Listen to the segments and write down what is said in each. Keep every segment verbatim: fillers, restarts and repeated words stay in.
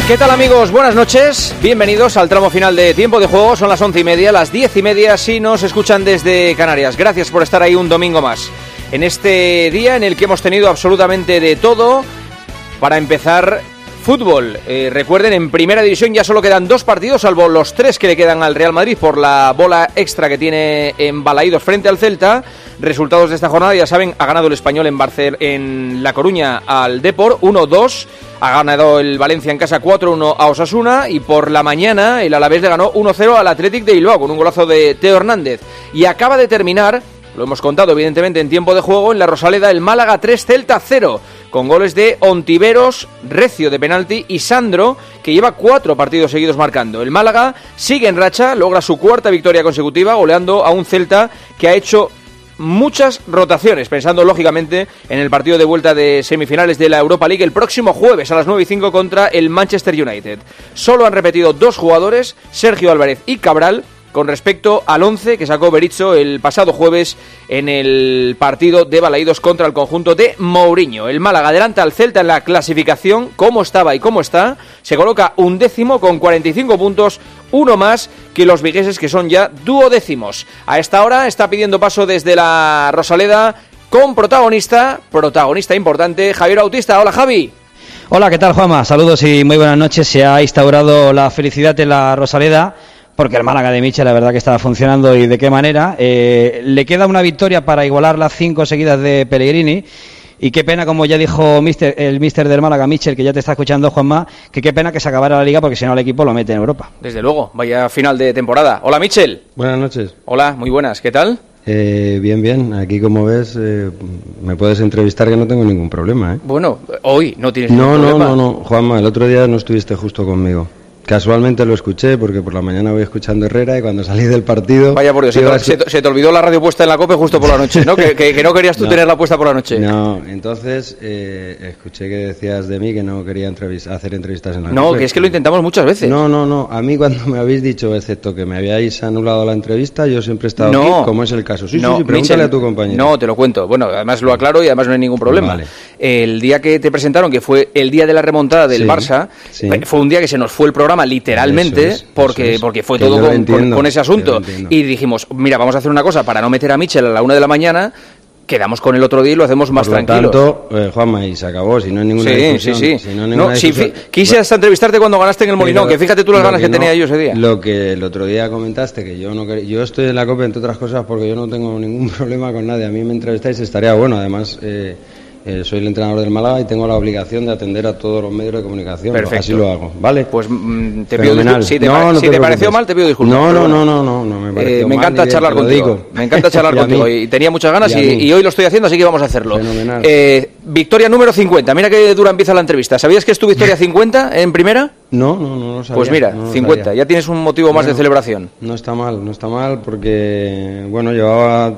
¿Qué tal, amigos? Buenas noches, bienvenidos al tramo final de Tiempo de Juego. Son las once y media, las diez y media si nos escuchan desde Canarias. Gracias por estar ahí un domingo más, en este día en el que hemos tenido absolutamente de todo. Para empezar, fútbol. Eh, recuerden, en Primera División ya solo quedan dos partidos, salvo los tres que le quedan al Real Madrid por la bola extra que tiene en Balaídos frente al Celta. Resultados de esta jornada, ya saben, ha ganado el Español en Barcelona, en La Coruña al Depor uno dos. Ha ganado el Valencia en casa cuatro uno a Osasuna, y por la mañana el Alavés le ganó uno cero al Athletic de Bilbao con un golazo de Teo Hernández. Y acaba de terminar, lo hemos contado evidentemente en Tiempo de Juego, en la Rosaleda el Málaga tres Celta cero, con goles de Ontiveros, Recio de penalti y Sandro, que lleva cuatro partidos seguidos marcando. El Málaga sigue en racha, logra su cuarta victoria consecutiva, goleando a un Celta que ha hecho muchas rotaciones, pensando lógicamente en el partido de vuelta de semifinales de la Europa League el próximo jueves a las nueve y cinco contra el Manchester United. Solo han repetido dos jugadores, Sergio Álvarez y Cabral, con respecto al once que sacó Berizzo el pasado jueves en el partido de Balaídos contra el conjunto de Mourinho. El Málaga adelanta al Celta en la clasificación, como estaba y como está, se coloca undécimo con cuarenta y cinco puntos, uno más que los vigueses, que son ya duodécimos. A esta hora está pidiendo paso desde la Rosaleda con protagonista, protagonista importante, Javier Bautista. Hola, Javi. Hola, ¿qué tal, Juanma? Saludos y muy buenas noches. Se ha instaurado la felicidad en la Rosaleda, porque el Málaga de Michel, la verdad que estaba funcionando, y de qué manera. Eh, le queda una victoria para igualar las cinco seguidas de Pellegrini, y qué pena, como ya dijo mister, el míster del Málaga, Michel, que ya te está escuchando, Juanma, que qué pena que se acabara la Liga, porque si no el equipo lo mete en Europa. Desde luego, vaya final de temporada. Hola, Michel. Buenas noches. Hola, muy buenas, ¿qué tal? Eh, bien, bien, aquí como ves, eh, me puedes entrevistar, que no tengo ningún problema, ¿eh? Bueno, hoy no tienes no, ningún no, problema. No, no, no, Juanma, el otro día no estuviste justo conmigo. Casualmente lo escuché, porque por la mañana voy escuchando Herrera, y cuando salí del partido... Vaya por Dios, se te, se, te, se te olvidó la radio puesta en la COPE justo por la noche, ¿no? que, que, que no querías tú no, tenerla puesta por la noche. No, entonces eh, escuché que decías de mí que no quería entrevist- hacer entrevistas en la No, COPE. que es que lo intentamos muchas veces. No, no, no, a mí cuando me habéis dicho, excepto que me habíais anulado la entrevista, yo siempre he estado no, aquí, como es el caso. Sí, no, sí, sí, pregúntale Michel, a tu compañero. No, te lo cuento. Bueno, además lo aclaro y además no hay ningún problema. Vale. El día que te presentaron, que fue el día de la remontada del sí, Barça, sí. fue un día que se nos fue el programa literalmente, Eso es, porque, eso es. porque fue Que todo yo lo con, entiendo, con, con ese asunto. que lo Y dijimos, mira, vamos a hacer una cosa, para no meter a Michel a la una de la mañana, quedamos con el otro día y lo hacemos más Por lo tranquilo. tanto, eh, Juanma, y se acabó, si no hay ninguna sí, discusión. Sí, sí, si no hay ninguna no, sí. discusión, Quise hasta entrevistarte cuando ganaste en el Molinón, pero que fíjate tú las ganas que, que no, tenía yo ese día. Lo que el otro día comentaste, que yo no quería, yo estoy en la COPE, entre otras cosas, porque yo no tengo ningún problema con nadie. A mí me entrevistáis, estaría bueno. Además, eh, eh, soy el entrenador del Málaga y tengo la obligación de atender a todos los medios de comunicación. Perfecto. Así lo hago, ¿vale? Pues mm, te Fenomenal. pido disculpas. Si te, no, pa- no si te, te pareció mal, te pido disculpas. No, no, bueno. no, no, no, no me pareció eh, Me mal, encanta bien, charlar te lo contigo. digo. Me encanta charlar y contigo. mí. Y tenía muchas ganas y, y, y hoy lo estoy haciendo, así que vamos a hacerlo. Fenomenal. Eh, victoria número cincuenta. Mira qué dura empieza la entrevista. ¿Sabías que es tu victoria cincuenta en primera? No, no, no lo sabía. Pues mira, no lo cincuenta. sabía. Ya tienes un motivo bueno, más de celebración. No está mal, no está mal, porque, bueno, llevaba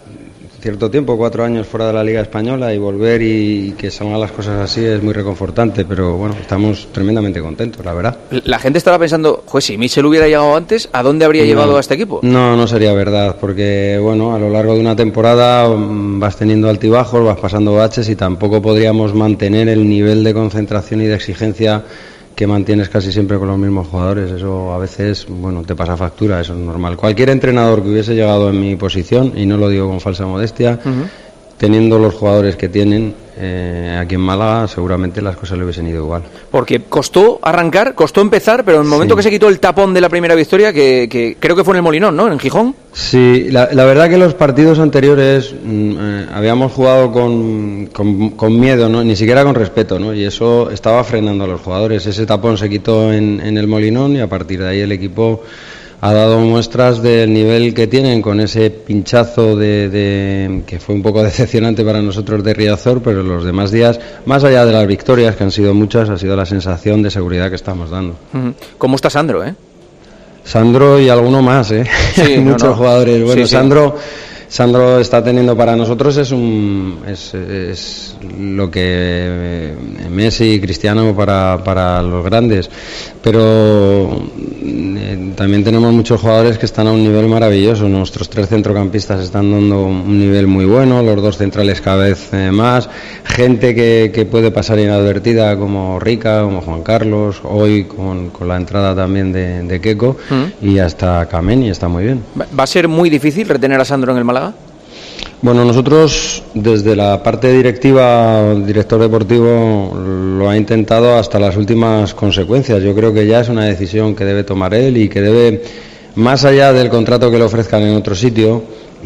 cierto tiempo, cuatro años fuera de la Liga Española, y volver y, y que salgan las cosas así es muy reconfortante, pero bueno, estamos tremendamente contentos, la verdad. La gente estaba pensando, pues si Michel hubiera llegado antes, ¿a dónde habría no, llevado a este equipo? No, no sería verdad, porque bueno, a lo largo de una temporada vas teniendo altibajos, vas pasando baches, y tampoco podríamos mantener el nivel de concentración y de exigencia que mantienes casi siempre con los mismos jugadores. Eso a veces, bueno, te pasa factura, eso es normal. Cualquier entrenador que hubiese llegado en mi posición, y no lo digo con falsa modestia, uh-huh. teniendo los jugadores que tienen eh, aquí en Málaga, seguramente las cosas le hubiesen ido igual. Porque costó arrancar, costó empezar, pero en el momento sí. que se quitó el tapón de la primera victoria, que, que creo que fue en el Molinón, ¿no? En Gijón. Sí, la, la verdad que los partidos anteriores mm, eh, habíamos jugado con, con, con miedo, ¿no? Ni siquiera con respeto, ¿no? Y eso estaba frenando a los jugadores. Ese tapón se quitó en, en el Molinón, y a partir de ahí el equipo ha dado muestras del nivel que tienen, con ese pinchazo de, de que fue un poco decepcionante para nosotros de Riazor, pero los demás días, más allá de las victorias, que han sido muchas, ha sido la sensación de seguridad que estamos dando. ¿Cómo está Sandro, eh? Sandro y alguno más, ¿eh? Sí, muchos no, no. jugadores. Bueno, sí, sí. Sandro Sandro está teniendo para nosotros es un es, es lo que Messi y Cristiano para, para los grandes, pero eh, también tenemos muchos jugadores que están a un nivel maravilloso. Nuestros tres centrocampistas están dando un nivel muy bueno, los dos centrales cada vez eh, más, gente que, que puede pasar inadvertida como Rica, como Juan Carlos, hoy con, con la entrada también de, de Keco mm. y hasta Kameni está muy bien. ¿Va a ser muy difícil retener a Sandro en el Málaga? Bueno, nosotros desde la parte directiva, el director deportivo lo ha intentado hasta las últimas consecuencias. Yo creo que ya es una decisión que debe tomar él y que debe, más allá del contrato que le ofrezcan en otro sitio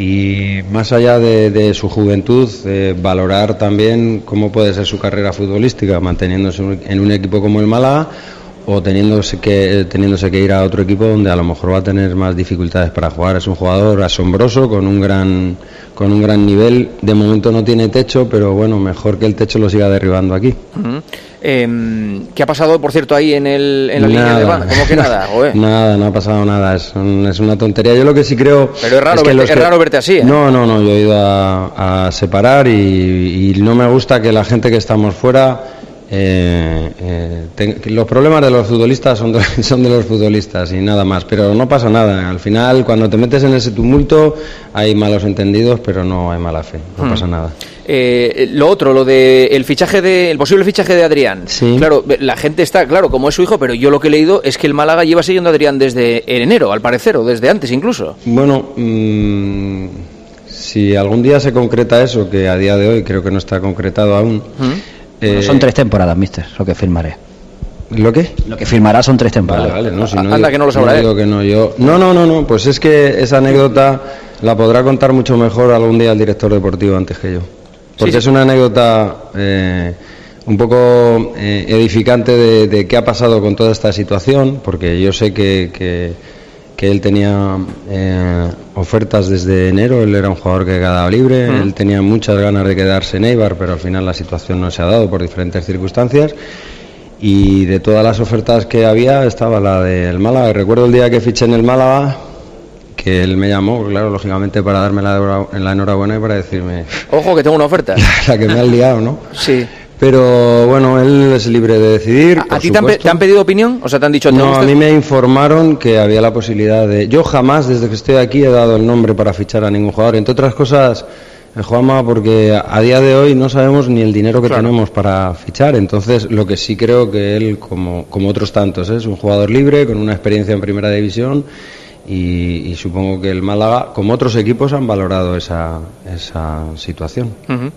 y más allá de, de su juventud, eh, valorar también cómo puede ser su carrera futbolística, manteniéndose en un equipo como el Málaga o teniéndose que, teniéndose que ir a otro equipo donde a lo mejor va a tener más dificultades para jugar. Es un jugador asombroso, con un gran con un gran nivel. De momento no tiene techo, pero bueno, mejor que el techo lo siga derribando aquí. Uh-huh. eh, ¿Qué ha pasado, por cierto, ahí en, el, en la nada. línea de banda? ¿Cómo que nada? Joder. Nada, no ha pasado nada, es, un, es una tontería. Yo lo que sí creo... Pero es raro, es que verte, es que... raro verte así, ¿eh? No, no, no, yo he ido a, a separar y, y no me gusta que la gente que estamos fuera... Eh, eh, te, los problemas de los futbolistas son de, son de los futbolistas y nada más, pero no pasa nada. Al final, cuando te metes en ese tumulto, hay malos entendidos, pero no hay mala fe, no hmm. pasa nada. Eh, lo otro, lo de el fichaje de, el posible fichaje de Adrián. Sí. Claro, la gente está, claro, como es su hijo, pero yo lo que he leído es que el Málaga lleva siguiendo a Adrián desde enero, al parecer, o desde antes incluso. Bueno, mmm, si algún día se concreta eso, que a día de hoy creo que no está concretado aún. ¿Mm? Bueno, son tres temporadas, mister, lo que firmaré. ¿Lo qué? Lo que firmará son tres temporadas. Vale, vale, no, si no Anda, digo, que no lo sabrá, no digo que no, yo... No, no, no, no, pues es que esa anécdota la podrá contar mucho mejor algún día el director deportivo antes que yo. Porque sí, sí. es una anécdota eh, un poco eh, edificante de, de qué ha pasado con toda esta situación, porque yo sé que... que que él tenía eh, ofertas desde enero, él era un jugador que quedaba libre, uh-huh. él tenía muchas ganas de quedarse en Eibar, pero al final la situación no se ha dado por diferentes circunstancias, y de todas las ofertas que había estaba la del Málaga. Recuerdo el día que fiché en el Málaga, que él me llamó, claro, lógicamente para darme la, la enhorabuena y para decirme... Ojo, que tengo una oferta. La que me has liado, ¿no? Sí. Pero bueno, él es libre de decidir. ¿A, a ti te han, te han pedido opinión? O sea, te han dicho... ¿te no, gustas? A mí me informaron que había la posibilidad de... Yo jamás, desde que estoy aquí, he dado el nombre para fichar a ningún jugador. Entre otras cosas, Juanma, porque a día de hoy no sabemos ni el dinero que claro. tenemos para fichar. Entonces, lo que sí creo que él, como, como otros tantos, ¿eh? es un jugador libre, con una experiencia en primera división. Y, y supongo que el Málaga, como otros equipos, han valorado esa, esa situación. Uh-huh.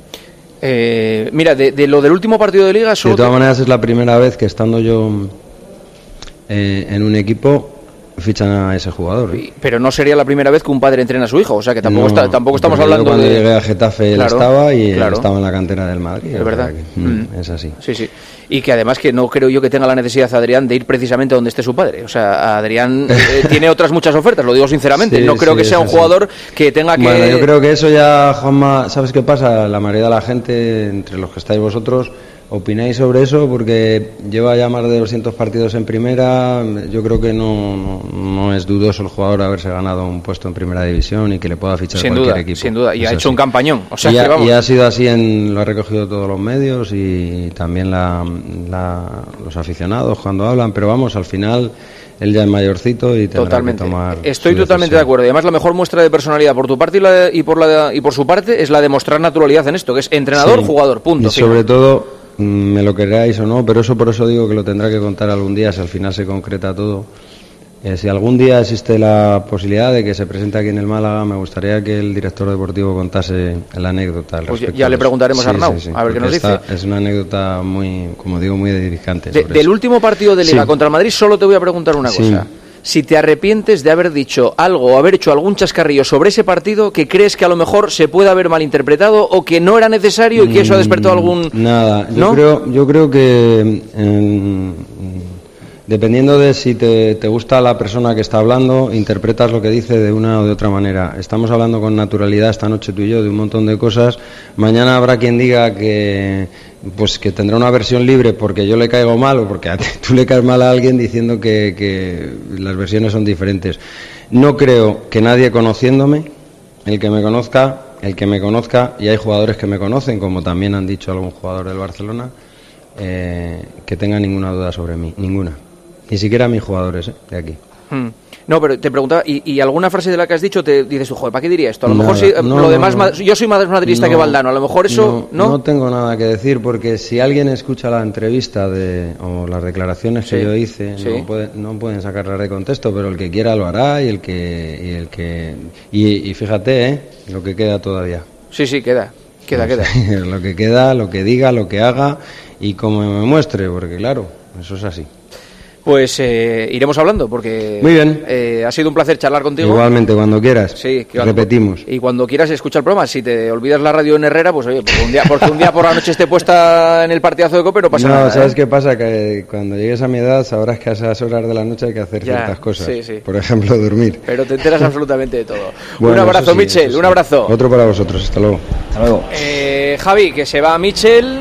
Eh, mira, de, de lo del último partido de Liga... Solo de todas te... maneras es la primera vez que estando yo eh, en un equipo fichan a ese jugador. ¿eh? Pero no sería la primera vez que un padre entrena a su hijo, o sea que tampoco, no, está, tampoco estamos hablando cuando de... Cuando llegué a Getafe claro, él estaba y claro. él estaba en la cantera del Madrid. Es verdad. Que, mm, es así. Sí, sí. Y que además que no creo yo que tenga la necesidad Adrián de ir precisamente a donde esté su padre. O sea, Adrián eh, tiene otras muchas ofertas, lo digo sinceramente. Sí, no creo sí, que sea un jugador que tenga que... Bueno, yo creo que eso ya, Juanma, ¿sabes qué pasa? La mayoría de la gente, entre los que estáis vosotros, opináis sobre eso porque lleva ya más de doscientos partidos en primera. Yo creo que no, no, no es dudoso el jugador haberse ganado un puesto en primera división y que le pueda fichar sin cualquier duda, equipo. Sin duda, y es ha así. hecho un campañón. O sea, y, ha, que vamos. y ha sido así, en, lo ha recogido todos los medios y también la, la, los aficionados cuando hablan, pero vamos, al final... Él ya es mayorcito y tendrá totalmente. que tomar. Estoy totalmente de acuerdo. Y además la mejor muestra de personalidad por tu parte y, la de, y por la de, y por su parte es la de mostrar naturalidad en esto, que es entrenador, sí. jugador, punto. Y sobre todo, me lo queráis o no, pero eso por eso digo que lo tendrá que contar algún día, si al final se concreta todo. Eh, si algún día existe la posibilidad de que se presente aquí en el Málaga, me gustaría que el director deportivo contase la anécdota al pues respecto. Ya le preguntaremos sí, a Arnau, sí, sí, a ver qué nos dice. Es una anécdota muy, como digo, muy edificante. De, del eso. último partido de Liga sí. contra el Madrid, solo te voy a preguntar una sí. cosa. Si te arrepientes de haber dicho algo o haber hecho algún chascarrillo sobre ese partido que crees que a lo mejor se puede haber malinterpretado o que no era necesario y que eso ha despertado algún... Nada, yo, ¿no? creo, yo creo que... En, dependiendo de si te, te gusta la persona que está hablando, interpretas lo que dice de una o de otra manera. Estamos hablando con naturalidad esta noche tú y yo de un montón de cosas. Mañana habrá quien diga que pues que tendrá una versión libre porque yo le caigo mal o porque a ti, tú le caes mal a alguien diciendo que, que las versiones son diferentes. No creo que nadie conociéndome el que me conozca, el que me conozca, y hay jugadores que me conocen, como también han dicho algún jugador del Barcelona, eh, que tenga ninguna duda sobre mí, ninguna. Ni siquiera mis jugadores eh, de aquí. Hmm. No, pero te preguntaba, ¿y, ¿y alguna frase de la que has dicho te dices, joder, ¿para qué diría esto? A lo Nada, mejor si, no, lo no, demás, no. yo soy más madridista no, que Valdano, a lo mejor eso, ¿no? No, no tengo nada que decir, porque si alguien escucha la entrevista de, o las declaraciones que sí, yo hice, sí. no, puede, no pueden sacarlas de contexto, pero el que quiera lo hará y el que... Y, el que, y, y fíjate, ¿eh? Lo que queda todavía. Sí, sí, queda, queda, No queda. sé, lo que queda, lo que diga, lo que haga y cómo me muestre, porque claro, eso es así. Pues eh, iremos hablando, porque Muy bien. Eh, ha sido un placer charlar contigo. Igualmente, cuando quieras. Sí, que repetimos. Y cuando quieras escuchar el programa, si te olvidas la radio en Herrera, pues oye, porque un día, porque un día por la noche esté puesta en el partidazo de Cope, no pasa no, nada. ¿sabes ¿eh? qué pasa? Que cuando llegues a mi edad sabrás que a esas horas de la noche hay que hacer Ya, ciertas cosas. sí, sí. Por ejemplo, dormir. Pero te enteras absolutamente de todo. Bueno, un abrazo, eso sí, Michel, eso sí. un abrazo. Otro para vosotros, hasta luego. Hasta luego. Eh, Javi, que se va a Michel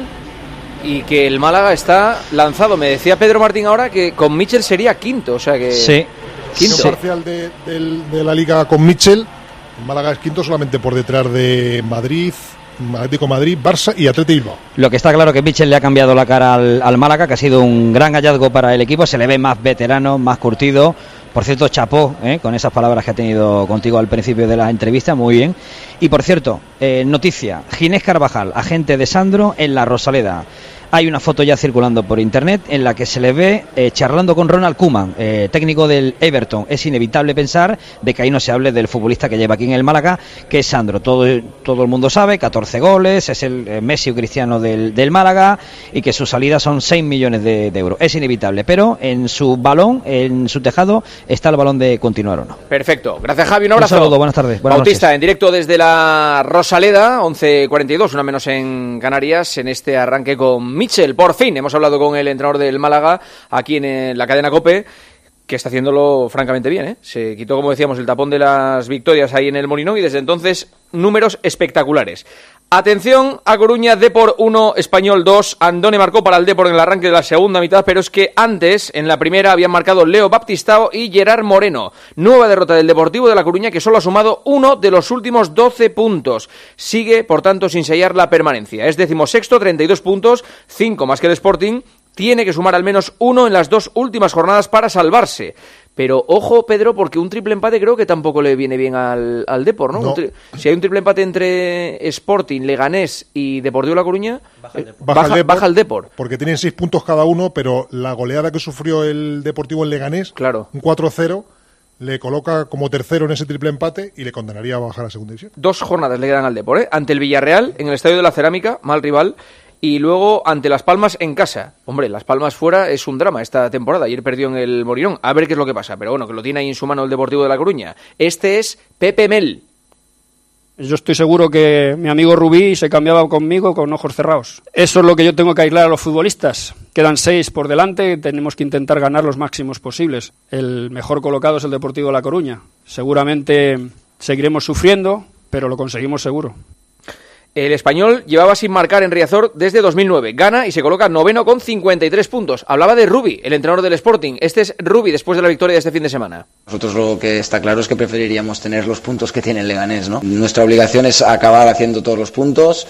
y que el Málaga está lanzado. Me decía Pedro Martín ahora que con Michel sería quinto, o sea que... Sí. Quinto. Sí. Parcial de, de, de la Liga con Michel. El Málaga es quinto solamente por detrás de Madrid, Atlético Madrid, Barça y Atleti Bilbao. Lo que está claro que Michel le ha cambiado la cara al, al Málaga, que ha sido un gran hallazgo para el equipo. Se le ve más veterano, más curtido. Por cierto, chapó ¿eh? con esas palabras que ha tenido contigo al principio de la entrevista, muy bien. Y por cierto, eh, noticia, Ginés Carvajal, agente de Sandro en la Rosaleda. Hay una foto ya circulando por internet en la que se le ve eh, charlando con Ronald Koeman, eh, técnico del Everton. Es inevitable pensar de que ahí no se hable del futbolista que lleva aquí en el Málaga, que es Sandro. Todo, todo el mundo sabe, catorce goles, es el eh, Messi o Cristiano del, del Málaga, y que su salida son seis millones de, de euros. Es inevitable, pero en su balón, en su tejado, está el balón de continuar o no. Perfecto. Gracias, Javi. Un abrazo. Un saludo, buenas tardes. Buenas Bautista, noches. en directo desde la Rosaleda, once cuarenta y dos, una menos en Canarias, en este arranque con Michel. Por fin hemos hablado con el entrenador del Málaga aquí en la cadena COPE, que está haciéndolo francamente bien, ¿eh? Se quitó, como decíamos, el tapón de las victorias ahí en el Molinón y desde entonces números espectaculares. Atención, A Coruña, Depor uno, Español dos. Andone marcó para el Depor en el arranque de la segunda mitad, pero es que antes, en la primera, habían marcado Leo Baptistao y Gerard Moreno. Nueva derrota del Deportivo de La Coruña, que solo ha sumado uno de los últimos doce puntos. Sigue, por tanto, sin sellar la permanencia. Es decimosexto, treinta y dos puntos, cinco más que el Sporting. Tiene que sumar al menos uno en las dos últimas jornadas para salvarse. Pero ojo, Pedro, porque un triple empate creo que tampoco le viene bien al, al Depor, ¿no? No. Un tri- si hay un triple empate entre Sporting, Leganés y Deportivo La Coruña, baja el Depor. Baja, el Depor, baja el Depor. Porque tienen seis puntos cada uno, pero la goleada que sufrió el Deportivo en Leganés, Claro. un cuatro cero, le coloca como tercero en ese triple empate y le condenaría a bajar a segunda división. Dos jornadas le quedan al Depor, ¿eh? Ante el Villarreal, en el Estadio de la Cerámica, mal rival, y luego ante Las Palmas en casa. Hombre, Las Palmas fuera es un drama esta temporada. Ayer perdió en el Molinón. A ver qué es lo que pasa. Pero bueno, que lo tiene ahí en su mano el Deportivo de La Coruña. Este es Pepe Mel. Yo estoy seguro que mi amigo Rubí se cambiaba conmigo con ojos cerrados. Eso es lo que yo tengo que aislar a los futbolistas. Quedan seis por delante, tenemos que intentar ganar los máximos posibles. El mejor colocado es el Deportivo de La Coruña. Seguramente seguiremos sufriendo, pero lo conseguimos seguro. El Español llevaba sin marcar en Riazor desde dos mil nueve. Gana y se coloca noveno con cincuenta y tres puntos. Hablaba de Rubi, el entrenador del Sporting. Este es Rubi después de la victoria de este fin de semana. Nosotros lo que está claro es que preferiríamos tener los puntos que tiene el Leganés, ¿no? Nuestra obligación es acabar haciendo todos los puntos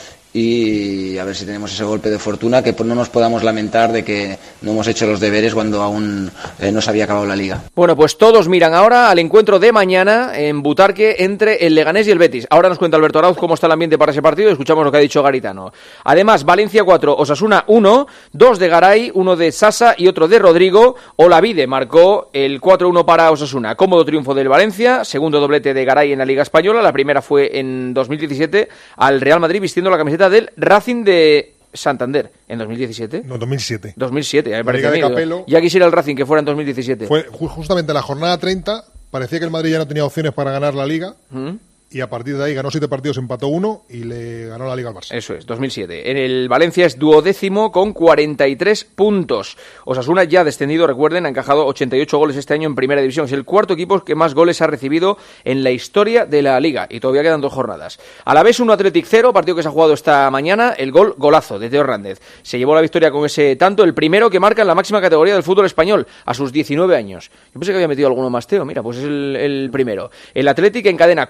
y a ver si tenemos ese golpe de fortuna, que no nos podamos lamentar de que no hemos hecho los deberes cuando aún eh, no se había acabado la liga. Bueno, pues todos miran ahora al encuentro de mañana en Butarque entre el Leganés y el Betis. Ahora nos cuenta Alberto Arauz cómo está el ambiente para ese partido y escuchamos lo que ha dicho Garitano. Además, Valencia cuatro, Osasuna uno, dos de Garay, uno de Sasa y otro de Rodrigo. Olavide marcó el cuatro uno para Osasuna. Cómodo triunfo del Valencia, segundo doblete de Garay en la Liga Española. La primera fue en dos mil diecisiete al Real Madrid vistiendo la camiseta del Racing de Santander. ¿En dos mil diecisiete? No, dos mil siete. dos mil siete, ya me La parece Liga a de mí. Capello. Ya quisiera el Racing que fuera en dos mil diecisiete. Fue ju- justamente en la jornada treinta, parecía que el Madrid ya no tenía opciones para ganar la Liga. ¿Mm? Y a partir de ahí ganó siete partidos, empató uno y le ganó la Liga al Barça. Eso es, dos mil siete. En el Valencia es duodécimo con cuarenta y tres puntos. Osasuna ya ha descendido, recuerden, ha encajado ochenta y ocho goles este año en Primera División. Es el cuarto equipo que más goles ha recibido en la historia de la Liga. Y todavía quedan dos jornadas. A la vez uno Athletic cero, partido que se ha jugado esta mañana. El gol, golazo de Teo Hernández. Se llevó la victoria con ese tanto, el primero que marca en la máxima categoría del fútbol español, a sus diecinueve años. Yo pensé que había metido alguno más, Teo. Mira, pues es el, el primero. El Athletic encadena cuatro partidos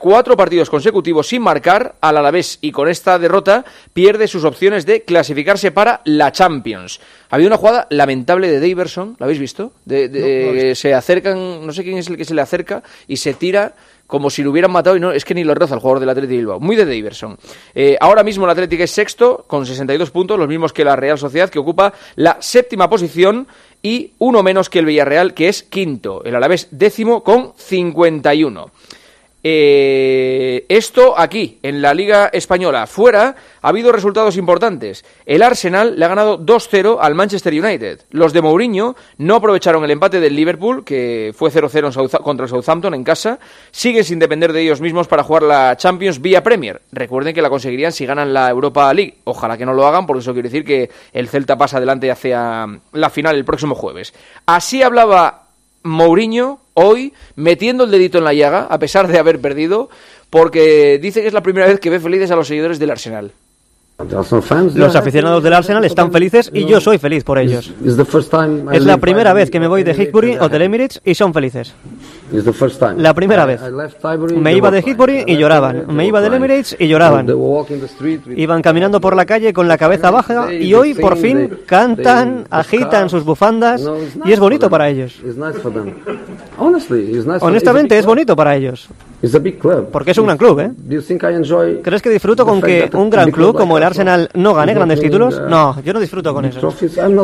partidos consecutivos sin marcar al Alavés y con esta derrota pierde sus opciones de clasificarse para la Champions. Ha habido una jugada lamentable de Daverson, ¿la habéis visto? De, de, no, no se acercan, no sé quién es el que se le acerca y se tira como si lo hubieran matado y no, es que ni lo roza el jugador del Athletic Bilbao. Muy de Daverson. Eh, ahora mismo el Athletic es sexto con sesenta y dos puntos, los mismos que la Real Sociedad, que ocupa la séptima posición, y uno menos que el Villarreal, que es quinto. El Alavés décimo con cincuenta y uno. Eh, esto aquí, en la Liga Española. Fuera ha habido resultados importantes. El Arsenal le ha ganado dos cero al Manchester United. Los de Mourinho no aprovecharon el empate del Liverpool, que fue cero cero contra el Southampton en casa. Siguen sin depender de ellos mismos para jugar la Champions vía Premier. Recuerden que la conseguirían si ganan la Europa League. Ojalá que no lo hagan, porque eso quiere decir que el Celta pasa adelante hacia la final el próximo jueves. Así hablaba Mourinho hoy, metiendo el dedito en la llaga, a pesar de haber perdido, porque dice que es la primera vez que ve felices a los seguidores del Arsenal. Los aficionados del Arsenal están felices y yo soy feliz por ellos. Es la primera vez que me voy de Highbury o del Emirates y son felices. La primera vez. Me iba de Highbury y lloraban. Me iba del Emirates y lloraban. Iban caminando por la calle con la cabeza baja y hoy por fin cantan, agitan sus bufandas y es bonito para ellos. Honestamente es bonito para ellos. Porque es un gran club, ¿eh? ¿Crees que disfruto con que un gran club como el Arsenal no gane grandes títulos? No, yo no disfruto con eso.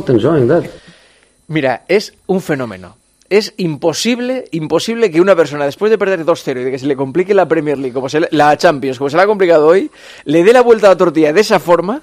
Mira, es un fenómeno. Es imposible, imposible que una persona, después de perder dos cero y de que se le complique la Premier League, como se le, la Champions, como se le ha complicado hoy, le dé la vuelta a la tortilla de esa forma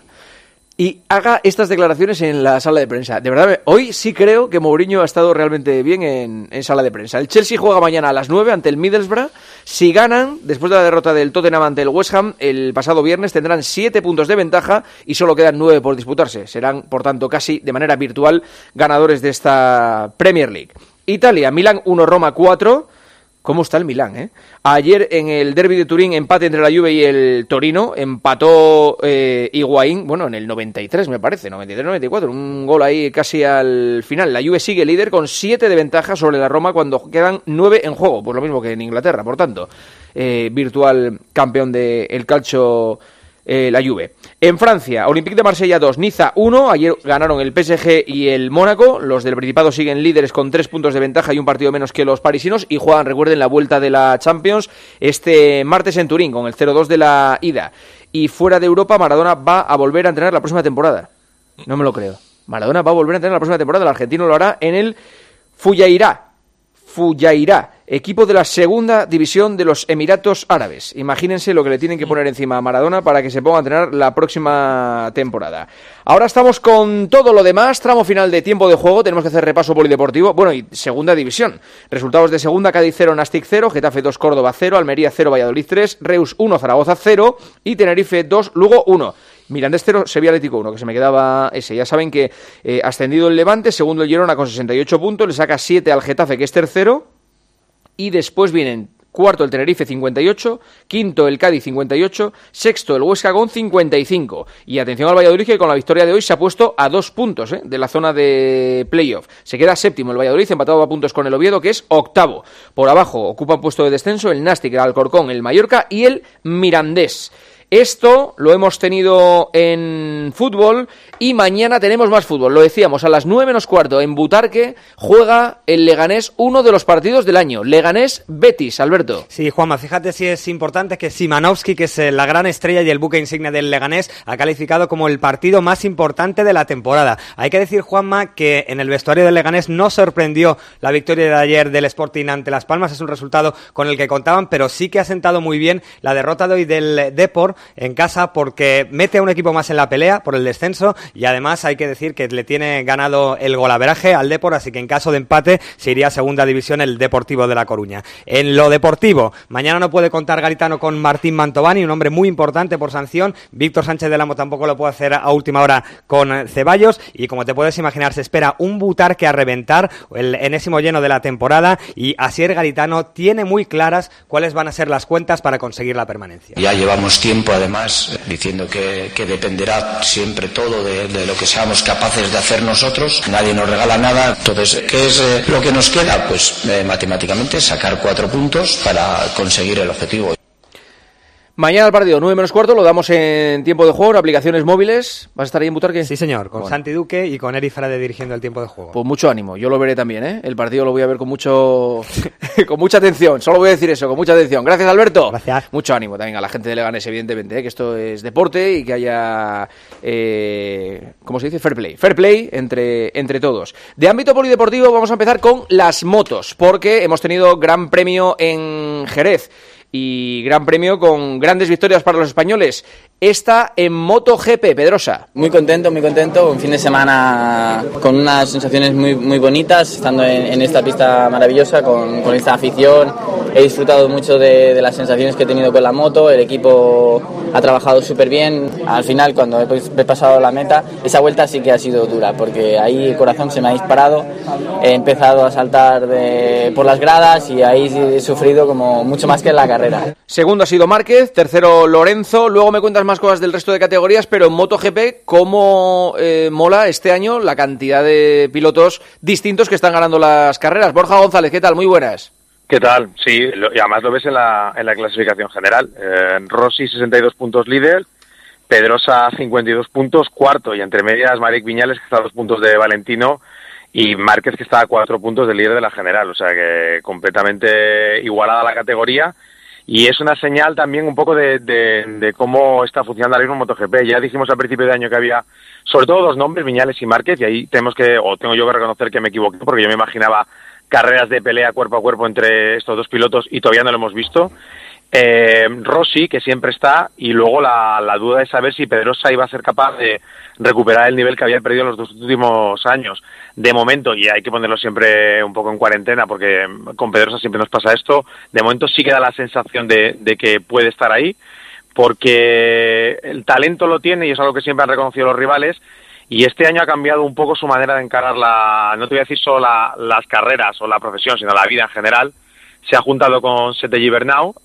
y haga estas declaraciones en la sala de prensa. De verdad, hoy sí creo que Mourinho ha estado realmente bien en, en sala de prensa. El Chelsea juega mañana a las nueve ante el Middlesbrough. Si ganan, después de la derrota del Tottenham ante el West Ham el pasado viernes, tendrán siete puntos de ventaja y solo quedan nueve por disputarse. Serán, por tanto, casi de manera virtual ganadores de esta Premier League. Italia, Milán uno, Roma cuatro. ¿Cómo está el Milán, eh? Ayer en el derbi de Turín, empate entre la Juve y el Torino, empató eh, Higuaín, bueno, en el noventa y tres me parece, noventa y tres noventa y cuatro, un gol ahí casi al final. La Juve sigue líder con siete de ventaja sobre la Roma cuando quedan nueve en juego, pues lo mismo que en Inglaterra, por tanto, eh, virtual campeón del calcio eh, la Juve. En Francia, Olympique de Marsella dos, Niza uno, ayer ganaron el P S G y el Mónaco, los del Principado siguen líderes con tres puntos de ventaja y un partido menos que los parisinos y juegan, recuerden, la vuelta de la Champions este martes en Turín con el cero dos de la ida. Y fuera de Europa, Maradona va a volver a entrenar la próxima temporada. No me lo creo. Maradona va a volver a entrenar la próxima temporada, el argentino lo hará en el Fujairah. Fujairah, equipo de la segunda división de los Emiratos Árabes. Imagínense lo que le tienen que poner encima a Maradona para que se ponga a entrenar la próxima temporada. Ahora estamos con todo lo demás, tramo final de tiempo de juego, tenemos que hacer repaso polideportivo, bueno, y segunda división. Resultados de segunda: Cádiz cero, Nastic cero, Getafe dos, Córdoba cero, Almería cero, Valladolid tres, Reus uno, Zaragoza cero y Tenerife dos, Lugo uno. Mirandés cero, Sevilla Atlético uno, que se me quedaba ese. Ya saben que eh, ascendido el Levante, segundo el Girona con sesenta y ocho puntos, le saca siete al Getafe, que es tercero, y después vienen cuarto el Tenerife cincuenta y ocho, quinto el Cádiz cincuenta y ocho, sexto el Huesca con cincuenta y cinco. Y atención al Valladolid, que con la victoria de hoy se ha puesto a dos puntos ¿eh? de la zona de playoff. Se queda séptimo el Valladolid, empatado a puntos con el Oviedo, que es octavo. Por abajo ocupa un puesto de descenso el Nastic, el Alcorcón, el Mallorca y el Mirandés. Esto lo hemos tenido en fútbol y mañana tenemos más fútbol. Lo decíamos, a las nueve menos cuarto en Butarque juega el Leganés, uno de los partidos del año. Leganés-Betis, Alberto. Sí, Juanma, fíjate si es importante que Szymanowski, que es la gran estrella y el buque insignia del Leganés, ha calificado como el partido más importante de la temporada. Hay que decir, Juanma, que en el vestuario del Leganés no sorprendió la victoria de ayer del Sporting ante Las Palmas. Es un resultado con el que contaban, pero sí que ha sentado muy bien la derrota de hoy del Depor en casa, porque mete a un equipo más en la pelea por el descenso y además hay que decir que le tiene ganado el golaveraje al Depor, así que en caso de empate se iría a segunda división el Deportivo de La Coruña. En lo deportivo, mañana no puede contar Garitano con Martín Mantovani, un hombre muy importante por sanción. Víctor Sánchez del Amo tampoco lo puede hacer a última hora con Ceballos y, como te puedes imaginar, se espera un Butarque a reventar, el enésimo lleno de la temporada, y Asier Garitano tiene muy claras cuáles van a ser las cuentas para conseguir la permanencia. Ya llevamos tiempo además diciendo que, que dependerá siempre todo de, de lo que seamos capaces de hacer nosotros. Nadie nos regala nada. Entonces, ¿qué es eh, lo que nos queda? Pues eh, matemáticamente sacar cuatro puntos para conseguir el objetivo. Mañana el partido, nueve menos cuarto, lo damos en tiempo de juego, en aplicaciones móviles. ¿Vas a estar ahí en Butarque? Sí, señor, con bueno. Santi Duque y con Eri Frade dirigiendo el tiempo de juego. Pues mucho ánimo, yo lo veré también, ¿eh? El partido lo voy a ver con mucho con mucha atención, solo voy a decir eso, con mucha atención. Gracias, Alberto. Gracias. Mucho ánimo también a la gente de Leganés, evidentemente, ¿eh? Que esto es deporte y que haya, eh, ¿cómo se dice? Fair play. Fair play entre, entre todos. De ámbito polideportivo vamos a empezar con las motos, porque hemos tenido gran premio en Jerez. Y gran premio con grandes victorias para los españoles. Esta en MotoGP, Pedrosa. Muy contento, muy contento. Un fin de semana con unas sensaciones muy, muy bonitas, estando en, en esta pista maravillosa, con, con esta afición. He disfrutado mucho de, de las sensaciones que he tenido con la moto. El equipo ha trabajado súper bien. Al final, cuando he, he pasado la meta, esa vuelta sí que ha sido dura, porque ahí el corazón se me ha disparado. He empezado a saltar de, por las gradas y ahí he sufrido como mucho más que en la carrera. Segundo ha sido Márquez, tercero Lorenzo, luego me cuentas más cosas del resto de categorías, pero en MotoGP, ¿cómo eh, mola este año la cantidad de pilotos distintos que están ganando las carreras? Borja González, ¿qué tal? Muy buenas. ¿Qué tal? Sí, lo, y además lo ves en la, en la clasificación general. Eh, Rossi, sesenta y dos puntos líder, Pedrosa, cincuenta y dos puntos, cuarto, y entre medias Marek Viñales, que está a dos puntos de Valentino, y Márquez, que está a cuatro puntos del líder de la general, o sea que completamente igualada la categoría. Y es una señal también un poco de, de, de cómo está funcionando ahora mismo MotoGP. Ya dijimos al principio de año que había sobre todo dos nombres, Viñales y Márquez, y ahí tenemos que, o tengo yo que reconocer que me equivoqué, porque yo me imaginaba carreras de pelea cuerpo a cuerpo entre estos dos pilotos y todavía no lo hemos visto. Eh, Rossi, que siempre está, y luego la, la duda es saber si Pedrosa iba a ser capaz de recuperar el nivel que había perdido en los dos últimos años. De momento, y hay que ponerlo siempre un poco en cuarentena, porque con Pedrosa siempre nos pasa esto, de momento sí que da la sensación de, de que puede estar ahí, porque el talento lo tiene y es algo que siempre han reconocido los rivales, y este año ha cambiado un poco su manera de encarar la, no te voy a decir solo la, las carreras o la profesión, sino la vida en general. Se ha juntado con Sete Gibernau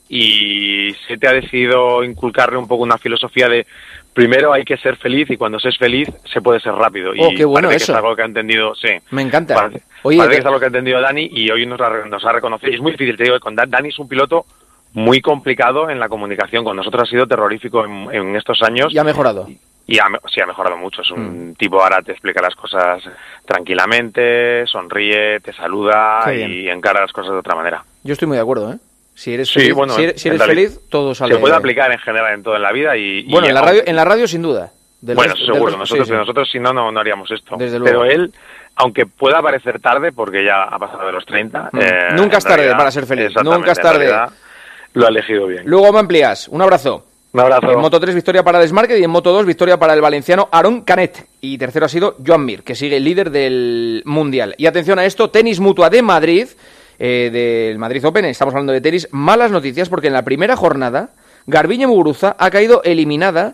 y Sete ha decidido inculcarle un poco una filosofía de primero hay que ser feliz y cuando se es feliz se puede ser rápido. Oh, y qué bueno parece eso. que es algo que ha entendido, sí. Me encanta. Parece, Oye, parece te... que es algo que ha entendido Dani y hoy nos ha, nos ha reconocido. Y es muy difícil, te digo, que con Dani es un piloto muy complicado en la comunicación. Con nosotros ha sido terrorífico en, en estos años. Y ha mejorado. Y ha, sí, ha mejorado mucho. Es un mm. tipo, ahora te explica las cosas tranquilamente, sonríe, te saluda y encara las cosas de otra manera. Yo estoy muy de acuerdo, ¿eh? Si eres sí, feliz, bueno, si eres, si eres feliz todo sale. Se puede aplicar en general en todo en la vida y... Bueno, y en la radio, en la radio sin duda. Del bueno, resto, seguro. Del... Nosotros, sí, sí. nosotros si no, no, no haríamos esto. Desde Pero luego. él, aunque pueda parecer tarde, porque ya ha pasado de los treinta... Mm. Eh, Nunca es tarde realidad, para ser feliz. Nunca es tarde. Lo ha elegido bien. Luego me amplías. Un abrazo. Un abrazo. En Moto tres, victoria para Desmarque, y en Moto dos, victoria para el valenciano Aaron Canet. Y tercero ha sido Joan Mir, que sigue líder del Mundial. Y atención a esto, Tenis Mutua de Madrid, eh, del Madrid Open, estamos hablando de tenis, malas noticias porque en la primera jornada, Garbiñe Muguruza ha caído eliminada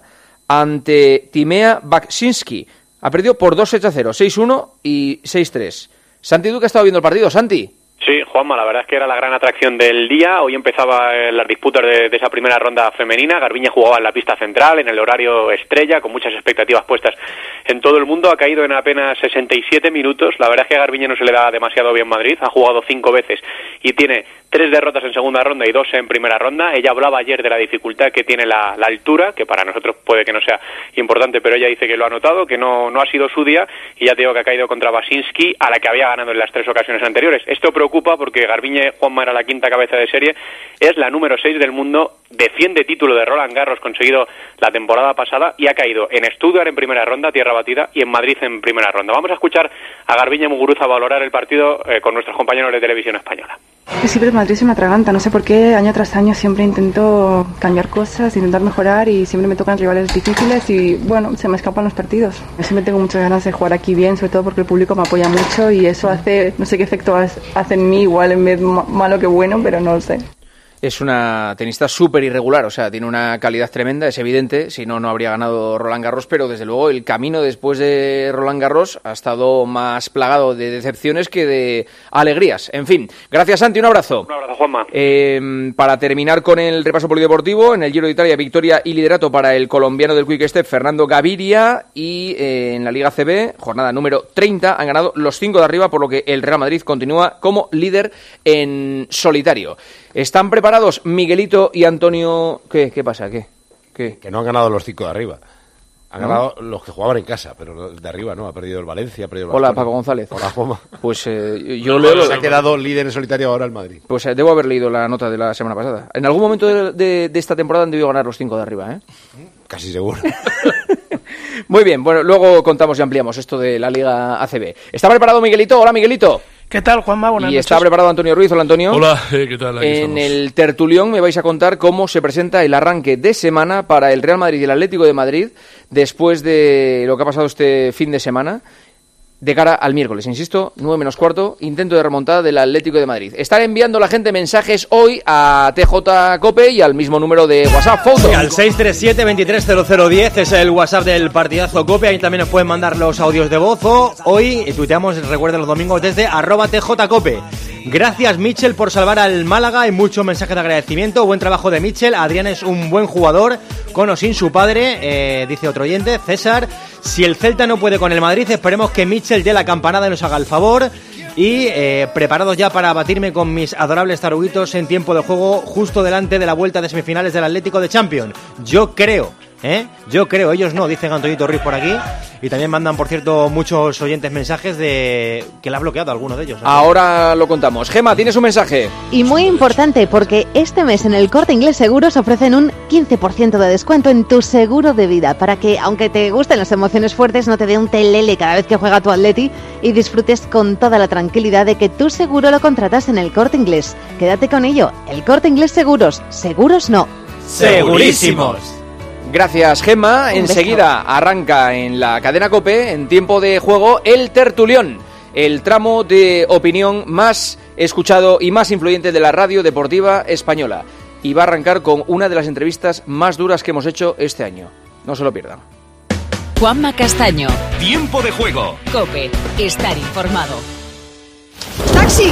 ante Timea Baksinski. Ha perdido por dos sets a cero, seis uno y seis tres. Santi Duque ha estado viendo el partido. Santi. Sí, Juanma, la verdad es que era la gran atracción del día. Hoy empezaban las disputas de, de esa primera ronda femenina. Garbiñe jugaba en la pista central, en el horario estrella, con muchas expectativas puestas en todo el mundo. Ha caído en apenas sesenta y siete minutos. La verdad es que a Garbiñe no se le da demasiado bien Madrid. Ha jugado cinco veces y tiene tres derrotas en segunda ronda y dos en primera ronda. Ella hablaba ayer de la dificultad que tiene la, la altura, que para nosotros puede que no sea importante, pero ella dice que lo ha notado, que no, no ha sido su día, y ya te digo que ha caído contra Basinski, a la que había ganado en las tres ocasiones anteriores. Esto preocupa porque Garbiñe, Juanma, era la quinta cabeza de serie, es la número seis del mundo, defiende título de Roland Garros conseguido la temporada pasada y ha caído en Stuttgart en primera ronda, tierra batida, y en Madrid en primera ronda. Vamos a escuchar a Garbiñe Muguruza valorar el partido eh, con nuestros compañeros de televisión española. Siempre Madrid se me atraganta, no sé por qué, año tras año siempre intento cambiar cosas, intentar mejorar y siempre me tocan rivales difíciles y bueno, se me escapan los partidos. Yo siempre tengo muchas ganas de jugar aquí bien, sobre todo porque el público me apoya mucho y eso hace, no sé qué efecto hace en mí, igual en vez malo que bueno, pero no lo sé. Es una tenista súper irregular, o sea, tiene una calidad tremenda, es evidente, si no, no habría ganado Roland Garros, pero desde luego el camino después de Roland Garros ha estado más plagado de decepciones que de alegrías. En fin, gracias Santi, un abrazo. Un abrazo, Juanma. Eh, para terminar con el repaso polideportivo, en el Giro de Italia, victoria y liderato para el colombiano del Quick Step, Fernando Gaviria, y eh, en la Liga A C B, jornada número treinta, han ganado los cinco de arriba, por lo que el Real Madrid continúa como líder en solitario. ¿Están preparados Miguelito y Antonio? ¿Qué, qué pasa? ¿Qué? ¿Qué? Que no han ganado los cinco de arriba. Han ¿No? ganado los que jugaban en casa, pero los de arriba no. Ha perdido el Valencia, ha perdido el Hola, Barcelona. Paco González. Hola, Juanma. Pues eh, yo leo... Se ha quedado líder en solitario ahora el Madrid. Pues eh, debo haber leído la nota de la semana pasada. En algún momento de, de, de esta temporada han debido ganar los cinco de arriba, ¿eh? Casi seguro. Muy bien, bueno, luego contamos y ampliamos esto de la Liga A C B. ¿Está preparado Miguelito? Hola, Miguelito. ¿Qué tal, Juanma? Buenas y noches. está preparado Antonio Ruiz. Hola, Antonio. Hola, eh, ¿qué tal? Aquí en estamos. el tertulión me vais a contar cómo se presenta el arranque de semana para el Real Madrid y el Atlético de Madrid después de lo que ha pasado este fin de semana de cara al miércoles. Insisto, nueve menos cuarto, intento de remontada del Atlético de Madrid. Están enviando la gente mensajes hoy a T J Cope y al mismo número de WhatsApp. Foto. Sí, al seis tres siete, veintitrés cero cero diez es el WhatsApp del partidazo Cope. Ahí también nos pueden mandar los audios de voz o hoy tuiteamos, recuerden, los domingos desde arroba T J Cope. Gracias, Mitchell, por salvar al Málaga. Hay muchos mensajes de agradecimiento. Buen trabajo de Mitchell. Adrián es un buen jugador, con o sin su padre, eh, dice otro oyente, César. Si el Celta no puede con el Madrid, esperemos que Mitchell dé la campanada y nos haga el favor. Y eh, preparados ya para batirme con mis adorables taruguitos en tiempo de juego, justo delante de la vuelta de semifinales del Atlético de Champions. Yo creo... ¿Eh? Yo creo, ellos no, dicen Antonito Ruiz por aquí. Y también mandan, por cierto, muchos oyentes mensajes de que le ha bloqueado a alguno de ellos. ¿No? Ahora lo contamos. Gema, ¿tienes un mensaje? Y muy importante, porque este mes en el Corte Inglés Seguros ofrecen un quince por ciento de descuento en tu seguro de vida, para que, aunque te gusten las emociones fuertes, no te dé un telele cada vez que juega tu Atleti y disfrutes con toda la tranquilidad de que tu seguro lo contratas en el Corte Inglés. Quédate con ello. El Corte Inglés Seguros. Seguros no. ¡Segurísimos! Gracias, Gemma. Enseguida arranca en la cadena COPE, en tiempo de juego, el tertulión, el tramo de opinión más escuchado y más influyente de la radio deportiva española. Y va a arrancar con una de las entrevistas más duras que hemos hecho este año. No se lo pierdan. Juanma Castaño. Tiempo de juego. COPE. Estar informado. ¡Taxi!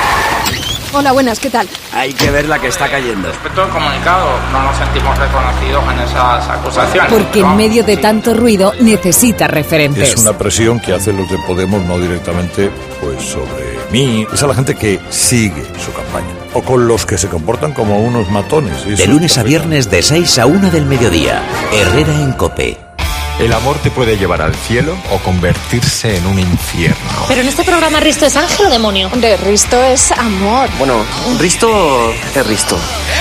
Hola, buenas, ¿qué tal? Hay que ver la que está cayendo. Respecto al comunicado, no nos sentimos reconocidos en esas acusaciones. Porque en medio de tanto ruido necesita referentes. Es una presión que hacen los de Podemos, no directamente pues sobre mí. Es a la gente que sigue su campaña. O con los que se comportan como unos matones. De lunes a viernes de seis a una del mediodía. Herrera en COPE. El amor te puede llevar al cielo o convertirse en un infierno. Pero en este programa Risto es ángel o demonio. De Risto es amor. Bueno, Risto es Risto.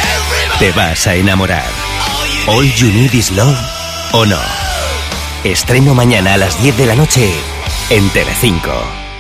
Te vas a enamorar. All You Need Is Love o no. Estreno mañana a las diez de la noche en Telecinco.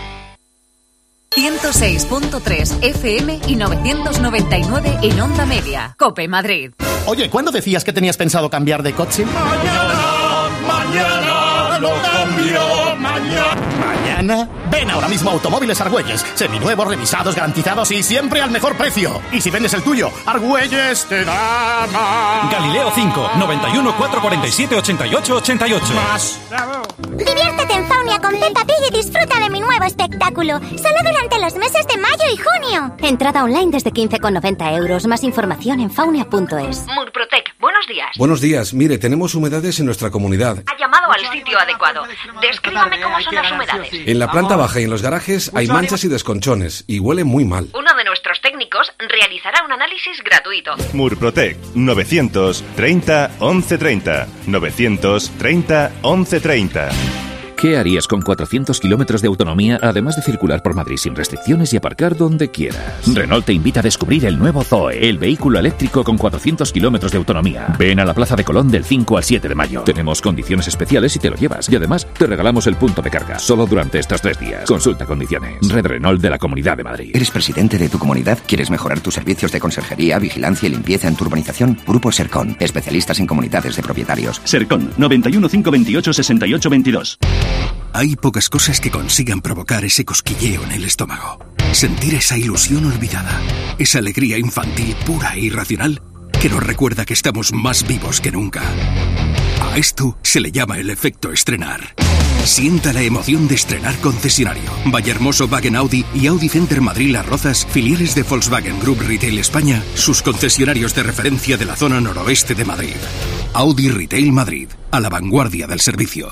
ciento seis punto tres F M y novecientos noventa y nueve en Onda Media. COPE Madrid. Oye, ¿cuándo decías que tenías pensado cambiar de coche? Mañana, mañana, lo cambio, mañana. ¿Mañana? Ven ahora mismo a Automóviles Argüelles. Seminuevos, revisados, garantizados y siempre al mejor precio. Y si vendes el tuyo, Argüelles te da más. Galileo cinco, noventa y uno, cuatrocientos cuarenta y siete, ochenta y ocho, ochenta y ocho. Más. Diviértete en Faunia con Peppa Pig y disfruta de mi nuevo espectáculo. Solo durante los meses de mayo y junio. Entrada online desde quince con noventa euros. Más información en faunia punto es. Murprotec, buenos días. Buenos días. Mire, tenemos humedades en nuestra comunidad. Ha llamado al sitio adecuado. Descríbame cómo son las humedades. En la planta baja y en los garajes hay manchas y desconchones y huele muy mal. Uno de nuestros técnicos realizará un análisis gratuito. Murprotec, novecientos treinta, once treinta. novecientos treinta, once treinta. ¿Qué harías con cuatrocientos kilómetros de autonomía, además de circular por Madrid sin restricciones y aparcar donde quieras? Renault te invita a descubrir el nuevo Zoe, el vehículo eléctrico con cuatrocientos kilómetros de autonomía. Ven a la Plaza de Colón del cinco al siete de mayo. Tenemos condiciones especiales si te lo llevas y además te regalamos el punto de carga solo durante estos tres días. Consulta condiciones. Red Renault de la Comunidad de Madrid. ¿Eres presidente de tu comunidad? ¿Quieres mejorar tus servicios de conserjería, vigilancia y limpieza en tu urbanización? Grupo Sercon, especialistas en comunidades de propietarios. Sercon, noventa y uno, cinco veintiocho, sesenta y ocho veintidós. Hay pocas cosas que consigan provocar ese cosquilleo en el estómago. Sentir esa ilusión olvidada, esa alegría infantil pura e irracional que nos recuerda que estamos más vivos que nunca. A esto se le llama el efecto estrenar. Sienta la emoción de estrenar concesionario. Vallehermoso Wagen Audi y Audi Center Madrid Las Rozas, filiales de Volkswagen Group Retail España, sus concesionarios de referencia de la zona noroeste de Madrid. Audi Retail Madrid, a la vanguardia del servicio.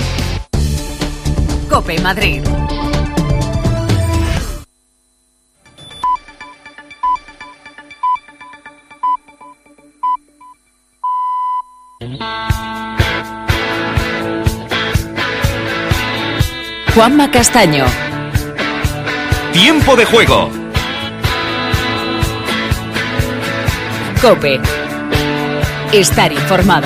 COPE Madrid. Juanma Castaño. Tiempo de juego. COPE. Estar informado.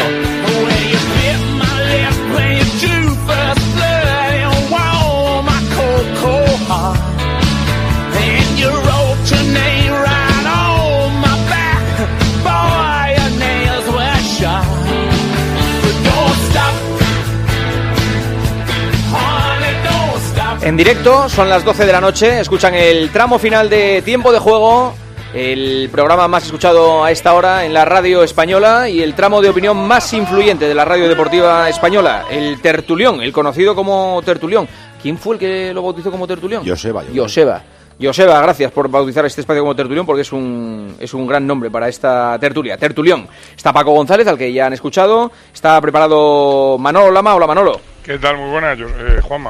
En directo, son las doce de la noche, escuchan el tramo final de Tiempo de Juego, el programa más escuchado a esta hora en la radio española y el tramo de opinión más influyente de la radio deportiva española, el Tertulión, el conocido como Tertulión. ¿Quién fue el que lo bautizó como Tertulión? Joseba. Yo Joseba. Joseba, gracias por bautizar este espacio como Tertulión, porque es un, es un gran nombre para esta tertulia. Tertulión. Está Paco González, al que ya han escuchado. Está preparado Manolo Lama. Hola, Manolo. ¿Qué tal? Muy buenas, yo, eh, Juanma.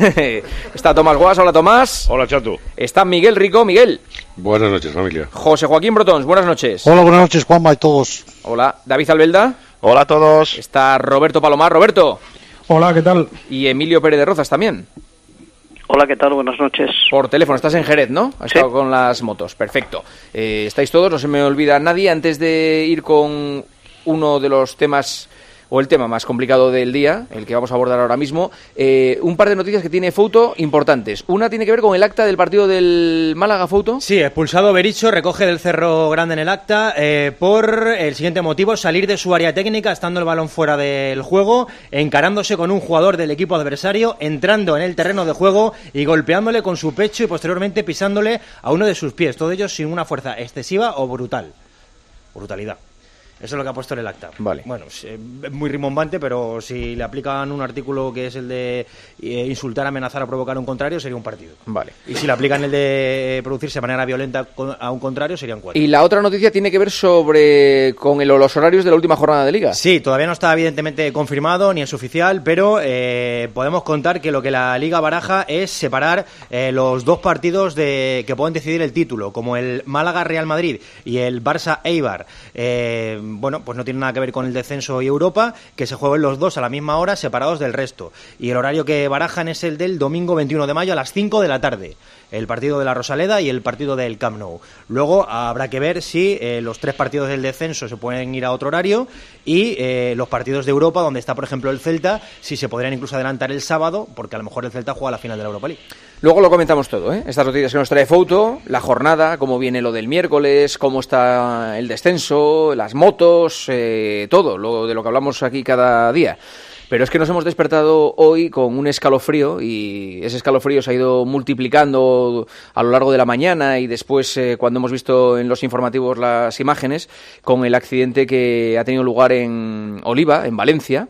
Está Tomás Guas. Hola, Tomás. Hola, Chato. Está Miguel Rico. Miguel. Buenas noches, familia. José Joaquín Brotons. Buenas noches. Hola, buenas noches, Juanma y todos. Hola. David Albelda. Hola a todos. Está Roberto Palomar. Roberto. Hola, ¿qué tal? Y Emilio Pérez de Rozas también. Hola, ¿qué tal? Buenas noches. Por teléfono, estás en Jerez, ¿no? Has sí. estado con las motos, perfecto. Eh, estáis todos, no se me olvida nadie. Antes de ir con uno de los temas, o el tema más complicado del día, el que vamos a abordar ahora mismo, eh, un par de noticias que tiene Fouto importantes. Una tiene que ver con el acta del partido del Málaga, Fouto. Sí, expulsado Berizzo, recoge del Cerro Grande en el acta eh, por el siguiente motivo: salir de su área técnica, estando el balón fuera del juego, encarándose con un jugador del equipo adversario, entrando en el terreno de juego y golpeándole con su pecho y posteriormente pisándole a uno de sus pies, todo ello sin una fuerza excesiva o brutal. Brutalidad. Eso es lo que ha puesto en el acta. Vale. Bueno, es muy rimbombante, pero si le aplican un artículo que es el de eh, insultar, amenazar o provocar a un contrario, sería un partido. Vale. Y si le aplican el de producirse de manera violenta a un contrario, serían cuatro. Y la otra noticia tiene que ver sobre con el, los horarios de la última jornada de Liga. Sí, todavía no está evidentemente confirmado ni es oficial, pero eh, podemos contar que lo que la Liga baraja es separar eh, los dos partidos de que pueden decidir el título, como el Málaga-Real Madrid y el Barça-Eibar. Eh, bueno, pues no tiene nada que ver con el descenso y Europa, que se jueguen los dos a la misma hora, separados del resto. Y el horario que barajan es el del domingo veintiuno de mayo a las cinco de la tarde. El partido de la Rosaleda y el partido del Camp Nou. Luego habrá que ver si eh, los tres partidos del descenso se pueden ir a otro horario y eh, los partidos de Europa, donde está por ejemplo el Celta, si se podrían incluso adelantar el sábado, porque a lo mejor el Celta juega la final de la Europa League. Luego lo comentamos todo, ¿eh? Estas noticias que nos trae Fouto, la jornada, cómo viene lo del miércoles, cómo está el descenso, las motos, eh, todo, lo de lo que hablamos aquí cada día. Pero es que nos hemos despertado hoy con un escalofrío y ese escalofrío se ha ido multiplicando a lo largo de la mañana y después eh, cuando hemos visto en los informativos las imágenes con el accidente que ha tenido lugar en Oliva, en Valencia,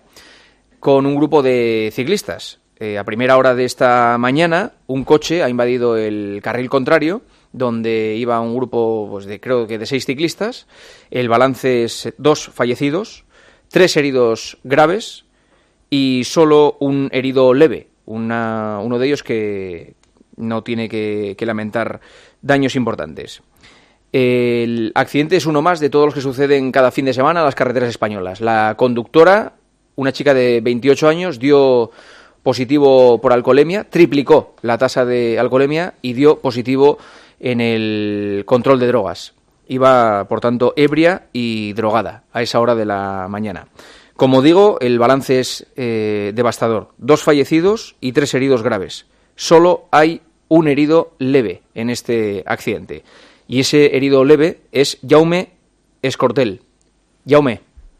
con un grupo de ciclistas. Eh, a primera hora de esta mañana, un coche ha invadido el carril contrario, donde iba un grupo, pues de creo que de seis ciclistas. El balance es dos fallecidos, tres heridos graves y solo un herido leve. Una, uno de ellos que no tiene que, que lamentar daños importantes. El accidente es uno más de todos los que suceden cada fin de semana en las carreteras españolas. La conductora, una chica de veintiocho años, dio positivo por alcoholemia, triplicó la tasa de alcoholemia y dio positivo en el control de drogas. Iba, por tanto, ebria y drogada a esa hora de la mañana. Como digo, el balance es eh, devastador. Dos fallecidos y tres heridos graves. Solo hay un herido leve en este accidente. Y ese herido leve es Jaume Escortel. Jaume.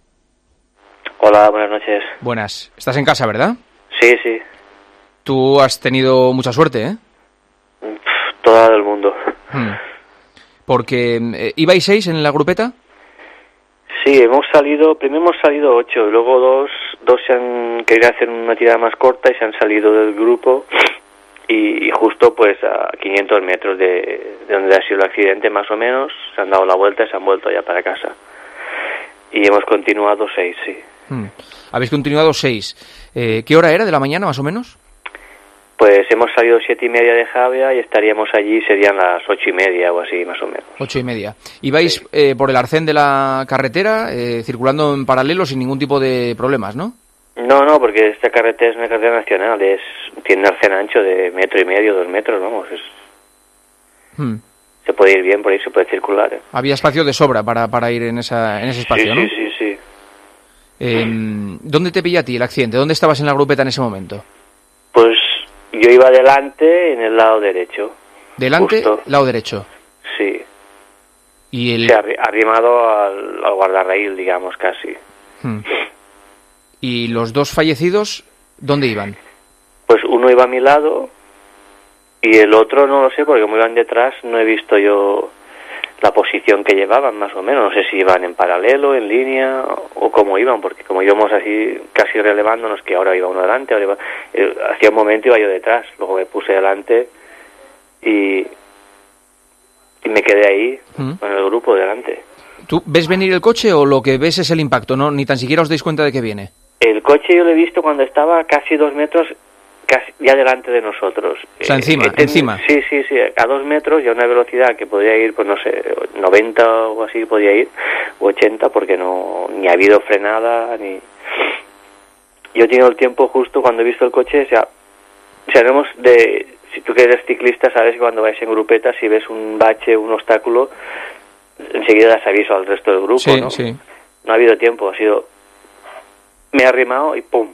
Hola, buenas noches. Buenas. Estás en casa, ¿verdad? Sí, sí. Tú has tenido mucha suerte, ¿eh? Pff, toda del mundo. Hmm. Porque, eh, ¿ibais seis en la grupeta? Sí, hemos salido, primero hemos salido ocho, y luego dos, dos se han querido hacer una tirada más corta y se han salido del grupo y, y justo pues a quinientos metros de, de donde ha sido el accidente más o menos, se han dado la vuelta y se han vuelto ya para casa. Y hemos continuado seis, sí. Hmm. Habéis continuado seis. Eh, ¿Qué hora era de la mañana más o menos? Pues hemos salido siete y media de Javea y estaríamos allí, serían las ocho y media o así, más o menos. Ocho y media. ¿Ibais sí. eh, por el arcén de la carretera, eh, circulando en paralelo sin ningún tipo de problemas, no? No, no, porque esta carretera es una carretera nacional, es tiene un arcén ancho de metro y medio, dos metros, vamos. Es, hmm. Se puede ir bien por ahí, se puede circular. ¿eh? Había espacio de sobra para, para ir en, esa, en ese espacio, sí, ¿no? Sí, sí, sí. Eh, ¿Dónde te pilla a ti el accidente? ¿Dónde estabas en la grupeta en ese momento? Pues yo iba adelante en el lado derecho. ¿Delante? Justo. Lado derecho. Sí. Y el... Se ha arrimado al, al guardarraíl, digamos, casi. Hmm. ¿Y los dos fallecidos, dónde iban? Pues uno iba a mi lado y el otro no lo sé, porque como iban detrás no he visto yo la posición que llevaban, más o menos. No sé si iban en paralelo, en línea o cómo iban, porque como íbamos así casi relevándonos, que ahora iba uno delante, ahora iba... Eh, hacía un momento iba yo detrás, luego me puse delante y, y me quedé ahí ¿Mm? con el grupo delante. ¿Tú ves venir el coche o lo que ves es el impacto? No, ni tan siquiera os dais cuenta de que viene. El coche yo lo he visto cuando estaba casi dos metros casi ya delante de nosotros. O sea, encima, eh, ten, encima. Sí, sí, sí, a dos metros y a una velocidad que podría ir, pues no sé, noventa o así podía ir, o ochenta, porque no ni ha habido frenada, ni... Yo he tenido el tiempo justo cuando he visto el coche, o sea, o sea, hemos de... Si tú que eres ciclista, sabes que cuando vais en grupeta, si ves un bache, un obstáculo, enseguida das aviso al resto del grupo, sí, ¿no? Sí. No ha habido tiempo, ha sido... Me he arrimado y ¡pum!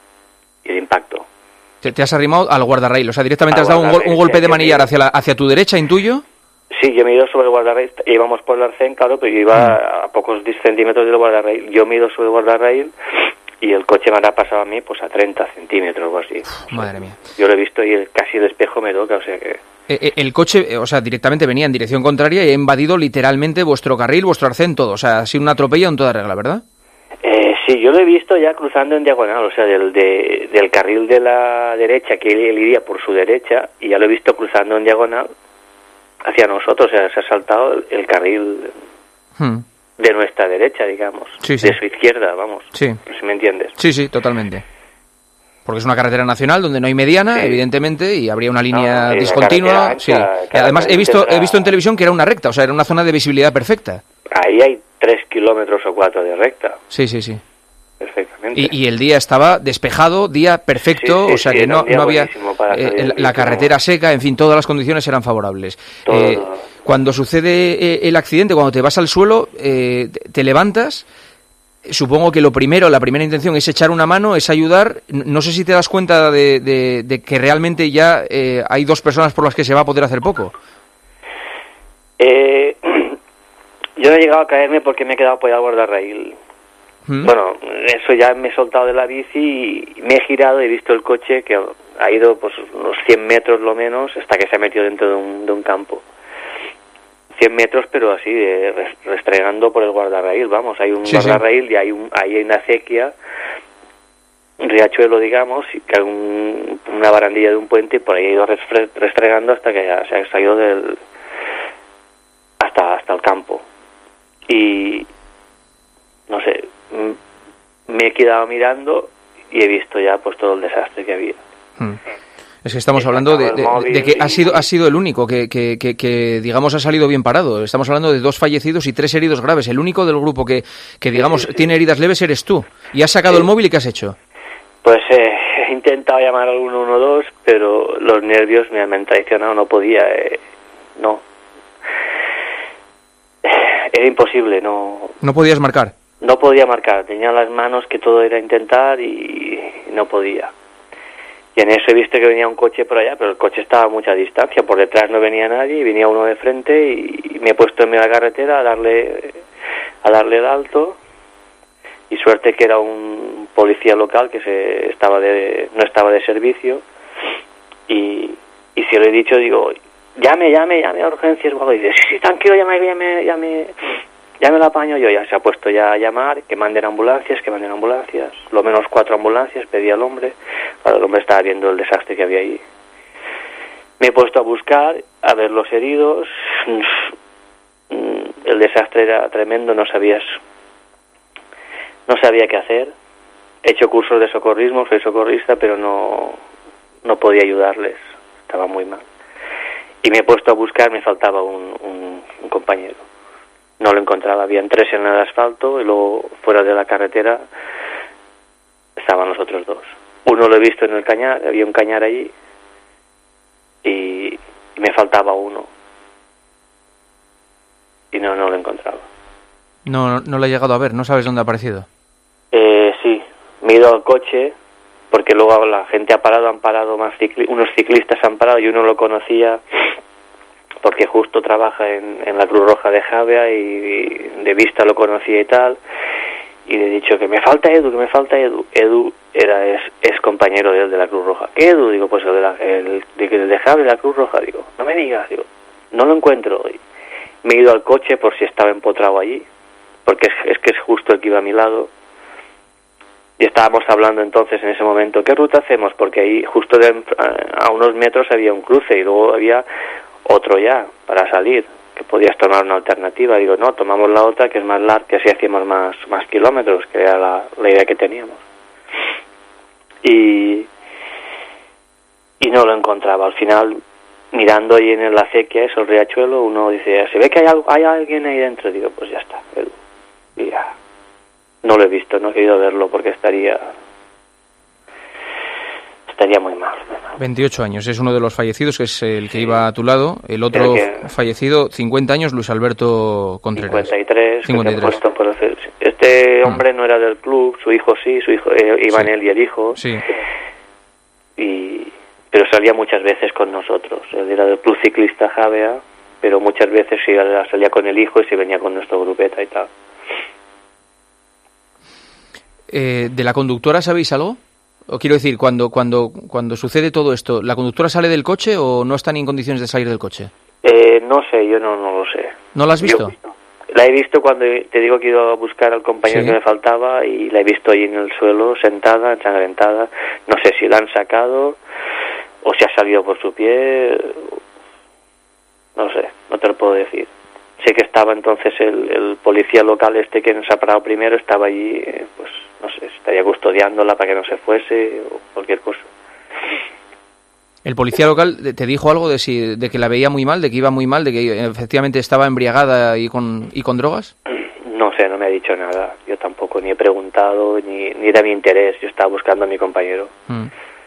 Y el impacto. Te, te has arrimado al guardarraíl, o sea, directamente al has dado un, gol, un golpe de manillar hacia, la, hacia tu derecha, intuyo. Sí, yo me he ido sobre el guardarraíl, íbamos por el arcén, claro, pero yo iba mm. a pocos centímetros del guardarraíl. Yo me he ido sobre el guardarraíl y el coche me habrá pasado a mí pues a treinta centímetros o así. Uf, madre mía. Yo lo he visto y el, casi el espejo me toca, o sea que... Eh, el coche, o sea, directamente venía en dirección contraria y ha invadido literalmente vuestro carril, vuestro arcén, todo. O sea, ha sido un atropello en toda regla, ¿verdad? Eh, sí, yo lo he visto ya cruzando en diagonal, o sea, del, de, del carril de la derecha, que él, él iría por su derecha, y ya lo he visto cruzando en diagonal hacia nosotros, o sea, se ha saltado el, el carril hmm. de nuestra derecha, digamos, sí, sí. de su izquierda, vamos, sí. si me entiendes. Sí, sí, totalmente. Porque es una carretera nacional donde no hay mediana, sí. evidentemente, y habría una línea no, discontinua. Ancha, sí. Además, he visto, he visto en televisión que era una recta, o sea, era una zona de visibilidad perfecta. Ahí hay tres kilómetros o cuatro de recta. Sí, sí, sí. Perfectamente. Y, y el día estaba despejado, día perfecto, sí, sí, o sea sí, que no, no había eh, la, la carretera seca, en fin, todas las condiciones eran favorables. Todo, eh, todo. Cuando sucede eh, el accidente, cuando te vas al suelo, eh, te levantas. Supongo que lo primero, la primera intención es echar una mano, es ayudar. No sé si te das cuenta de, de, de que realmente ya eh, hay dos personas por las que se va a poder hacer poco. Eh, yo no he llegado a caerme porque me he quedado apoyado al guardarraíl. ¿Mm? Bueno, eso ya me he soltado de la bici y me he girado y he visto el coche que ha ido pues unos cien metros lo menos hasta que se ha metido dentro de un, de un campo. cien metros, pero así, de, restregando por el guardarraíl, vamos, hay un sí, guardarraíl sí. y hay, un, hay una acequia, un riachuelo, digamos, y que hay un, una barandilla de un puente y por ahí ha ido restregando hasta que ya se ha salido del... hasta, hasta el campo. Y, no sé, me he quedado mirando y he visto ya pues todo el desastre que había. Hmm. Es que estamos hablando de, de, de que ha sido ha sido el único que, que, que, que, digamos, ha salido bien parado. Estamos hablando de dos fallecidos y tres heridos graves. El único del grupo que, que digamos, sí, sí, sí. tiene heridas leves eres tú. ¿Y has sacado sí. el móvil y qué has hecho? Pues eh, he intentado llamar al uno uno dos, pero los nervios me han traicionado. No podía, eh, no. Era imposible, no... ¿No podías marcar? No podía marcar. Tenía las manos que todo era intentar y no podía. Y en eso he visto que venía un coche por allá, pero el coche estaba a mucha distancia. Por detrás no venía nadie y venía uno de frente y me he puesto en medio de la carretera a darle, a darle el alto. Y suerte que era un policía local que se estaba de, no estaba de servicio. Y, y si lo he dicho, digo, llame, llame, llame a urgencias. Y dice, sí, sí, tranquilo, llame, llame, llame. Ya me lo apaño yo, ya se ha puesto ya a llamar, que manden ambulancias, que manden ambulancias, lo menos cuatro ambulancias, pedí al hombre, claro, el hombre estaba viendo el desastre que había ahí. Me he puesto a buscar, a ver los heridos, el desastre era tremendo, no sabías, no sabía qué hacer. He hecho cursos de socorrismo, soy socorrista, pero no, no podía ayudarles, estaba muy mal. Y me he puesto a buscar, me faltaba un, un, un compañero. No lo encontraba, habían tres en el asfalto y luego fuera de la carretera estaban los otros dos. Uno lo he visto en el cañar, había un cañar allí y, y me faltaba uno. Y no, no lo encontraba. No, no, no lo he llegado a ver, no sabes dónde ha aparecido. Eh, sí, me he ido al coche porque luego la gente ha parado, han parado más cicli- unos ciclistas han parado y uno lo conocía porque justo trabaja en, en la Cruz Roja de Javea y, y de vista lo conocía y tal, y le he dicho que me falta Edu, que me falta Edu. Edu era es, es compañero de él de la Cruz Roja. ¿Qué Edu? Digo, pues el de, la, el, de, el de Javea, de la Cruz Roja. Digo, no me digas, digo, no lo encuentro. Y me he ido al coche por si estaba empotrado allí, porque es, es que es justo el que iba a mi lado. Y estábamos hablando entonces en ese momento, ¿qué ruta hacemos? Porque ahí justo de, a, a unos metros había un cruce y luego había otro ya para salir, que podías tomar una alternativa. Digo, no, tomamos la otra que es más larga, que así hacíamos más, más kilómetros, que era la, la idea que teníamos. Y, y no lo encontraba. Al final, mirando ahí en la acequia, eso, el riachuelo, uno dice, se ve que hay, algo, hay alguien ahí dentro. Digo, pues ya está. Y ya. No lo he visto, no he querido verlo porque estaría estaría muy mal. veintiocho años, es uno de los fallecidos, que es el que iba a tu lado. El otro que, fallecido, cincuenta años, Luis Alberto Contreras. cincuenta y tres. cincuenta y tres. Por hacer. Este hombre mm. no era del club, su hijo sí, su hijo eh, iban sí. él y el hijo. Sí. Y, pero salía muchas veces con nosotros. Él era del club ciclista Javea, pero muchas veces sí, salía con el hijo y se venía con nuestra grupeta y tal. Eh, ¿De la conductora sabéis algo? O quiero decir, cuando cuando cuando sucede todo esto, ¿la conductora sale del coche o no está ni en condiciones de salir del coche? Eh, no sé, yo no, no lo sé. ¿No la has visto? Yo, la he visto cuando te digo que he ido a buscar al compañero ¿Sí? que me faltaba y la he visto ahí en el suelo, sentada, ensangrentada. No sé si la han sacado o si ha salido por su pie. No sé, no te lo puedo decir. Sé que estaba entonces el, el policía local este que nos ha parado primero, estaba allí, pues no sé, estaría custodiándola para que no se fuese o cualquier cosa. ¿El policía local te dijo algo de si de que la veía muy mal, de que iba muy mal, de que efectivamente estaba embriagada y con y con drogas? No sé, no me ha dicho nada. Yo tampoco ni he preguntado, ni, ni era mi interés. Yo estaba buscando a mi compañero. Mm.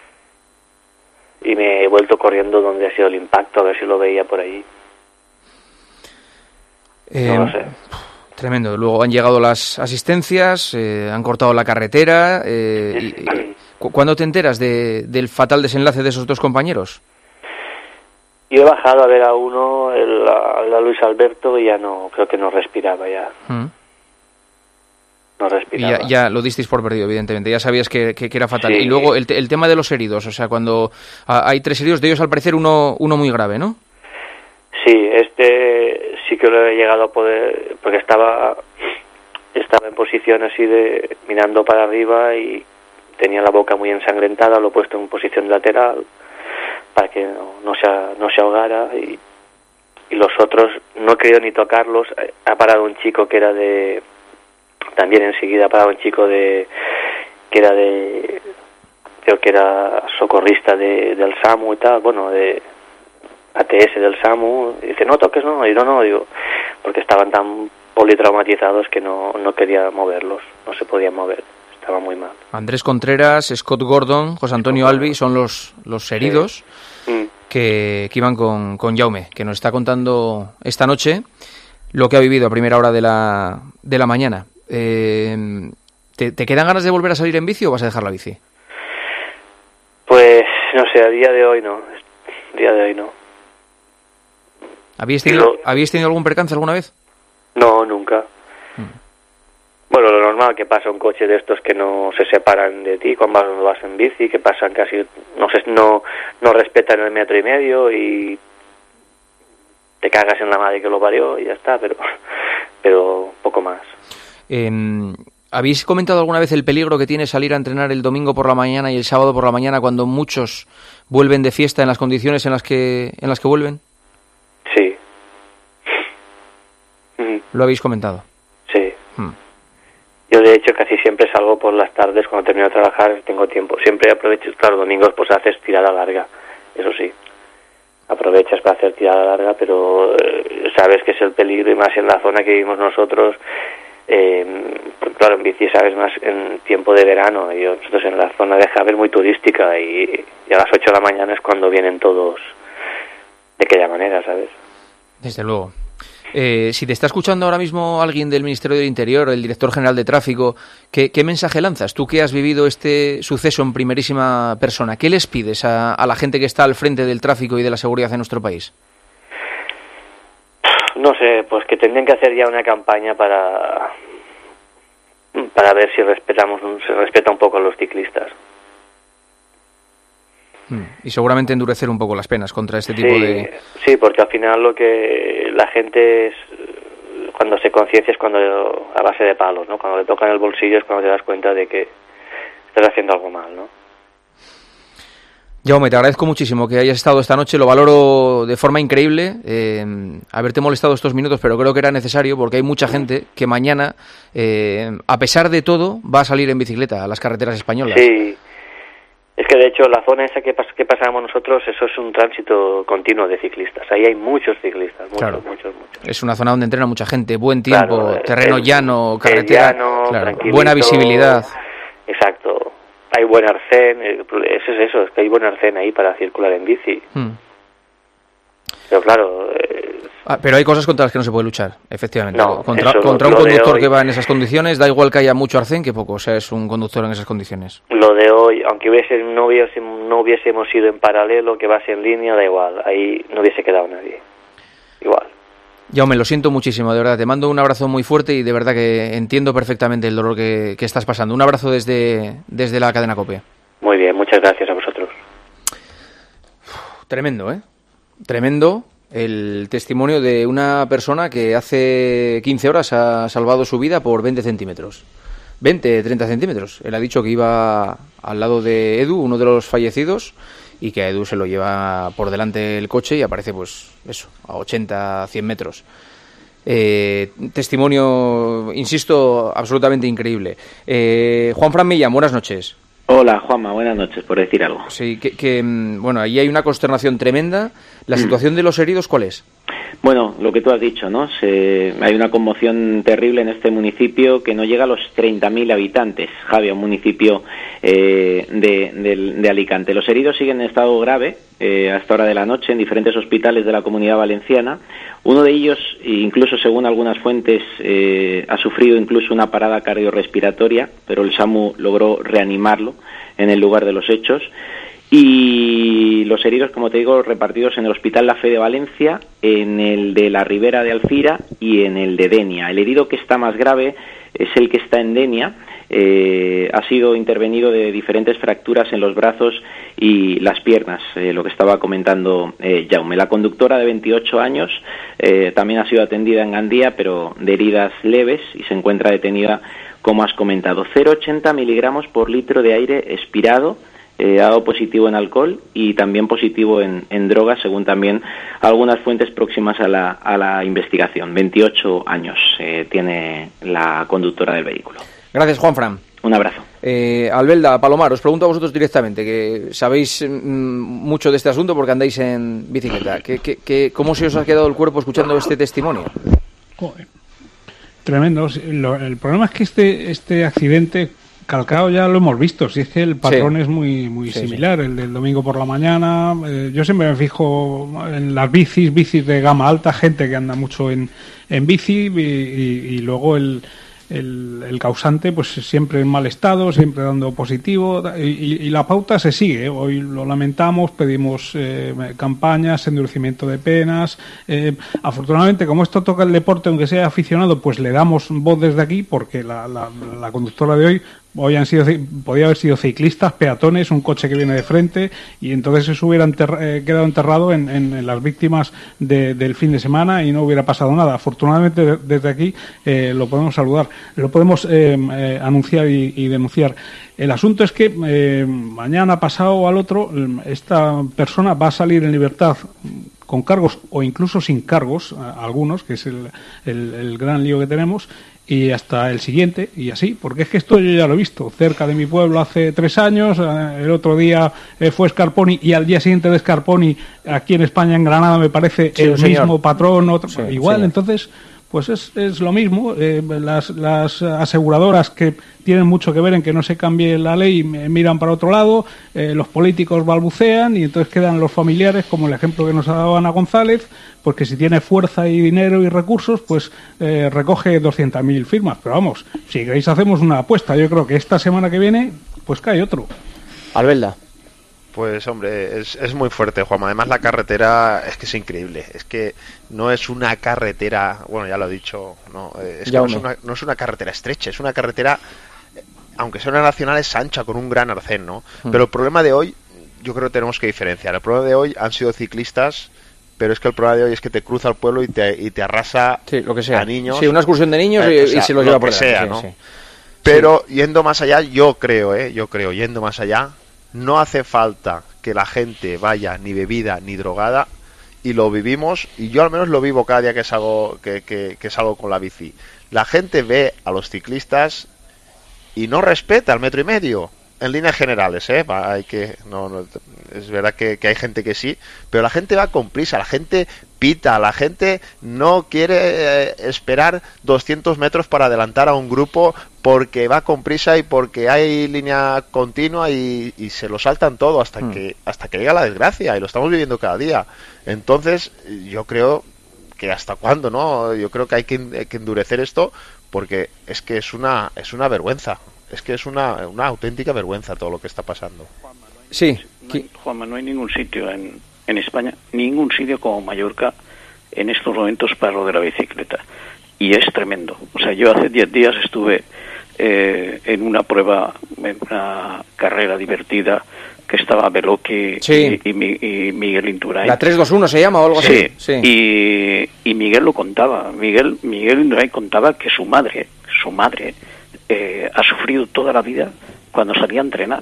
Y me he vuelto corriendo donde ha sido el impacto, a ver si lo veía por allí. Eh, no lo sé. Tremendo. Luego han llegado las asistencias, eh, han cortado la carretera. Eh, y, y, ¿Cuándo te enteras de, del fatal desenlace de esos dos compañeros? Yo he bajado a ver a uno, el, a, a Luis Alberto, y ya no, creo que no respiraba ya. Mm. No respiraba. Y ya, ya lo disteis por perdido, evidentemente. Ya sabías que, que, que era fatal. Sí. Y luego el, el tema de los heridos, o sea, cuando a, hay tres heridos, de ellos al parecer uno, uno muy grave, ¿no? Sí, este sí que lo he llegado a poder, porque estaba estaba en posición así de mirando para arriba y tenía la boca muy ensangrentada, lo he puesto en posición lateral para que no, no, se, no se ahogara y, y los otros no he querido ni tocarlos. Ha parado un chico que era de, también enseguida ha parado un chico de, que era de, creo que era socorrista de, del SAMU y tal, bueno, de A T S del SAMU, y dice, no toques, no, y no, no, digo, porque estaban tan politraumatizados que no, no quería moverlos, no se podían mover, estaba muy mal. Andrés Contreras, Scott Gordon, José Antonio Albi son los, los heridos sí. mm. que, que iban con, con Jaume, que nos está contando esta noche lo que ha vivido a primera hora de la, de la mañana. Eh, ¿te, ¿Te quedan ganas de volver a salir en bici o vas a dejar la bici? Pues, no sé, a día de hoy no, a día de hoy no. ¿Habíais tenido, ¿Habíais tenido algún percance alguna vez? No, nunca. Hmm. Bueno, lo normal que pasa un coche de estos que no se separan de ti cuando vas, vas en bici, que pasan casi, no sé, no, no respetan el metro y medio y te cagas en la madre que lo parió y ya está, pero, pero poco más. Eh, ¿Habéis comentado alguna vez el peligro que tiene salir a entrenar el domingo por la mañana y el sábado por la mañana cuando muchos vuelven de fiesta en las condiciones en las que, en las que vuelven? Sí. Mm. ¿Lo habéis comentado? Sí. Mm. Yo de hecho casi siempre salgo por las tardes cuando termino de trabajar, tengo tiempo. Siempre aprovecho, claro, domingos pues haces tirada larga, eso sí. Aprovechas para hacer tirada larga, pero eh, sabes que es el peligro y más en la zona que vivimos nosotros. Eh, pues claro, en bici sabes más en tiempo de verano. Y nosotros en la zona de Javer muy turística y, y a las ocho de la mañana es cuando vienen todos de aquella manera, ¿sabes? Desde luego. Eh, si te está escuchando ahora mismo alguien del Ministerio del Interior, el Director General de Tráfico, ¿qué, qué mensaje lanzas? Tú que has vivido este suceso en primerísima persona, ¿qué les pides a, a la gente que está al frente del tráfico y de la seguridad en nuestro país? No sé, pues que tendrían que hacer ya una campaña para para ver si respetamos se respeta un poco a los ciclistas. Y seguramente endurecer un poco las penas contra este tipo sí, de... Sí, porque al final lo que la gente es, cuando se conciencia es cuando a base de palos, ¿no? Cuando le tocan el bolsillo es cuando te das cuenta de que estás haciendo algo mal, ¿no? Jaume, te agradezco muchísimo que hayas estado esta noche, lo valoro de forma increíble, eh, haberte molestado estos minutos, pero creo que era necesario porque hay mucha gente que mañana, eh, a pesar de todo, va a salir en bicicleta a las carreteras españolas. Sí. Es que de hecho la zona esa que, pas- que pasábamos nosotros, eso es un tránsito continuo de ciclistas. Ahí hay muchos ciclistas, muchos, claro. muchos, muchos. Es una zona donde entrena mucha gente, buen tiempo, Claro, terreno el- llano, el carretera, llano, claro, tranquilito. buena visibilidad. Exacto. Hay buen arcén, eh, eso es eso, es que hay buen arcén ahí para circular en bici. Hmm. Pero claro... Eh, Ah, pero hay cosas contra las que no se puede luchar, efectivamente. No, contra eso contra lo- un lo de conductor hoy- que va en esas condiciones, da igual que haya mucho arcén que poco, o sea, es un conductor en esas condiciones. Lo de hoy, aunque hubiese, no, hubiese, no hubiésemos ido en paralelo, que vas en línea, da igual, ahí no hubiese quedado nadie. Igual. Jaume, lo siento muchísimo, de verdad, te mando un abrazo muy fuerte y de verdad que entiendo perfectamente el dolor que, que estás pasando. Un abrazo desde, desde la cadena COPE. Muy bien, muchas gracias a vosotros. Tremendo, ¿eh? Tremendo el testimonio de una persona que hace quince horas ha salvado su vida por veinte centímetros. veinte, treinta centímetros. Él ha dicho que iba al lado de Edu, uno de los fallecidos, y que a Edu se lo lleva por delante el coche y aparece, pues, eso, a ochenta, cien metros. Eh, testimonio, insisto, absolutamente increíble. Eh, Juanfran Millán, buenas noches. Hola, Juanma, buenas noches, por decir algo. Sí, que, que bueno, ahí hay una consternación tremenda. ¿La situación mm. de los heridos cuál es? Bueno, lo que tú has dicho, ¿no? Se, hay una conmoción terrible en este municipio que no llega a los treinta mil habitantes, Javi, un municipio eh, de, de, de Alicante. Los heridos siguen en estado grave eh, a esta hora de la noche en diferentes hospitales de la Comunidad Valenciana. Uno de ellos, incluso según algunas fuentes, eh, ha sufrido incluso una parada cardiorrespiratoria, pero el SAMU logró reanimarlo en el lugar de los hechos. Y los heridos, como te digo, repartidos en el Hospital La Fe de Valencia, en el de la Ribera de Alcira y en el de Denia. El herido que está más grave es el que está en Denia. Eh, ha sido intervenido de diferentes fracturas en los brazos y las piernas, eh, lo que estaba comentando eh, Jaume. La conductora de veintiocho años eh, también ha sido atendida en Gandía, pero de heridas leves, y se encuentra detenida, como has comentado. cero coma ochenta miligramos por litro de aire expirado. Eh, ha dado positivo en alcohol y también positivo en, en drogas, según también algunas fuentes próximas a la, a la investigación. veintiocho años eh, tiene la conductora del vehículo. Gracias, Juanfran. Un abrazo. Eh, Albelda, Palomar, os pregunto a vosotros directamente, que sabéis mm, mucho de este asunto porque andáis en bicicleta. ¿Qué, qué, qué, ¿Cómo se os ha quedado el cuerpo escuchando este testimonio? Joder. Tremendo. Lo, el problema es que este, este accidente... calcado ya lo hemos visto, si es que el patrón sí. es muy muy sí, similar, sí. el del domingo por la mañana. Eh, yo siempre me fijo en las bicis, bicis de gama alta, gente que anda mucho en, en bici y, y, y luego el, el, el causante pues siempre en mal estado, siempre dando positivo y, y, y la pauta se sigue. Hoy lo lamentamos, pedimos eh, campañas, endurecimiento de penas. Eh, afortunadamente, como esto toca el deporte, aunque sea aficionado, pues le damos voz desde aquí porque la, la, la conductora de hoy Hoy han sido, podía haber sido ciclistas, peatones, un coche que viene de frente, y entonces eso hubiera enterra, eh, quedado enterrado en, en, en las víctimas de, del fin de semana y no hubiera pasado nada. Afortunadamente, de, desde aquí eh, lo podemos saludar, lo podemos eh, eh, anunciar y, y denunciar. El asunto es que eh, mañana, pasado o al otro, esta persona va a salir en libertad con cargos o incluso sin cargos, algunos, que es el, el, el gran lío que tenemos. y hasta el siguiente, y así, porque es que esto yo ya lo he visto, cerca de mi pueblo hace tres años, el otro día fue Scarponi, y al día siguiente de Scarponi, aquí en España, en Granada, me parece sí, el señor. mismo patrón, otro, sí, igual, señor. Entonces, pues es, es lo mismo, eh, las, las aseguradoras que tienen mucho que ver en que no se cambie la ley, miran para otro lado, eh, los políticos balbucean y entonces quedan los familiares, como el ejemplo que nos ha dado Ana González, pues que si tiene fuerza y dinero y recursos, pues eh, recoge doscientas mil firmas. Pero vamos, si queréis hacemos una apuesta, yo creo que esta semana que viene, pues cae otro. Albelda. Pues hombre, es, es muy fuerte, Juanma. Además la carretera es que es increíble. Es que no es una carretera, bueno, ya lo he dicho, no, es que no es, una, no es una carretera estrecha, es una carretera, aunque sea una nacional, es ancha, con un gran arcén, ¿no? Mm. Pero el problema de hoy, yo creo que tenemos que diferenciar. El problema de hoy han sido ciclistas, pero es que el problema de hoy es que te cruza el pueblo y te, y te arrasa sí, lo que sea. a niños. Sí, una excursión de niños eh, y, o sea, y se los lleva por delante, sea, sí, ¿no? Sí. Pero sí. Yendo más allá, yo creo, ¿eh? Yo creo, yendo más allá, no hace falta que la gente vaya ni bebida ni drogada, y lo vivimos, y yo al menos lo vivo cada día que salgo, que, que, que salgo con la bici. La gente ve a los ciclistas y no respeta el metro y medio, en líneas generales, ¿eh? Hay que, no, no, es verdad que, que hay gente que sí, pero la gente va con prisa, la gente pita, la gente no quiere eh, esperar doscientos metros para adelantar a un grupo porque va con prisa y porque hay línea continua y, y se lo saltan todo hasta mm. que hasta que llega la desgracia, y lo estamos viviendo cada día. Entonces yo creo que hasta cuándo, ¿no? Yo creo que hay que, hay que endurecer esto, porque es que es una es una vergüenza. Es que es una, una auténtica vergüenza todo lo que está pasando. Sí. No hay, Juanma, no hay ningún sitio en, en España, ningún sitio como Mallorca en estos momentos para lo de la bicicleta. Y es tremendo. O sea, yo hace diez días estuve eh, en una prueba, en una carrera divertida, que estaba Beloki sí. y, y, y Miguel Indurain. La tres dos uno se llama o algo sí. así. Sí, y, y Miguel lo contaba. Miguel, Miguel Indurain contaba que su madre, su madre... Eh, ha sufrido toda la vida cuando salía a entrenar,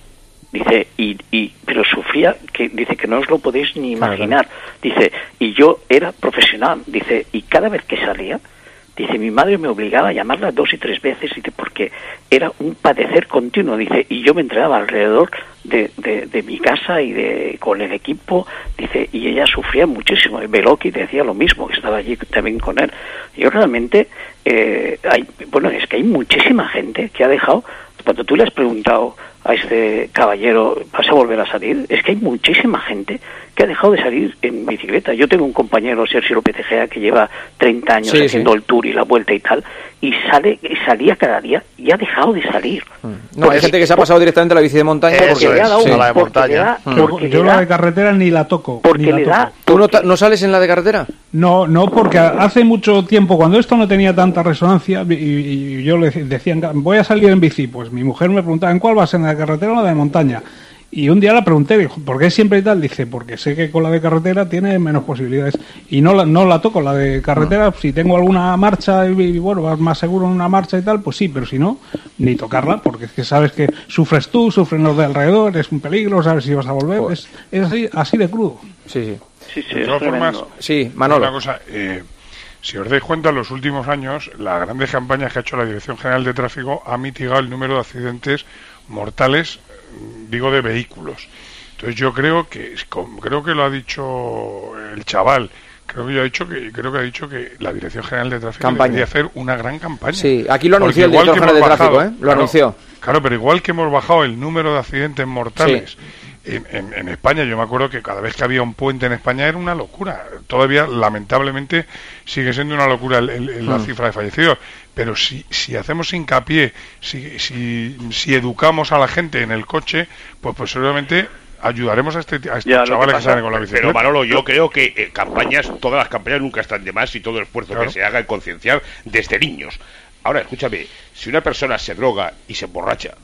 dice, y, y pero sufría, que dice que no os lo podéis ni imaginar, dice, y yo era profesional, dice, y cada vez que salía, dice, mi madre me obligaba a llamarla dos y tres veces, dice, porque era un padecer continuo, dice, y yo me entrenaba alrededor de, de, de mi casa y de con el equipo, dice, y ella sufría muchísimo. Y Beloki decía lo mismo, que estaba allí también con él. Yo realmente, eh, hay, bueno, es que hay muchísima gente que ha dejado, cuando tú le has preguntado a este caballero, ¿vas a volver a salir? Es que hay muchísima gente que ha dejado de salir en bicicleta. Yo tengo un compañero, Sergio López Egea, que lleva treinta años sí, haciendo sí. el tour y la vuelta y tal, y sale y salía cada día y ha dejado de salir. No, hay gente que se ha pasado directamente a la bici de montaña porque, le ha dado sí. un, la de montaña. Da, porque yo da, la de carretera ni la toco. Porque ni la le toco. da. ¿Tú no, no sales en la de carretera? No, no, porque hace mucho tiempo, cuando esto no tenía tanta resonancia, y, y yo le decía, voy a salir en bici, pues mi mujer me preguntaba, ¿en cuál vas, en la de carretera o la de montaña? Y un día la pregunté, dijo, ¿por qué siempre y tal? Dice, porque sé que con la de carretera tiene menos posibilidades. Y no la, no la toco, la de carretera, si tengo alguna marcha y, y bueno, vas más seguro en una marcha y tal, pues sí, pero si no, ni tocarla, porque es que sabes que sufres tú, sufren los de alrededor, es un peligro, sabes si vas a volver, es, es así, así de crudo. Sí, sí. Sí, sí, de todas formas, sí, Manolo. Una cosa, eh, si os dais cuenta, en los últimos años, las grandes campañas que ha hecho la Dirección General de Tráfico ha mitigado el número de accidentes mortales, digo, de vehículos. Entonces yo creo que creo que lo ha dicho el chaval, creo que yo ha dicho que creo que ha dicho que la Dirección General de Tráfico campaña. debería hacer una gran campaña. Sí, aquí lo anunció el Director General de Tráfico, ¿eh? Lo claro, anunció. Claro, pero igual que hemos bajado el número de accidentes mortales. Sí. En, en, en España, yo me acuerdo que cada vez que había un puente en España era una locura. Todavía, lamentablemente, sigue siendo una locura el, el, el, la mm. cifra de fallecidos. Pero si, si hacemos hincapié, si, si, si educamos a la gente en el coche, pues posiblemente ayudaremos a, este, a estos ya, chavales que, que salen con la bicicleta. Pero Manolo, yo creo que eh, campañas, todas las campañas nunca están de más, y todo el esfuerzo claro. que se haga en concienciar desde niños. Ahora, escúchame, si una persona se droga y se emborracha,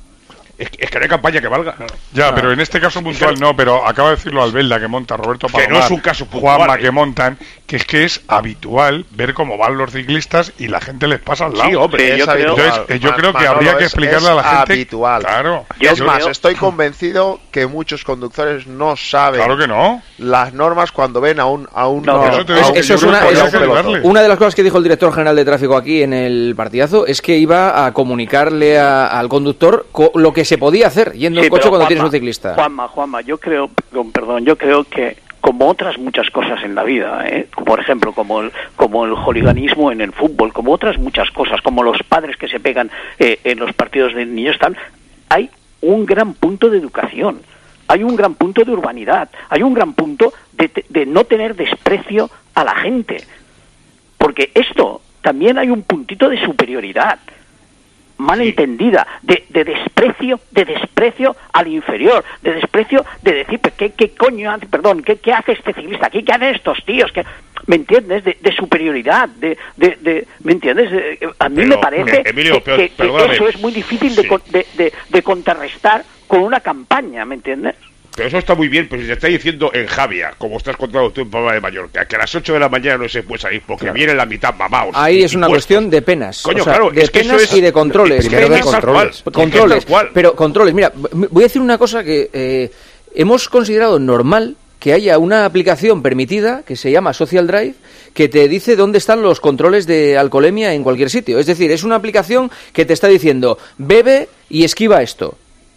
Es, es que no hay campaña que valga. Ya, ah. pero en este caso puntual no, pero acaba de decirlo Albelda, que monta Roberto Palomar, que no es un caso puntual, Juanma, ¿eh? que montan, que es que es habitual ver cómo van los ciclistas y la gente les pasa al lado. Sí, hombre, sí, yo, creo, Entonces, eh, yo Man, creo que Manolo, habría que es, explicarle es a la gente. Habitual. Claro. Es yo, más, yo, estoy convencido que muchos conductores no saben claro que no. las normas cuando ven a un a un, no, a, eso, a un, eso es una, eso es una de las cosas que dijo el director general de tráfico aquí en el partidazo, es que iba a comunicarle a, al conductor co lo que se podía hacer yendo sí, en coche cuando Juanma, tienes un ciclista. Juanma, Juanma, yo creo, perdón, yo creo que como otras muchas cosas en la vida, ¿eh? Por ejemplo, como el, como el hooliganismo en el fútbol, como otras muchas cosas, como los padres que se pegan eh, en los partidos de niños, tal, hay un gran punto de educación, hay un gran punto de urbanidad, hay un gran punto de, de no tener desprecio a la gente, porque esto también hay un puntito de superioridad mal sí. entendida, de, de desprecio, de desprecio al inferior, de desprecio de decir, ¿qué, qué coño hace, perdón, qué, qué hace este ciclista aquí? ¿Qué hacen estos tíos? ¿Qué, ¿me entiendes? De, de superioridad, de, de, de, ¿me entiendes? A mí pero, me parece Emilio, que, que, que eso es muy difícil de, sí. de, de, de contrarrestar con una campaña, ¿me entiendes? Pero eso está muy bien, pero si se está diciendo en Javia, como estás contando tú en Palma de Mallorca, que a las ocho de la mañana no se puede salir porque claro. viene la mitad mamaos. Ahí es una puestos. cuestión de penas. Coño, o sea, claro, de es que penas eso es, y de controles. Primero penas, de controles. Controles. Pero controles, mira, voy a decir una cosa que eh, hemos considerado normal que haya una aplicación permitida que se llama Social Drive que te dice dónde están los controles de alcoholemia en cualquier sitio. Es decir, es una aplicación que te está diciendo bebe y esquiva esto.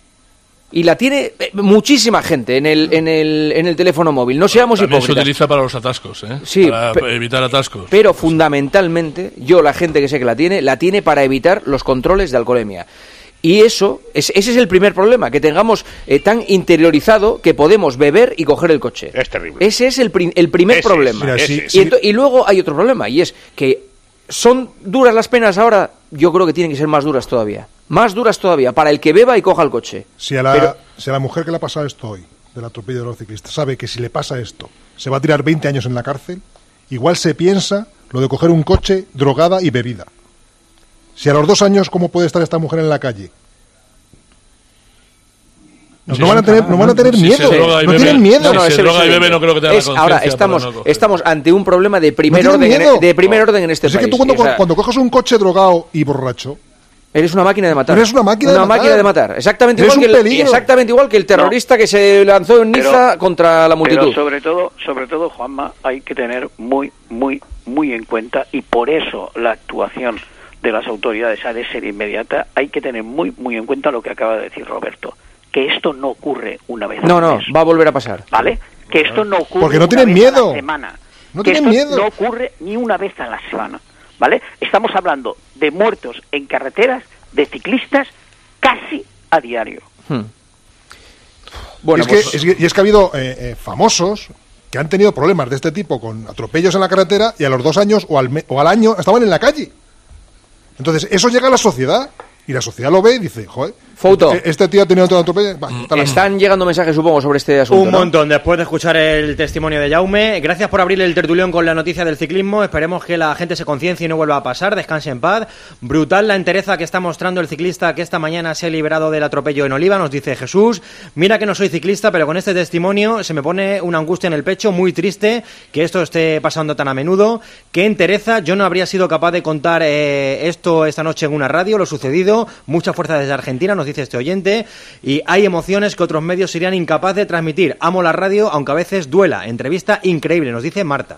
Y la tiene muchísima gente en el en el en el teléfono móvil. No seamos También hipócritas. se utiliza para los atascos, ¿eh? Sí, para pe evitar atascos. Pero fundamentalmente, yo la gente que sé que la tiene, la tiene para evitar los controles de alcoholemia. Y eso, es, ese es el primer problema, que tengamos eh, tan interiorizado que podemos beber y coger el coche. Es terrible. Ese es el, pri el primer ese problema. Es, y, sí. y luego hay otro problema, y es que son duras las penas ahora, yo creo que tienen que ser más duras todavía. Más duras todavía, para el que beba y coja el coche. Si a la, Pero, si a la mujer que le ha pasado esto hoy, del atropello de los ciclistas, sabe que si le pasa esto, se va a tirar veinte años en la cárcel, igual se piensa lo de coger un coche drogada y bebida. Si a los dos años, ¿cómo puede estar esta mujer en la calle? No, sí, no van a tener, no van a tener si miedo. No bebe, tienen miedo. No, no, si se droga y bebe, no creo que tenga es, la ahora estamos, no estamos ante un problema de primer no orden, en, de primer no. orden en este pues país. Es que tú cuando, o sea, cuando coges un coche drogado y borracho, eres una máquina de matar. Eres una máquina, una de, máquina matar. de matar. Exactamente eres igual, que el, exactamente igual que el terrorista no. que se lanzó en Niza pero, contra la multitud. Pero sobre todo, sobre todo, Juanma, hay que tener muy, muy, muy en cuenta, y por eso la actuación de las autoridades ha de ser inmediata, hay que tener muy, muy en cuenta lo que acaba de decir Roberto, que esto no ocurre una vez no, al no, mes. va a volver a pasar. ¿Vale? Que esto no ocurre Porque no una tienen vez miedo. a la semana. No que tienen esto miedo. no ocurre ni una vez a la semana. ¿Vale? Estamos hablando de muertos en carreteras, de ciclistas, casi a diario. Hmm. Bueno, y, es pues... que, es, y es que ha habido eh, eh, famosos que han tenido problemas de este tipo con atropellos en la carretera y a los dos años o al, me o al año estaban en la calle. Entonces, eso llega a la sociedad y la sociedad lo ve y dice, joder, Foto. este tío ha tenido otro atropello. Va, Están llegando mensajes, supongo, sobre este asunto. Un ¿no? montón, después de escuchar el testimonio de Jaume. Gracias por abrir el tertulión con la noticia del ciclismo. Esperemos que la gente se conciencie y no vuelva a pasar. Descanse en paz. Brutal la entereza que está mostrando el ciclista que esta mañana se ha liberado del atropello en Oliva, nos dice Jesús. Mira que no soy ciclista, pero con este testimonio se me pone una angustia en el pecho, muy triste que esto esté pasando tan a menudo. Qué entereza, yo no habría sido capaz de contar eh, esto esta noche en una radio, lo sucedido. Mucha fuerza desde Argentina, nos dice este oyente. Y hay emociones que otros medios serían incapaces de transmitir. Amo la radio, aunque a veces duela. Entrevista increíble, nos dice Marta.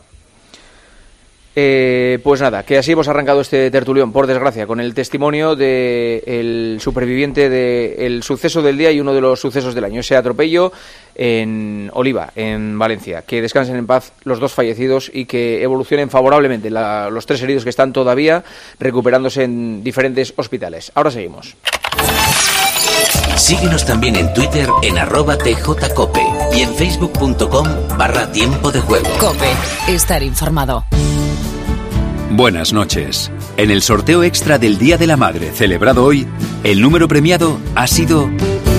Eh, pues nada, que así hemos arrancado este tertulión, por desgracia, con el testimonio del superviviente del suceso del día y uno de los sucesos del año, ese atropello en Oliva, en Valencia. Que descansen en paz los dos fallecidos y que evolucionen favorablemente la, los tres heridos que están todavía recuperándose en diferentes hospitales. Ahora seguimos. Síguenos también en Twitter en arroba tjcope y en facebook.com barra tiempo de juego. Cope, estar informado. Buenas noches. En el sorteo extra del Día de la Madre celebrado hoy, el número premiado ha sido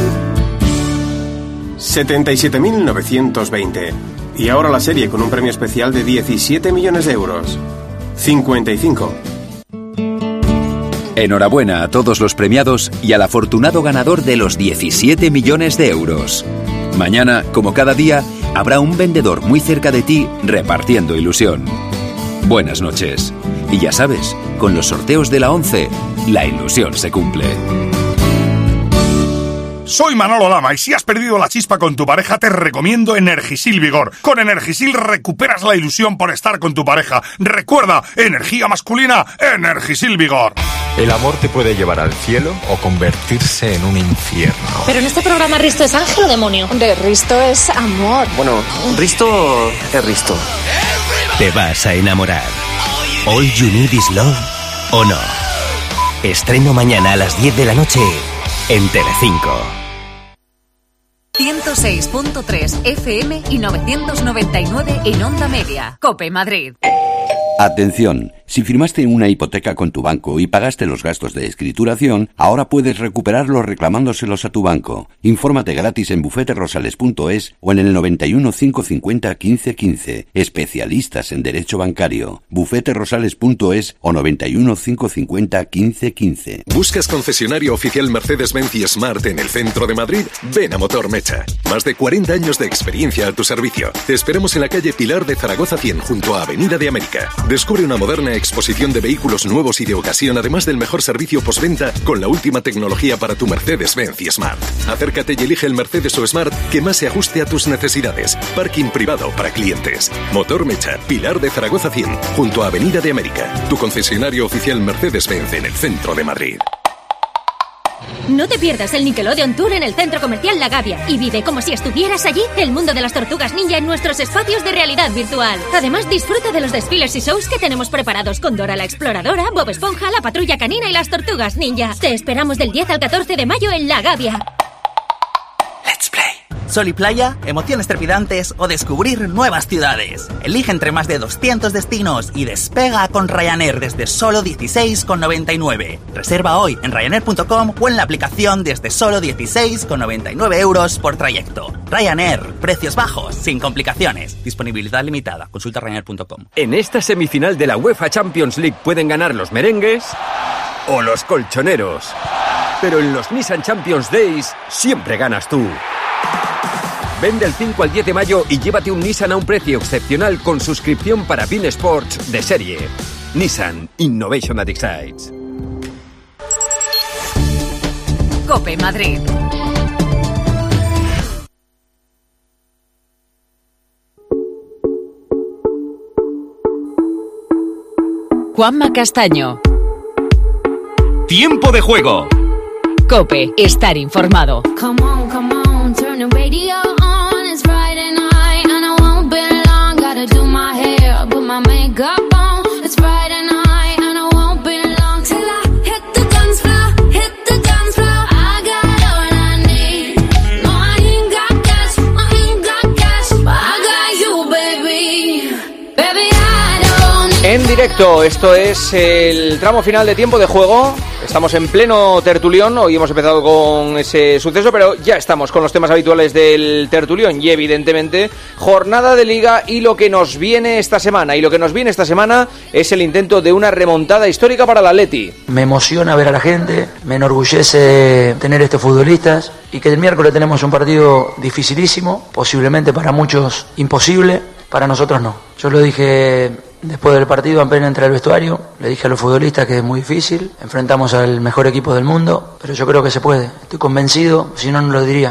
setenta y siete mil novecientos veinte. Y ahora la serie con un premio especial de diecisiete millones de euros. cincuenta y cinco. Enhorabuena a todos los premiados y al afortunado ganador de los diecisiete millones de euros. Mañana, como cada día, habrá un vendedor muy cerca de ti repartiendo ilusión. Buenas noches. Y ya sabes, con los sorteos de la once, la ilusión se cumple. Soy Manolo Lama y si has perdido la chispa con tu pareja te recomiendo Energisil Vigor. Con Energisil recuperas la ilusión por estar con tu pareja. Recuerda, energía masculina, Energisil Vigor. El amor te puede llevar al cielo o convertirse en un infierno. Pero en este programa Risto es ángel o demonio. De Risto es amor. Bueno, Risto es Risto. Te vas a enamorar. All You Need Is Love o no. Estreno mañana a las diez de la noche en Telecinco. ciento seis punto tres F M y novecientos noventa y nueve en Onda Media. COPE Madrid. Atención, si firmaste una hipoteca con tu banco y pagaste los gastos de escrituración, ahora puedes recuperarlos reclamándoselos a tu banco. Infórmate gratis en bufete rosales punto es o en el noventa y uno, cinco cincuenta, quince quince. Especialistas en derecho bancario. bufete rosales punto es o noventa y uno, cinco cincuenta, quince quince. ¿Buscas concesionario oficial Mercedes-Benz y Smart en el centro de Madrid? Ven a Motor Mecha. Más de cuarenta años de experiencia a tu servicio. Te esperamos en la calle Pilar de Zaragoza cien, junto a Avenida de América. Descubre una moderna exposición de vehículos nuevos y de ocasión, además del mejor servicio postventa con la última tecnología para tu Mercedes-Benz y Smart. Acércate y elige el Mercedes o Smart que más se ajuste a tus necesidades. Parking privado para clientes. Motor Mecha, Pilar de Zaragoza cien, junto a Avenida de América. Tu concesionario oficial Mercedes-Benz en el centro de Madrid. No te pierdas el Nickelodeon Tour en el Centro Comercial La Gavia y vive como si estuvieras allí el mundo de las tortugas ninja en nuestros espacios de realidad virtual. Además, disfruta de los desfiles y shows que tenemos preparados con Dora la Exploradora, Bob Esponja, la Patrulla Canina y las tortugas ninja. Te esperamos del diez al catorce de mayo en La Gavia. Let's play. Sol y playa, emociones trepidantes o descubrir nuevas ciudades. Elige entre más de doscientos destinos y despega con Ryanair desde solo dieciséis con noventa y nueve. Reserva hoy en ryanair punto com o en la aplicación desde solo dieciséis con noventa y nueve euros por trayecto. Ryanair, precios bajos, sin complicaciones. Disponibilidad limitada. Consulta ryanair punto com. En esta semifinal de la UEFA Champions League pueden ganar los merengues o los colchoneros. Pero en los Nissan Champions Days siempre ganas tú. Ven del cinco al diez de mayo y llévate un Nissan a un precio excepcional con suscripción para Bean Sports de serie. Nissan Innovation that excites. COPE Madrid. Juanma Castaño. Tiempo de juego. COPE, estar informado. Come on, come on, turn the radio on. It's Friday night and I won't be long. Gotta do my hair, put my makeup on. It's Friday night and I won't be long till I hit the dance floor, hit the dance floor. I got all I need. No, I ain't got cash, I ain't got cash, but I got you, baby. Baby, I don't need. En directo, esto es el tramo final de tiempo de juego. Estamos en pleno tertulión, hoy hemos empezado con ese suceso, pero ya estamos con los temas habituales del tertulión y evidentemente jornada de liga y lo que nos viene esta semana. Y lo que nos viene esta semana es el intento de una remontada histórica para el Atleti. Me emociona ver a la gente, me enorgullece tener estos futbolistas y que el miércoles tenemos un partido dificilísimo, posiblemente para muchos imposible, para nosotros no. Yo lo dije después del partido, apenas entré al vestuario, le dije a los futbolistas que es muy difícil, enfrentamos al mejor equipo del mundo, pero yo creo que se puede, estoy convencido, si no, no lo diría.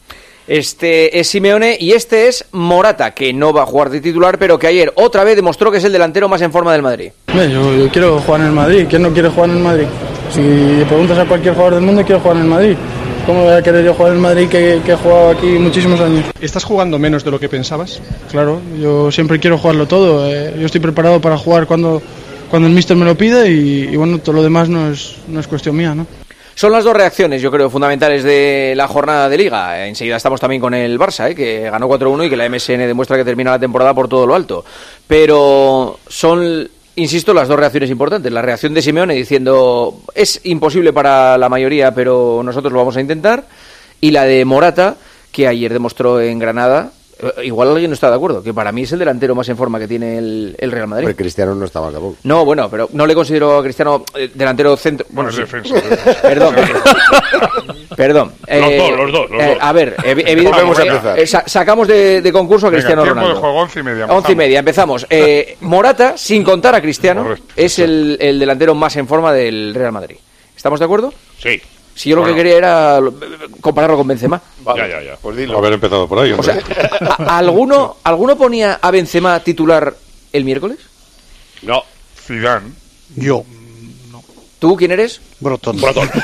Este es Simeone y este es Morata, que no va a jugar de titular, pero que ayer otra vez demostró que es el delantero más en forma del Madrid. Yo, yo quiero jugar en el Madrid, ¿quién no quiere jugar en el Madrid? Si le preguntas a cualquier jugador del mundo, quiero jugar en el Madrid. ¿Cómo voy a querer yo jugar en el Madrid que, que he jugado aquí muchísimos años? ¿Estás jugando menos de lo que pensabas? Claro, yo siempre quiero jugarlo todo. Eh, yo estoy preparado para jugar cuando, cuando el míster me lo pide y, y bueno, todo lo demás no es, no es cuestión mía, ¿no? Son las dos reacciones, yo creo, fundamentales de la jornada de Liga. Enseguida estamos también con el Barça, ¿eh? Que ganó cuatro uno y que la M S N demuestra que termina la temporada por todo lo alto. Pero son, insisto, las dos reacciones importantes. La reacción de Simeone diciendo es imposible para la mayoría, pero nosotros lo vamos a intentar. Y la de Morata, que ayer demostró en Granada Igual alguien no está de acuerdo, que para mí es el delantero más en forma que tiene el, el Real Madrid. Pero Cristiano no estaba tampoco. No, bueno, pero no le considero a Cristiano eh, delantero centro. Bueno, Bueno, sí. defensa, defensa. Perdón. Perdón. Los dos, los dos, los eh, dos. A ver, ev- evidentemente. Volvemos a empezar. eh, sa- sacamos de, de concurso a Venga, Cristiano tiempo Ronaldo. de juego, once y media. Once y media, empezamos. Eh, Morata, sin contar a Cristiano, Correcto. es el, el delantero más en forma del Real Madrid. ¿Estamos de acuerdo? Sí. Si yo lo Bueno. que quería era lo- compararlo con Benzema. Ya, ya, ya. Pues dilo. Haber empezado por ahí, O hombre. sea, ¿a- ¿alguno, ¿alguno ponía a Benzema titular el miércoles? No. Zidane. Yo. ¿Tú quién eres? Brotón.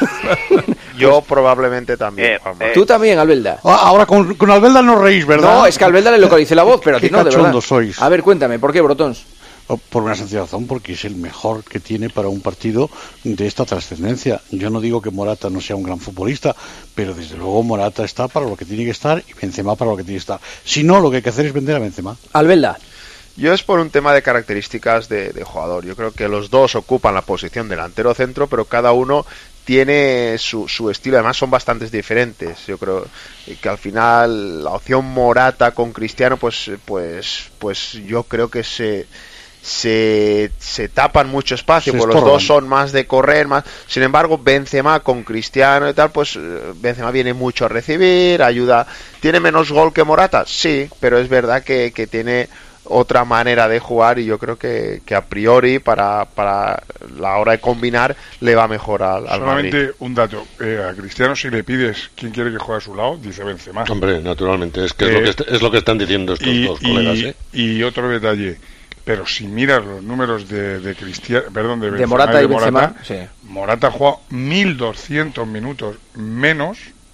Yo probablemente también. Juanma. Tú también, Albelda. Ah, Ahora con, con Albelda no reís, ¿verdad? No, es que a Albelda le localicé la voz, pero a ti Qué no, de verdad. cachondos sois. A ver, cuéntame, ¿por qué, Brotons? Oh, Por una sencilla razón, porque es el mejor que tiene para un partido de esta trascendencia. Yo no digo que Morata no sea un gran futbolista, pero desde luego Morata está para lo que tiene que estar y Benzema para lo que tiene que estar. Si no, lo que hay que hacer es vender a Benzema. Albelda. Yo es por un tema de características de, de jugador. Yo creo que los dos ocupan la posición delantero centro, pero cada uno tiene su, su estilo. Además son bastantes diferentes. Yo creo que al final la opción Morata con Cristiano, pues, pues, pues yo creo que se se, se tapan mucho espacio, Se pues los estorban. dos son más de correr, más. Sin embargo, Benzema con Cristiano y tal, pues eh, Benzema viene mucho a recibir, ayuda. ¿Tiene menos gol que Morata? Sí, pero es verdad que, que tiene otra manera de jugar y yo creo que, que a priori para, para la hora de combinar le va mejor al, al Solamente Madrid. un dato. Eh, a Cristiano, si le pides quién quiere que juegue a su lado, dice Benzema. Hombre, naturalmente, es que es, Eh, lo que est- es lo que están diciendo estos y, dos colegas, y- ¿eh? y otro detalle. Pero si miras los números de, de Cristiano, perdón, de, De Benzema Morata y y de Benzema, Morata, sí. Morata ha jugado mil doscientos minutos menos,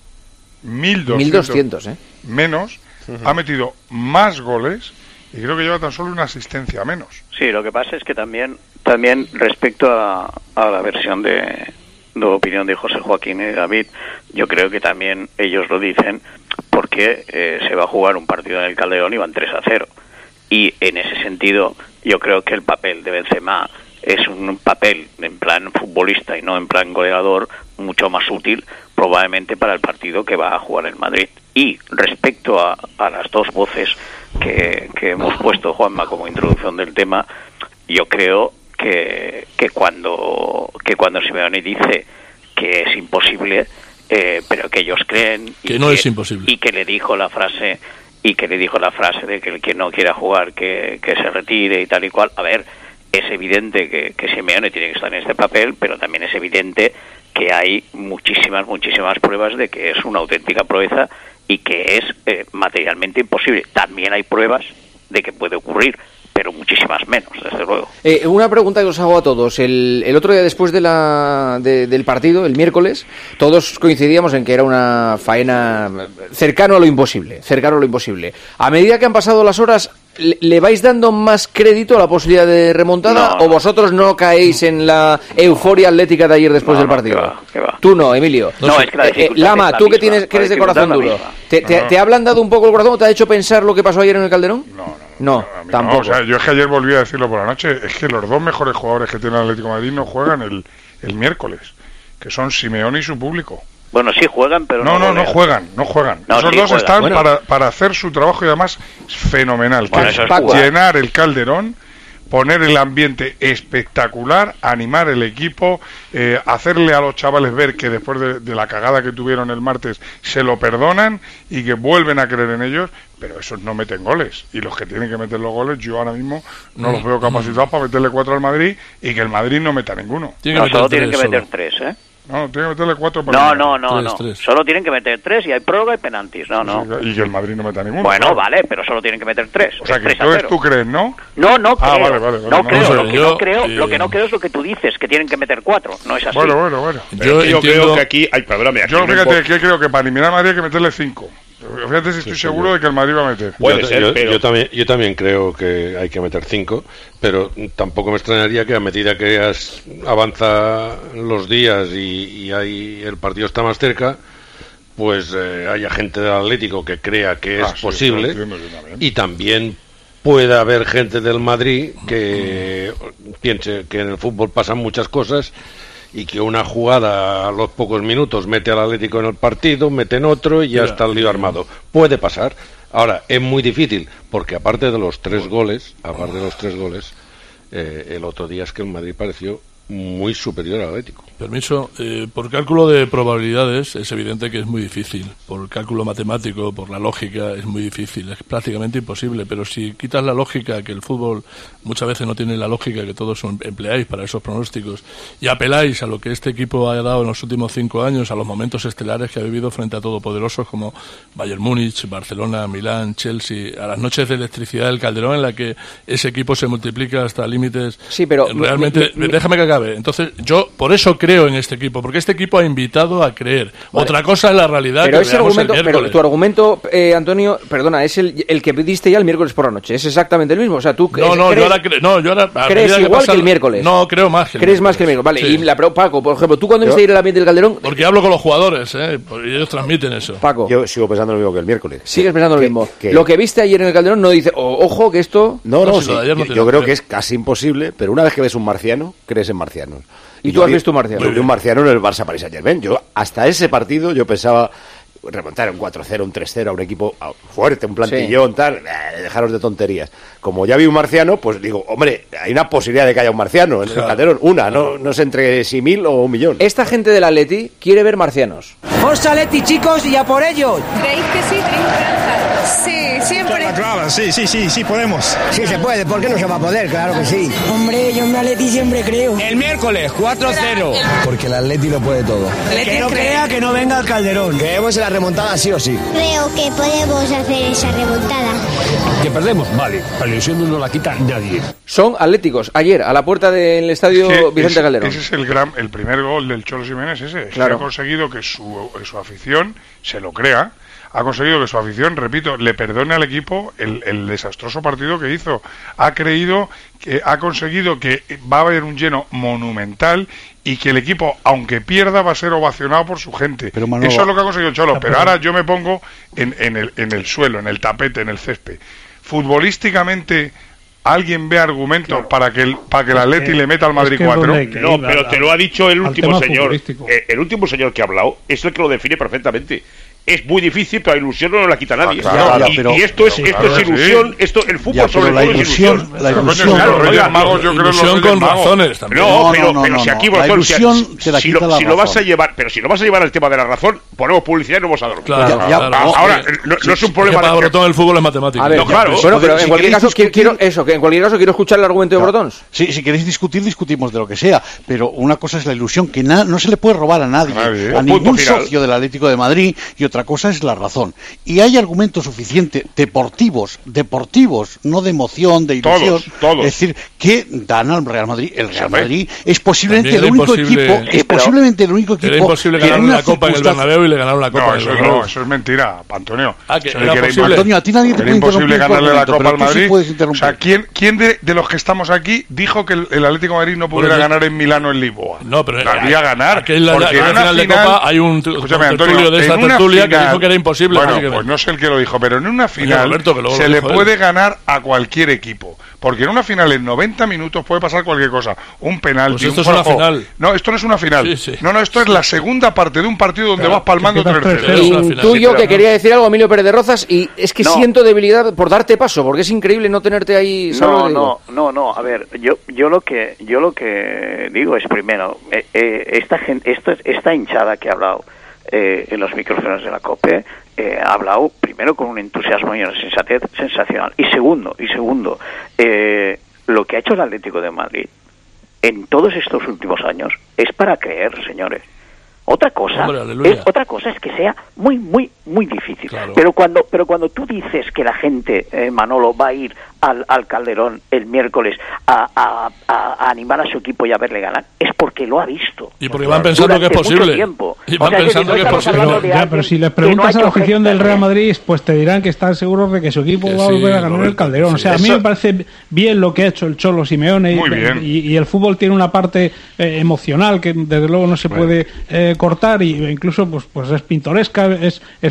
mil doscientos, mil doscientos, ¿eh? menos, ha metido más goles y creo que lleva tan solo una asistencia menos. Sí, lo que pasa es que también también respecto a, a la versión de, de opinión de José Joaquín y David, yo creo que también ellos lo dicen porque eh, se va a jugar un partido en el Calderón y van tres a cero. Y en ese sentido yo creo que el papel de Benzema es un papel en plan futbolista y no en plan goleador mucho más útil probablemente para el partido que va a jugar el Madrid. Y respecto a, a las dos voces que, que hemos puesto, Juanma, como introducción del tema, yo creo que, que cuando que cuando Simeone dice que es imposible, eh, pero que ellos creen y Que no es imposible. y que le dijo la frase y que le dijo la frase de que el que no quiera jugar que, que se retire y tal y cual. A ver, es evidente que, que Simeone tiene que estar en este papel, pero también es evidente que hay muchísimas, muchísimas pruebas de que es una auténtica proeza y que es eh, materialmente imposible. También hay pruebas de que puede ocurrir, pero muchísimas menos, desde luego. Eh, una pregunta que os hago a todos. El, el otro día después de la, de- del partido, el miércoles, todos coincidíamos en que era una faena cercano a lo imposible, cercano a lo imposible. A medida que han pasado las horas, ¿le, le vais dando más crédito a la posibilidad de remontada No, o vosotros no caéis en la euforia atlética de ayer después No, del no, partido? que va, que va. Tú no, Emilio. No, es que la Eh, eh, dificultad Lama, es la tú que, misma, tienes, que la eres de dificultad corazón es la duro, misma. ¿te, te, No. te ha ablandado un poco el corazón o te ha hecho pensar lo que pasó ayer en el Calderón? No, no. No, A mí tampoco. no, o sea, yo es que ayer volví a decirlo por la noche, es que los dos mejores jugadores que tiene el Atlético de Madrid no juegan el, el miércoles, que son Simeone y su público. Bueno, sí juegan, pero No, no no, no golean. juegan, no juegan. No, Esos sí dos juegan. están Bueno. para, para hacer su trabajo y además es fenomenal, Bueno, que eso es es jugar. llenar el Calderón, poner el ambiente espectacular, animar el equipo, eh, hacerle a los chavales ver que después de, de la cagada que tuvieron el martes se lo perdonan y que vuelven a creer en ellos, pero esos no meten goles. Y los que tienen que meter los goles, yo ahora mismo no los veo capacitados para meterle cuatro al Madrid y que el Madrid no meta ninguno. No, solo tienen que meter tres, ¿eh? No, tienen que meterle cuatro para No, el no, Madrid. no, no. Solo tienen que meter tres y hay prórroga y penaltis. No, no. Y que el Madrid no meta ninguno. Bueno, claro. vale, pero solo tienen que meter tres. O sea, Es que tres a entonces cero. tú crees, ¿no? No, no creo. Ah, vale, vale, vale, no, no, creo. no, lo, que yo, no creo eh, lo que no creo es lo que tú dices, que tienen que meter cuatro. No es así. Bueno, bueno, bueno. Yo yo entiendo- creo que aquí, ay, perdóname, aquí Yo no fíjate impo- que creo que para eliminar a Madrid hay que meterle cinco. Fíjate si estoy sí, seguro yo- de que el Madrid va a meter. Puede yo, ser, yo- pero- yo también, yo también creo que hay que meter cinco, pero tampoco me extrañaría que a medida que as- avanza los días y, y hay, el partido está más cerca, pues eh, haya gente del Atlético que crea que es Ah, sí, posible lo entiendo yo también. y también puede haber gente del Madrid que piense que en el fútbol pasan muchas cosas y que una jugada a los pocos minutos mete al Atlético en el partido, mete en otro y ya Mira, está el lío armado. Puede pasar. Ahora, es muy difícil, porque aparte de los tres goles, aparte de los tres goles, eh, el otro día es que el Madrid pareció muy superior al Atlético. Permiso, eh, por cálculo de probabilidades es evidente que es muy difícil. Por cálculo matemático, por la lógica, es muy difícil. Es prácticamente imposible. Pero si quitas la lógica, que el fútbol muchas veces no tiene la lógica que todos empleáis para esos pronósticos, y apeláis a lo que este equipo ha dado en los últimos cinco años, a los momentos estelares que ha vivido frente a todopoderosos como Bayern Múnich, Barcelona, Milán, Chelsea, a las noches de electricidad del Calderón, en la que ese equipo se multiplica hasta límites. Sí, pero realmente, me, me, déjame que acabe. Entonces, yo por eso creo en este equipo, porque este equipo ha invitado a creer. Vale. Otra cosa es la realidad. Pero que ese argumento, pero tu argumento, eh, Antonio, perdona, es el, el que diste ya el miércoles por la noche. Es exactamente el mismo. O sea, tú no, no, crees, yo ahora cre no, yo ahora crees igual que, pasa, que el miércoles. No, creo más que el crees miércoles. más que el miércoles. Vale. Sí. Y la Paco, por ejemplo, tú cuando viste ir al ambiente del Calderón. Porque hablo con los jugadores, eh, y ellos transmiten eso. Paco, yo sigo pensando lo mismo que el miércoles. Sigues pensando lo que, mismo. Que... Lo que viste ayer en el Calderón no dice, oh, ojo, que esto. No, no, no sí, si yo, no yo creo que es casi imposible, pero una vez que ves un marciano, crees en marcianos. ¿Y, ¿Y tú has visto un marciano? Yo vi un marciano en el Barça Paris Saint-Germain. Yo hasta ese partido yo pensaba remontar un cuatro cero, un tres cero a un equipo fuerte, un plantillón, sí. tal, eh, dejaros de tonterías. Como ya vi un marciano, pues digo, hombre, hay una posibilidad de que haya un marciano en claro. el Calderón, una, no, no sé entre si mil o un millón. Esta gente del Atleti quiere ver marcianos. Forza Atleti, chicos, y a por ellos. ¿Creéis que sí? ¿Creéis esperanza? Sí, siempre. Claro, sí, sí, sí, sí podemos. Sí se puede, ¿por qué no se va a poder? Claro que sí. Hombre, yo en mi Atleti siempre creo. El miércoles, cuatro cero. Porque el Atleti lo puede todo. Que no crea que no venga al Calderón. Creemos en la remontada sí o sí. Creo que podemos hacer esa remontada. ¿Que perdemos? Vale, la ilusión no nos la quita nadie. Son atléticos. Ayer, a la puerta del estadio es Vicente es, Calderón. Ese es el gran, el primer gol del Cholo Simeone, ese. Claro. Que ha conseguido que su, su afición se lo crea. Ha conseguido que su afición, repito, le perdone al equipo el, el desastroso partido que hizo. Ha creído que ha conseguido que va a haber un lleno monumental y que el equipo, aunque pierda, va a ser ovacionado por su gente. Pero Manolo, eso es lo que ha conseguido el Cholo. Pero ahora yo me pongo en, en, el, en el suelo, en el tapete, en el césped. Futbolísticamente, ¿alguien ve argumentos claro. para que el para que el Atleti le meta al Madrid cuatro? No, pero te lo ha dicho el último señor. Eh, el último señor que ha hablado es el que lo define perfectamente. Es muy difícil, pero la ilusión no la quita nadie. Ah, claro, ya, y, pero, y esto es, pero, esto claro, es ilusión, sí. esto el fútbol ya, sobre todo es ilusión. La ilusión, claro, los Reyes Magos, yo creo ilusión con razones también. No, no, pero, no, pero no, si aquí no. La ilusión si, te la si, quita lo, la si lo vas a llevar, pero si lo vas a llevar al tema de la razón, ponemos publicidad y no vamos a dormir. Claro, ya, claro, claro. Ahora no, no es un problema. Para Brotón el fútbol es matemático. A ver, no, claro. Bueno, pero en cualquier caso quiero eso, que en cualquier caso quiero escuchar el argumento de Brotón. Sí, si queréis discutir, discutimos de lo que sea, pero una cosa es la ilusión que no se le puede robar a nadie, a ningún socio del Atlético de Madrid, y otra cosa es la razón. Y hay argumentos suficientes deportivos, deportivos, no de emoción, de ilusión, todos, todos. es decir, que dan al Real Madrid. El Real Madrid es posiblemente el único equipo, es posiblemente el único equipo era imposible ganar una copa en el Bernabéu y le ganaron la copa no, en el eso Bernabéu. No, eso es mentira, Antonio. Ah, que eso era que posible. Era Antonio, a ti nadie te era puede imposible ganarle la copa al Madrid. Sí, o sea, ¿quién, quién de, de los que estamos aquí dijo que el, el Atlético de Madrid no pudiera bueno, ganar en Milán o en Lisboa? No, pero daría a ganar. Aquí en la, porque en la final, final de copa hay un tertulio de esta tertulia final, que dijo que era imposible. Bueno, pues no sé el que lo dijo, pero en una final Roberto, se le puede él. ganar a cualquier equipo. Porque en una final en noventa minutos puede pasar cualquier cosa. Un penalti, pues esto un es una final. No, esto no es una final. Sí, sí. No, no, esto es la segunda parte de un partido donde claro, vas palmando tres cero. Intuyo sí, que no. quería decir algo Emilio Pérez de Rozas y es que no. siento debilidad por darte paso, porque es increíble no tenerte ahí. No, no, no, no. A ver, yo, yo lo que, yo lo que digo es primero, eh, eh, esta gente, esta, esta hinchada que ha hablado eh, en los micrófonos de la COPE. Eh, ha hablado primero con un entusiasmo y una sensatez sensacional y segundo y segundo eh, lo que ha hecho el Atlético de Madrid en todos estos últimos años es para creer, señores. Otra cosa Hombre, es otra cosa es que sea muy muy muy difícil. Claro. Pero cuando pero cuando tú dices que la gente eh, Manolo va a ir al, al Calderón el miércoles a, a, a animar a su equipo y a verle ganar es porque lo ha visto. Y porque van pensando que es posible. Tiempo. Y van o sea, pensando que, no que es posible. Pero, ya, pero si les preguntas no a la afición del Real Madrid, pues te dirán que están seguros de que su equipo que va a volver sí, a ganar el Calderón. O sea, a mí me parece bien lo que ha hecho el Cholo Simeone y, y, y el fútbol tiene una parte eh, emocional que desde luego no se puede eh, cortar y incluso pues pues es pintoresca, es, es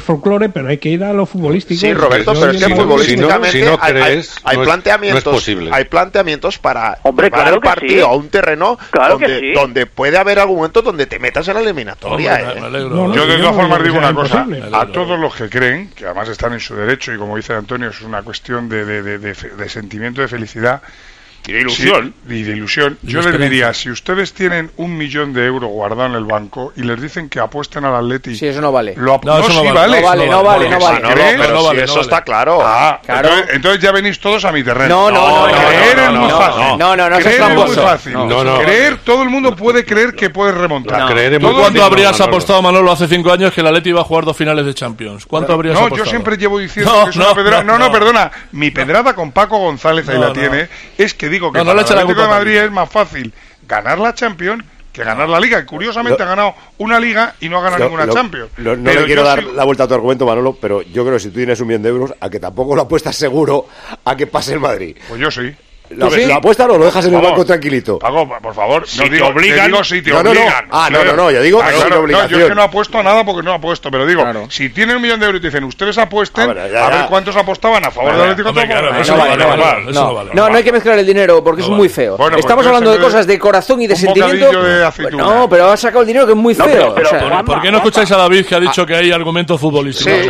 folclore, pero hay que ir a lo futbolístico. Sí, Roberto, pero es que futbolísticamente si no, si no crees, hay, hay, hay planteamientos, no hay planteamientos para Hombre, llevar claro el partido sí. a un terreno claro donde, sí. donde puede haber algún momento donde te metas en la eliminatoria. Hombre, ¿eh? me alegro. No, no, yo de todas formas digo una cosa, a a todos los que creen, que además están en su derecho y como dice Antonio es una cuestión de, de, de, de, de sentimiento de felicidad y de ilusión, sí, y de ilusión. Yo les diría, si ustedes tienen un millón de euros guardado en el banco y les dicen que apuesten al Atleti, sí, eso no vale. Lo no, no, eso sí no vale, vale, no vale, no vale, no vale. No, no, pero no si vale, eso no está vale. claro. Ah, claro. Entonces, entonces ya venís todos a mi terreno. No, no, no, creer no, es no, muy no, fácil. No, no, no, no, creer es muy fácil. No, no, no. Creer, todo el mundo puede creer que puedes remontar. No, creer es muy ¿Cuánto fácil, habrías no, apostado, Manolo, hace cinco años que el Atleti iba a jugar dos finales de Champions? ¿Cuánto habrías no, apostado? No, yo siempre llevo diciendo no, que es no, una pedrada. No, no, no, no, perdona. Mi pedrada con Paco González, ahí no, la no. tiene, es que digo que no, no para le el Atlético de Madrid es más fácil ganar la Champions que ganar la Liga. Y curiosamente lo, ha ganado una Liga y no ha ganado lo, ninguna lo, Champions. Lo, no pero le quiero dar sigo... la vuelta a tu argumento, Manolo, pero yo creo que si tú tienes un millón de euros, a que tampoco lo apuestas seguro a que pase el Madrid. Pues yo sí. ¿Lo, sí? ¿Lo apuestas o lo dejas en el banco tranquilito? Pago, por favor, si no te digo, obligan, te digo si te no, obligan. No, no. Ah, no, no, no, yo digo ah, que claro, sin obligación. No, yo es que no apuesto a nada porque no apuesto, pero digo, claro. si tienen un millón de euros y te dicen, ustedes apuesten, a ver, ya, ya. a ver cuántos apostaban a favor del Atlético de Madrid. No, no hay que mezclar el dinero porque es muy feo. Bueno, estamos pues hablando de cosas de corazón y de sentimiento. No, pero has sacado el dinero que es muy feo. ¿Por qué no escucháis a David que ha dicho que hay argumentos futbolísticos?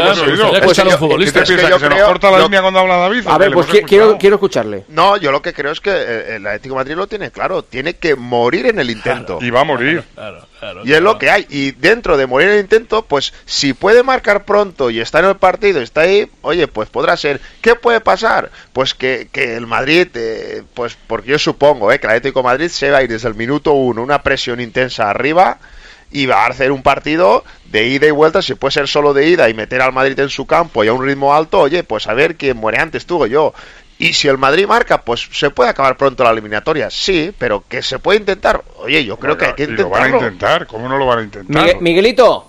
Pues un futbolista. ¿Qué te piensas, que se nos corta la línea cuando habla David? A ver, pues quiero escucharle. No, yo lo que creo es que el Atlético de Madrid lo tiene claro, tiene que morir en el intento. Y va a morir. Claro, claro, y es lo que hay. Y dentro de morir en el intento, pues si puede marcar pronto y está en el partido, está ahí, oye, pues podrá ser. ¿Qué puede pasar? Pues que, que el Madrid, eh, pues porque yo supongo eh, que el Atlético de Madrid se va a ir desde el minuto uno, una presión intensa arriba, y va a hacer un partido de ida y vuelta, si puede ser solo de ida y meter al Madrid en su campo y a un ritmo alto, oye, pues a ver quién muere antes, tú o yo. Y si el Madrid marca, pues se puede acabar pronto la eliminatoria, sí, pero que se puede intentar. Oye, yo creo Oiga, que hay que intentarlo. Lo van a intentar, ¿cómo no lo van a intentar? Miguel, Miguelito.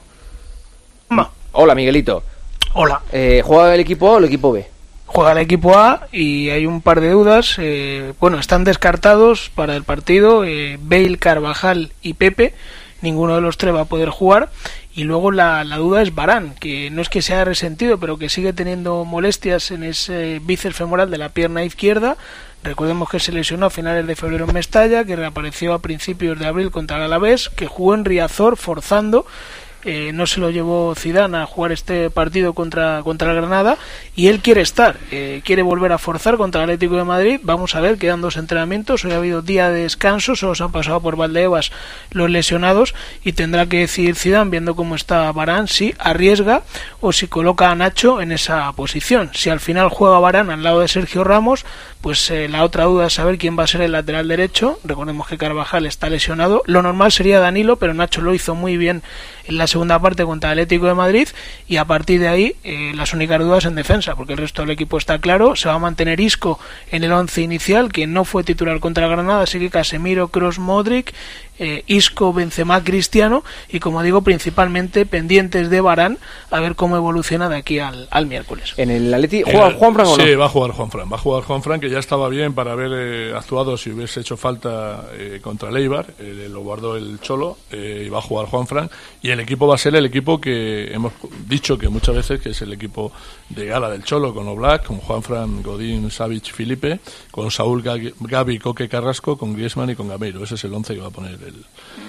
Ma. Hola, Miguelito. Hola. Eh, ¿Juega el equipo A o el equipo B? Juega el equipo A y hay un par de dudas. Eh, bueno, están descartados para el partido eh, Bale, Carvajal y Pepe. Ninguno de los tres va a poder jugar. Y luego la, la duda es Varane, que no es que se haya resentido, pero que sigue teniendo molestias en ese bíceps femoral de la pierna izquierda. Recordemos que se lesionó a finales de febrero en Mestalla, que reapareció a principios de abril contra el Alavés, que jugó en Riazor forzando. Eh, no se lo llevó Zidane a jugar este partido contra, contra el Granada y él quiere estar, eh, quiere volver a forzar contra el Atlético de Madrid. Vamos a ver, quedan dos entrenamientos, hoy ha habido día de descanso, solo se han pasado por Valdebebas los lesionados y tendrá que decidir Zidane, viendo cómo está Varane, si arriesga o si coloca a Nacho en esa posición. Si al final juega Varane al lado de Sergio Ramos, pues eh, la otra duda es saber quién va a ser el lateral derecho. Recordemos que Carvajal está lesionado, lo normal sería Danilo, pero Nacho lo hizo muy bien en la segunda parte contra el Atlético de Madrid y a partir de ahí eh, las únicas dudas en defensa, porque el resto del equipo está claro. Se va a mantener Isco en el once inicial, que no fue titular contra el Granada, así que Casemiro, Kroos, Modric, eh, Isco, Benzema, Cristiano y como digo, principalmente pendientes de Varane a ver cómo evoluciona de aquí al, al miércoles. ¿En el Atleti juega Juanfran o no? Sí, va a jugar Juanfran, va a jugar Juanfran, que ya estaba bien para haber eh, actuado si hubiese hecho falta eh, contra el Eibar, eh, lo guardó el Cholo eh, y va a jugar Juanfran y el equipo va a ser el equipo que hemos dicho que muchas veces que es el equipo de gala del Cholo, con Oblak, con Juanfran, Godín, Savic, Felipe, con Saúl, Gavi, Coque, Carrasco, con Griezmann y con Gameiro. Ese es el once que va a poner el,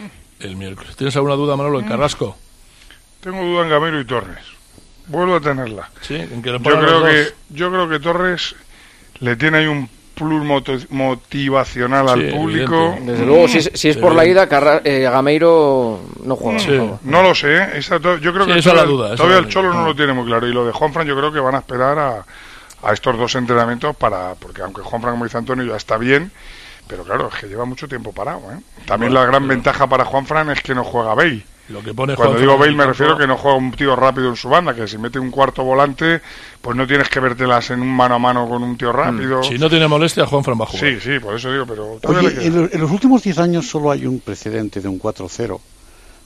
el miércoles. ¿Tienes alguna duda, Manolo, en Carrasco? Tengo duda en Gameiro y Torres. Vuelvo a tenerla. Sí, ¿en que yo creo que yo creo que Torres le tiene ahí un plus motivacional al sí, público. Evidente. Desde luego, si es, si es por la ida, Carra, eh, Gameiro no juega. Sí. No, no lo sé. ¿eh? Esa, yo creo sí, que esa todavía, la duda, todavía la el Cholo duda. no lo tiene muy claro. Y lo de Juanfran yo creo que van a esperar a, a estos dos entrenamientos para, porque aunque Juanfran, como dice Antonio, ya está bien, pero claro, es que lleva mucho tiempo parado. ¿eh? También bueno, la gran pero... ventaja para Juanfran es que no juega Bale. Lo que pone Cuando Juan digo Bale me campo... refiero que no juega un tío rápido en su banda, que si mete un cuarto volante, pues no tienes que vértelas en un mano a mano con un tío rápido. Si no tiene molestia, Juanfran va a jugar. Sí, sí, por eso digo, pero... Oye, en, en los últimos diez años solo hay un precedente de un cuatro cero,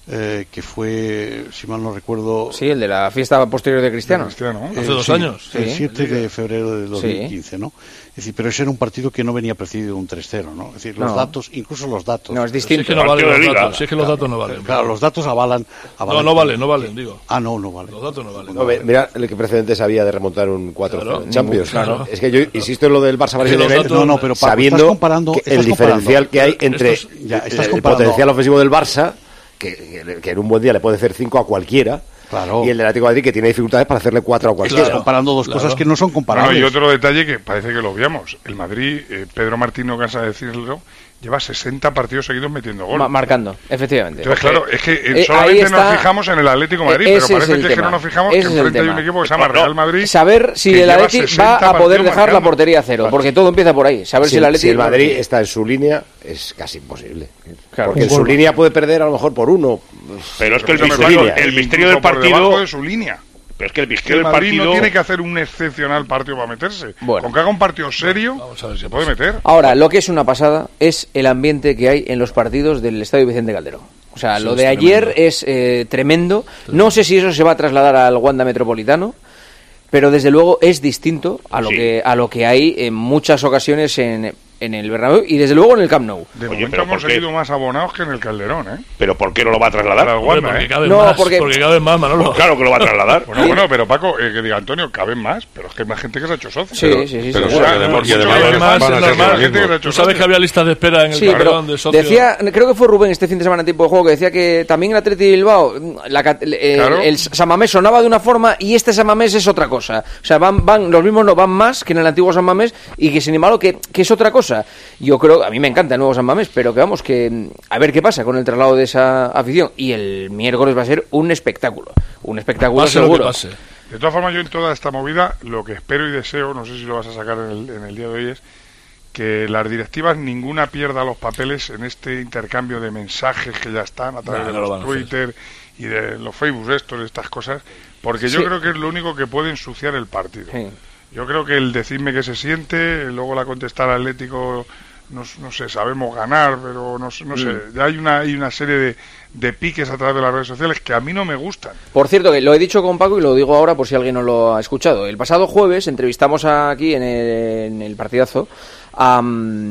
eh, que fue, si mal no recuerdo... Sí, el de la fiesta posterior de Cristiano. De Cristiano. Hace eh, dos sí, años. El Sí. siete de febrero de dos mil quince, ¿no? Es decir, pero ese era un partido que no venía precedido de un tres cero, ¿no? Es decir, los No. datos, incluso los datos... No, es distinto. Sí que no valen Partido de los liga. datos, sí que los datos no valen. Claro, los datos avalan... avalan No, no valen, no valen, digo. Ah, no, no valen. Los datos no valen. No, ve- mira el que precedentes había de remontar un cuatro cero Claro, en Champions. claro. Es que yo insisto en lo del Barça Que los Barcelona, datos- No, no, pero Paco, sabiendo estás comparando, que estás el diferencial comparando. que hay entre Esto Ya, estás el comparando. potencial ofensivo del Barça, que, que- que en un buen día le puede hacer cinco a cualquiera, Claro. y el del Atlético de Madrid, que tiene dificultades para hacerle cuatro a cualquiera. Estás comparando dos Claro. cosas que no son Bueno, comparables. y otro detalle que parece que lo obviamos. El Madrid, eh, Pedro Martín no cansa de decirlo, lleva sesenta partidos seguidos metiendo gol. Ma- marcando, efectivamente. Entonces, claro, es que eh, Eh, solamente ahí está- nos fijamos en el Atlético de Madrid, Eh, pero ese es parece el que, es que tema. no nos fijamos Ese que es el enfrente hay un tema. equipo que se llama No, Real Madrid. Saber si que el lleva Atleti va sesenta a poder partidos dejar la marcando. portería a cero, porque todo empieza por ahí. Saber si, Si, el Atleti... si el Madrid está en su línea, es casi imposible. Claro. Porque en Un su gol. línea puede perder a lo mejor por uno. Pero es que el Pero misterio, Paco, el misterio incluso del por debajo partido. de su línea. Pero es que el Que misterio el del Madrid partido. no tiene que hacer un excepcional partido para meterse. Bueno. Con que haga un partido serio, Vamos a ver si se puede meter. Ahora, lo que es una pasada es el ambiente que hay en los partidos del Estadio Vicente Calderón. O sea, Sí, lo es de ayer tremendo. es eh, tremendo. No sé si eso se va a trasladar al Wanda Metropolitano, pero desde luego es distinto a lo Sí. que a lo que hay en muchas ocasiones en, en el Bernabéu y desde luego en el Camp Nou. De Oye, momento pero hemos ¿por qué? seguido más abonados que en el Calderón, ¿eh? Pero ¿por qué no lo va a trasladar? Para el Hombre, Wanda, porque ¿eh? caben No, más, porque- porque caben más, Manolo. Pues claro que lo va a trasladar. Bueno, bueno, pero Paco, eh, que diga Antonio, caben más, pero es que hay más gente que se ha hecho socio. Sí, Pero- sí, sí. pero sí. sí, Bueno, además- por y mucho además que Caben haya más, gente es que se ha normal. hecho socio. Tú sabes que había listas de espera en el Sí, Calderón pero de socios. decía, creo que fue Rubén este fin de semana en tiempo de juego, que decía que también el Atleti de Bilbao, la cat- eh, Claro. el San Mamés sonaba de una forma y este San Mamés es otra cosa. O sea, van, van, los mismos no van más que en el antiguo San Mamés y que sin embargo que, que es otra cosa. Yo creo, a mí me encanta el nuevo San Mamés, pero que vamos, que mm, a ver qué pasa con el traslado de esa afición. Y el miércoles va a ser un espectáculo. Un espectáculo Pase lo que seguro. pase. De todas formas, yo en toda esta movida, lo que espero y deseo, no sé si lo vas a sacar en el, en el día de hoy, es que las directivas ninguna pierda los papeles en este intercambio de mensajes que ya están a través No, de no lo los van a hacer. Twitter y de los Facebook estos, estas cosas, porque yo Sí. creo que es lo único que puede ensuciar el partido. Sí. Yo creo que el decidme que se siente, luego la contestar Atlético, no, no sé, sabemos ganar, pero no, no sé, ya hay una, hay una serie de, de piques a través de las redes sociales que a mí no me gustan. Por cierto, que lo he dicho con Paco y lo digo ahora por si alguien no lo ha escuchado. El pasado jueves entrevistamos aquí en el, en el partidazo a,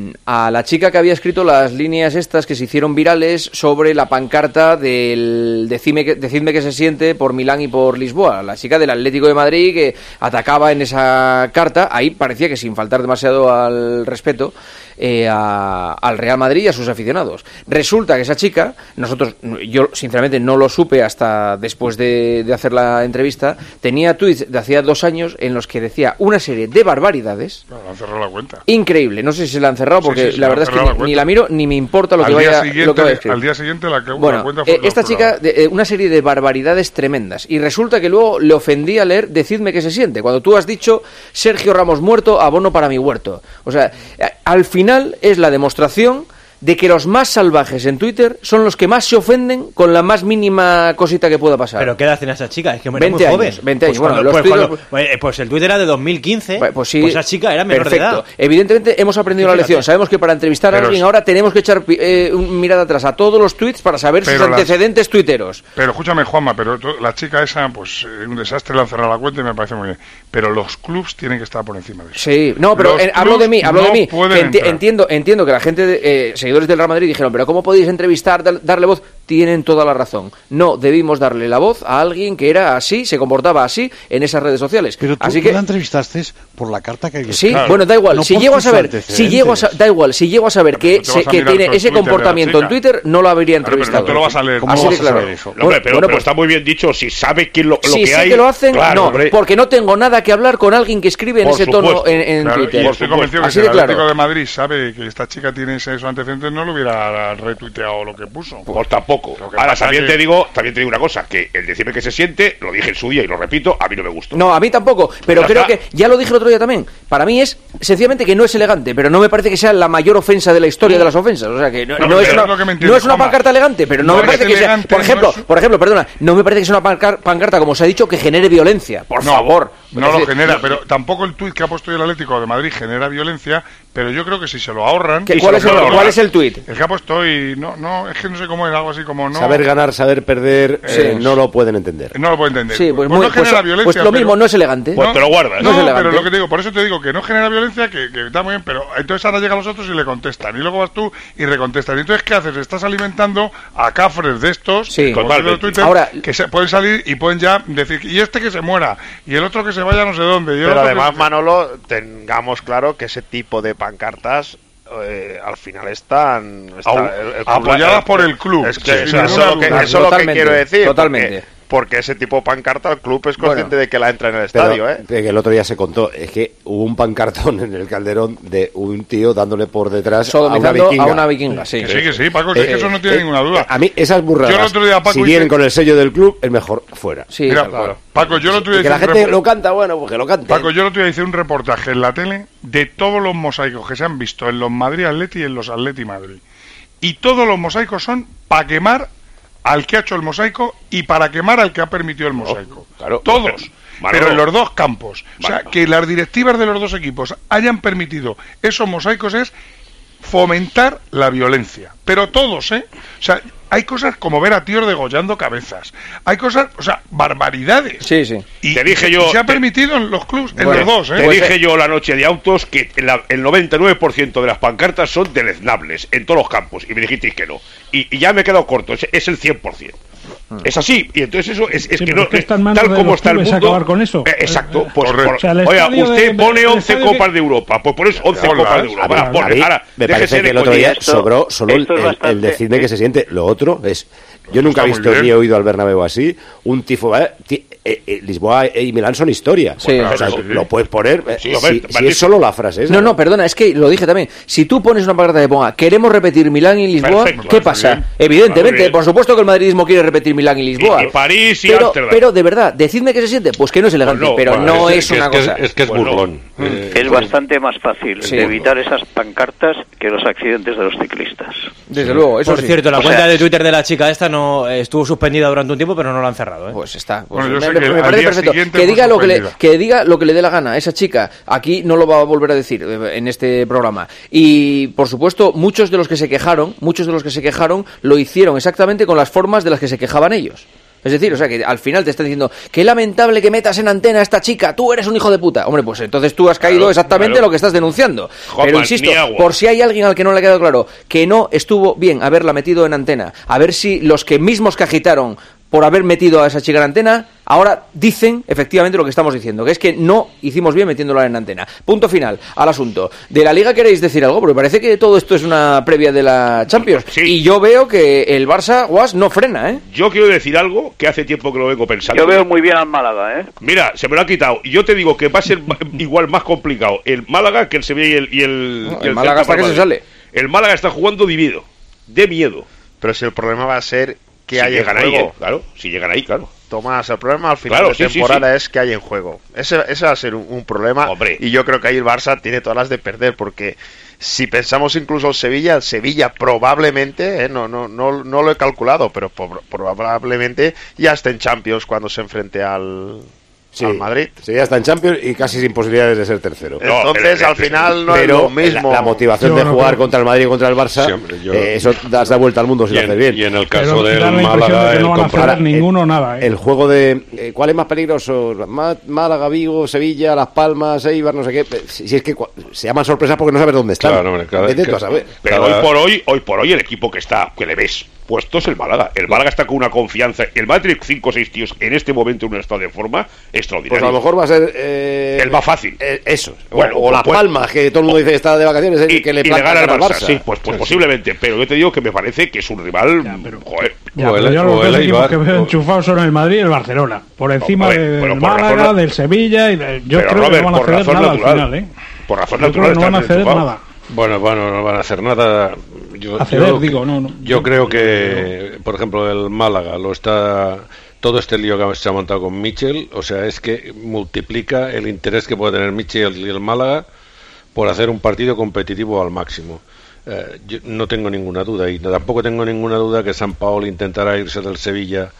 a la chica que había escrito las líneas estas que se hicieron virales sobre la pancarta del Decime que, Decidme que se siente por Milán y por Lisboa. La chica del Atlético de Madrid que atacaba en esa carta, ahí parecía que sin faltar demasiado al respeto, eh, a- al Real Madrid y a sus aficionados. Resulta que esa chica, nosotros, yo sinceramente no lo supe hasta después de, de hacer la entrevista, tenía tweets de hacía dos años en los que decía una serie de barbaridades Claro, han cerrado la cuenta. increíble. No sé si se la han cerrado Sí, porque sí, sí, la la verdad es han que cerrado ni, la ni cuenta. la miro ni me importa lo que al, vaya, día lo que siguiente, vaya a escribir. al día siguiente la, la Bueno, cuenta fue eh, esta clausurada. chica, de, eh, una serie de barbaridades tremendas. Y resulta que luego le ofendía leer Decidme que se siente. Cuando tú has dicho Sergio Ramos muerto, abono para mi huerto. O sea, eh, al final es la demostración de que los más salvajes en Twitter son los que más se ofenden con la más mínima cosita que pueda pasar. ¿Pero qué edad tiene esa chica? Es que era veinte muy joven. años, veinte años. Pues, Bueno, cuando- los pues, tuitos- cuando- pues, pues el Twitter era de dos mil quince. Pues sí, Pues esa chica era menor perfecto. de edad. Evidentemente hemos aprendido la Fíjate. lección. Sabemos que para entrevistar a Pero alguien es- ahora tenemos que echar eh, un mirada atrás a todos los tweets para saber sus Pero las- antecedentes tuiteros. Pero escúchame, Juanma, pero to- la chica esa, pues eh, un desastre, le han cerrado la cuenta y me parece muy bien. Pero los clubs tienen que estar por encima de eso. Sí, no, pero Los eh, hablo de mí, clubs hablo de no mí. pueden Que enti- entrar. entiendo, entiendo que la gente, de, eh, seguidores del Real Madrid dijeron, pero ¿cómo podéis entrevistar, dar- darle voz? Tienen toda la razón. No debimos darle la voz a alguien que era así, se comportaba así en esas redes sociales. Pero tú, así tú que la entrevistaste por la carta que había sí, escrito. bueno, da igual. No si por llego a tus saber, si antecedentes. llego a sa- da igual, si llego a saber que, tú te se- vas a que mirar tiene todo el ese Twitter de la comportamiento en chica. Twitter, no lo habría Claro, pero no entrevistado. te lo vas a leer. ¿Cómo Así vas de a claro. saber eso? No, hombre, pero, bueno, pero pues- está muy bien dicho. Si sabe quién lo, lo si que sé hay. que lo hacen, claro, no, hombre. porque no tengo nada que hablar con alguien que escribe en Por ese supuesto. tono en, en Claro, Twitter. y estoy convencido que Así si de el Atlético claro. de Madrid sabe que esta chica tiene esos antecedentes, no lo hubiera retuiteado lo que puso. Pues tampoco. Lo que Ahora pasa también que- te digo, también te digo una cosa, que el decirme que se siente, lo dije en su día y lo repito, a mí no me gusta. No, a mí tampoco, pero Ya creo está. que, ya lo dije el otro día también, para mí es sencillamente que no es elegante, pero no me parece que sea la mayor ofensa de la historia de las ofensas, o sea que no, No, no pero es, es una, lo que me no entiendes, es una Juanma. pancarta elegante, pero no, No me es parece que sea, elegante, por ejemplo, no es- por ejemplo, perdona, no me parece que sea una pancar- pancarta como se ha dicho que genere violencia, por No, favor. No lo genera, pero tampoco el tuit que ha puesto el Atlético de Madrid genera violencia, pero yo creo que si se lo ahorran... ¿Qué, ¿Cuál, es el, ¿Cuál es el tuit? El que ha puesto y no, no, es que no sé cómo es, algo así como no... Saber ganar, saber perder, eh, sí. no lo pueden entender. No lo pueden entender. Sí, pues, pues muy, no genera pues, violencia. Pues lo mismo, pero, no es elegante. Pues te lo guardas. No, no es elegante. Pero lo que te digo, por eso te digo que no genera violencia, que, que está muy bien, pero entonces ahora llegan los otros y le contestan, y luego vas tú y recontestan. Y entonces, ¿qué haces? Estás alimentando a cafres de estos, sí, de Twitter, ahora, que se, pueden salir y pueden ya decir, y este que se muera, y el otro que se vaya no sé dónde. Y pero además, que... Manolo, tengamos claro que ese tipo de pancartas eh, al final están, están Au, el, el apoyadas el, por el club. Es que, sí, eso, eso, lo que, eso es lo que quiero decir. Totalmente. Porque, porque ese tipo de pancarta el club es consciente bueno, de que la entra en el estadio, ¿eh? Que el otro día se contó, es que hubo un pancartón en el Calderón de un tío dándole por detrás a una vikinga. A una vikinga, sí. Que sí, que sí, Paco, eh, es que eso no tiene eh, ninguna duda. A mí esas burradas, yo el otro día, Paco, si vienen hice... con el sello del club, es mejor fuera. Sí, Mira, claro. Paco, yo el otro día que la gente report... lo canta, bueno, pues que lo cante. Paco, yo el otro día hice un reportaje en la tele de todos los mosaicos que se han visto en los Madrid Atleti y en los Atleti Madrid. Y todos los mosaicos son para quemar al que ha hecho el mosaico y para quemar al que ha permitido el mosaico. Claro, todos. Claro. Pero en los dos campos. O sea, que las directivas de los dos equipos hayan permitido esos mosaicos es fomentar la violencia. Pero todos, ¿eh? O sea, hay cosas como ver a tíos degollando cabezas. Hay cosas, o sea, barbaridades. Sí, sí. Y te dije yo, se ha te, permitido en los clubs, en bueno, los dos, ¿eh? Te dije yo la noche de autos que la, el noventa y nueve por ciento de las pancartas son deleznables en todos los campos. Y me dijisteis que no. Y, y ya me he quedado corto, es, es el cien por ciento. Es así, y entonces eso es, es sí, que no, es que tal como está el mundo. Acabar con eso. Eh, exacto, pues o sea, oiga, usted de, pone once copas de... de Europa, pues pones once Hola, copas de Europa. A mí, Ahora, a mí, ahora, me parece que el otro día esto, sobró solo el, el, el decirme que se siente. Lo otro es, yo nunca he visto ni he oído al Bernabéu así, un tifo. ¿eh? Eh, eh, Lisboa y Milán son historia. Sí, bueno, o sea, sí, sí. Lo puedes poner eh, sí, si, si es solo la frase esa. No, no, perdona, es que lo dije también. Si tú pones una pancarta de ponga, queremos repetir Milán y Lisboa, perfecto, ¿qué pasa? Bien. Evidentemente, por supuesto que el madridismo quiere repetir Milán y Lisboa. Y, y París y pero, Ámsterdam. Pero de verdad, decidme que se siente, pues que no es elegante, no, pero bueno, no es, es una es cosa. Que es, es que es bueno, burlón. Mm. Eh, es bastante más fácil sí. de evitar esas pancartas que los accidentes de los ciclistas. Desde luego, eso Por sí. cierto, la o cuenta sea, de Twitter de la chica esta no estuvo suspendida durante un tiempo, pero no la han cerrado, ¿eh? Pues está. Pues bueno, me, me, me parece perfecto. Que diga lo que le, que diga lo que le dé la gana. Esa chica aquí no lo va a volver a decir en este programa. Y por supuesto, muchos de los que se quejaron, muchos de los que se quejaron lo hicieron exactamente con las formas de las que se quejaban ellos. Es decir, o sea, que al final te están diciendo qué lamentable que metas en antena a esta chica, tú eres un hijo de puta. Hombre, pues entonces tú has caído claro, exactamente claro. lo que estás denunciando. Joder, pero insisto, por si hay alguien al que no le ha quedado claro que no estuvo bien haberla metido en antena, a ver si los que mismos que agitaron por haber metido a esa chica en antena, ahora dicen efectivamente lo que estamos diciendo, que es que no hicimos bien metiéndola en antena. Punto final al asunto. ¿De la Liga queréis decir algo? Porque parece que todo esto es una previa de la Champions. Sí. Y yo veo que el Barça, Guas, no frena, ¿eh? Yo quiero decir algo que hace tiempo que lo vengo pensando. Yo veo muy bien al Málaga, ¿eh? Mira, se me lo ha quitado. Y yo te digo que va a ser igual más complicado el Málaga que el Sevilla y el... Y el, no, y el, el Málaga hasta que se sale. El Málaga está jugando dividido, de miedo. Pero si el problema va a ser... que si hay llegan en juego. Ahí, claro, si llegan ahí, claro. Tomás, el problema al final claro, de sí, temporada sí, sí. es que hay en juego. Ese, ese va a ser un, un problema. Hombre. Y yo creo que ahí el Barça tiene todas las de perder, porque si pensamos incluso en Sevilla, el Sevilla probablemente, eh, no, no, no, no lo he calculado, pero por, probablemente ya esté en Champions cuando se enfrente al... Sí, al Madrid. Sí, ya está en Champions y casi sin posibilidades de ser tercero. Entonces, no, al final no pero es lo mismo. La, la motivación yo de no jugar creo. contra el Madrid y contra el Barça, sí, hombre, yo, eh, eso das da vuelta al mundo si lo haces bien. Y en el caso del Málaga, de que no van a hacer ninguno el, nada. ¿eh? El juego de eh, ¿cuál es más peligroso? Málaga, Vigo, Sevilla, Las Palmas, Eibar, no sé qué. Si, si es que se llaman sorpresas porque no sabes dónde están. Claro, hombre, cada, Vete cada, a saber. Pero cada... hoy por hoy, hoy por hoy el equipo que está, que le ves puesto es el Málaga. El Málaga está con una confianza. El Málaga tiene cinco o seis tíos en este momento en un estado de forma extraordinario. Pues a lo mejor va a ser eh, el más fácil. Eh, eso. Bueno, o, o Las pues, Palmas, que todo el mundo dice que está de vacaciones, el y, que le planta al Barça. Barça. Sí, pues, pues sí, posiblemente. Sí. Pero yo te digo que me parece que es un rival. Ya, pero, joder. Ya, pero yo los dos equipos que veo enchufados son el Madrid y el Barcelona. Por encima no, del bueno, Málaga, razón, del Sevilla. Y de, yo creo Robert, que no van a ceder nada natural. al final. ¿eh? Por razón yo natural. Creo que no van a ceder nada. Bueno, bueno, no van a hacer nada. Yo, Acceder, yo, digo, no, no. Yo, yo creo que, por ejemplo, el Málaga lo está. Todo este lío que se ha montado con Michel, o sea, es que multiplica el interés que puede tener Michel y el Málaga por hacer un partido competitivo al máximo. Eh, yo no tengo ninguna duda, y tampoco tengo ninguna duda que San Paolo intentará irse del Sevilla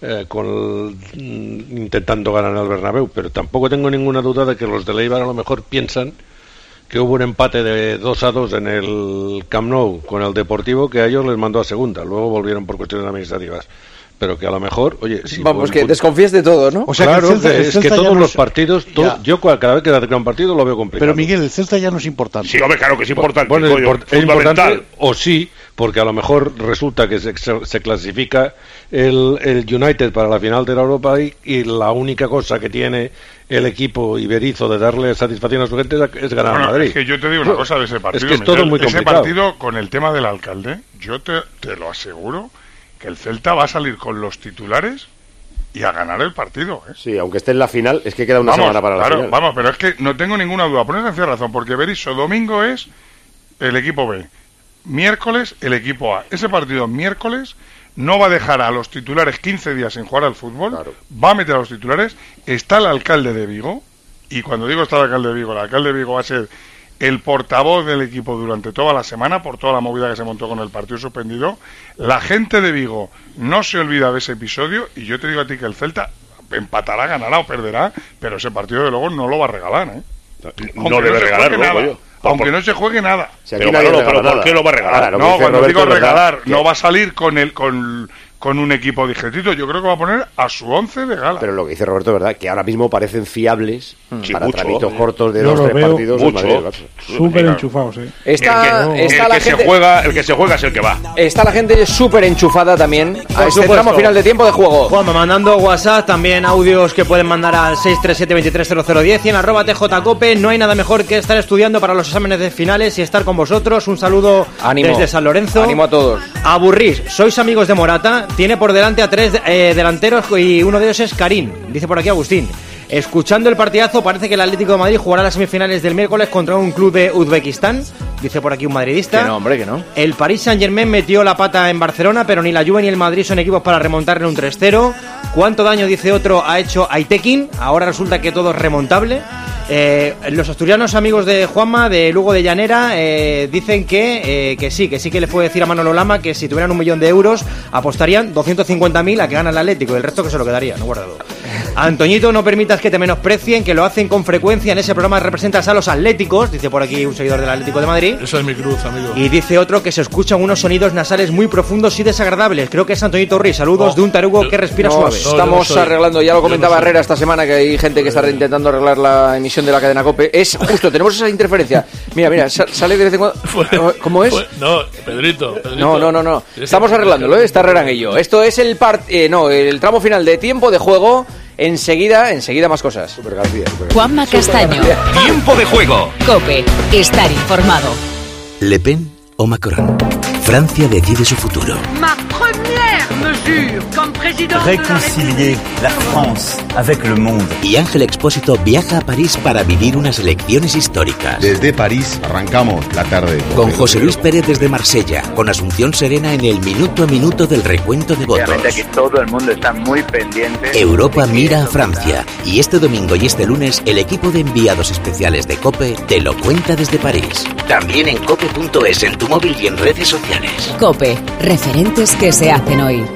eh, con el, intentando ganar al Bernabéu, pero tampoco tengo ninguna duda de que los de Eibar a lo mejor piensan que hubo un empate de dos a dos en el Camp Nou con el Deportivo que a ellos les mandó a segunda, luego volvieron por cuestiones administrativas. Pero que a lo mejor, oye, si vamos, que fut... desconfíes de todo, ¿no? O sea, claro, que, Celta, es que todos los es... partidos, todo, yo cada vez que da un partido lo veo complicado. Pero Miguel, el Celta ya no es importante. Sí, hombre, claro que es importante. Bueno, es, import- es importante, o sí, porque a lo mejor resulta que se, se clasifica el, el United para la final de la Europa League y la única cosa que tiene el equipo iberizo de darle satisfacción a su gente es ganar bueno, a Madrid. Es que yo te digo una cosa de ese partido. Es que es todo Miguel, muy complicado. Ese partido con el tema del alcalde, yo te, te lo aseguro que el Celta va a salir con los titulares y a ganar el partido, ¿eh? Sí, aunque esté en la final, es que queda una vamos, semana para claro, la final. Vamos, pero es que no tengo ninguna duda, pones en razón, porque Berizzo domingo es el equipo B, miércoles el equipo A. Ese partido miércoles no va a dejar a los titulares quince días sin jugar al fútbol, claro. Va a meter a los titulares, está el alcalde de Vigo, y cuando digo está el alcalde de Vigo, el alcalde de Vigo va a ser el portavoz del equipo durante toda la semana por toda la movida que se montó con el partido suspendido. La gente de Vigo no se olvida de ese episodio y yo te digo a ti que el Celta empatará, ganará o perderá, pero ese partido de luego no lo va a regalar, ¿eh? No, no debe no regalarlo, aunque no se juegue nada. Si pero, Manolo, pero ¿por qué lo va a regalar? Ahora, no, cuando Roberto digo regalar, no va a salir con el con con un equipo digertito, yo creo que va a poner a su once de gala. Pero lo que dice Roberto es verdad, que ahora mismo parecen fiables sí, para mucho, tramitos eh. cortos de yo dos tres partidos mucho. en Madrid. Súper enchufados, eh. Está, el que, está el la que gente, se juega, el que se juega es el que va. Está la gente súper enchufada también a este supuesto. tramo final de tiempo de juego. Juanma, mandando WhatsApp, también audios que pueden mandar al seis tres siete, veintitrés cero cero diez y en arroba tjcope. No hay nada mejor que estar estudiando para los exámenes de finales y estar con vosotros. Un saludo Ánimo. desde San Lorenzo. Ánimo a todos. Aburrís, sois amigos de Morata, tiene por delante a tres eh, delanteros y uno de ellos es Karim, dice por aquí Agustín. Escuchando el partidazo, parece que el Atlético de Madrid jugará las semifinales del miércoles contra un club de Uzbekistán, dice por aquí un madridista. Que no, hombre, que no. El Paris Saint-Germain metió la pata en Barcelona, pero ni la Juve ni el Madrid son equipos para remontar en un tres cero. ¿Cuánto daño, dice otro, ha hecho Aitekin? Ahora resulta que todo es remontable. Eh, los asturianos amigos de Juanma, de Lugo de Llanera, eh, dicen que, eh, que sí, que sí que le puede decir a Manolo Lama que si tuvieran un millón de euros apostarían doscientos cincuenta mil a que gana el Atlético y el resto que se lo quedaría, no guardado. Antoñito, no permitas que te menosprecien, que lo hacen con frecuencia. En ese programa representas a los atléticos, dice por aquí un seguidor del Atlético de Madrid. Esa es mi cruz, amigo. Y dice otro que se escuchan unos sonidos nasales muy profundos y desagradables. Creo que es Antoñito Ruiz. Saludos no, de un tarugo yo, que respira no, suave. No, estamos no arreglando, ya lo comentaba no Herrera esta semana, que hay gente que está intentando arreglar la emisión de la cadena COPE. Es justo, tenemos esa interferencia. Mira, mira, sale de vez en cuando. Fue, ¿Cómo es? Fue, no, Pedrito, Pedrito. No, no, no, no. Estamos arreglándolo, ¿eh? Está Herrera y yo. Esto es el part, eh, no, el tramo final de tiempo de juego. Enseguida, enseguida más cosas. Super García, super Juanma Castaño. Tiempo de juego. COPE. Estar informado. Le Pen o Macron. Francia decide su futuro. Ma première mesure comme président Réconcilier la France avec le monde. Y Ángel Expósito viaja a París para vivir unas elecciones históricas. Desde París arrancamos la tarde. Con José Luis Pérez desde Marsella, con Asunción Serena en el minuto a minuto del recuento de votos. Obviamente aquí todo el mundo está muy pendiente. Europa mira a Francia y este domingo y este lunes el equipo de enviados especiales de COPE te lo cuenta desde París. También en cope punto es, en tu móvil y en redes sociales. COPE. Referentes que se hacen hoy.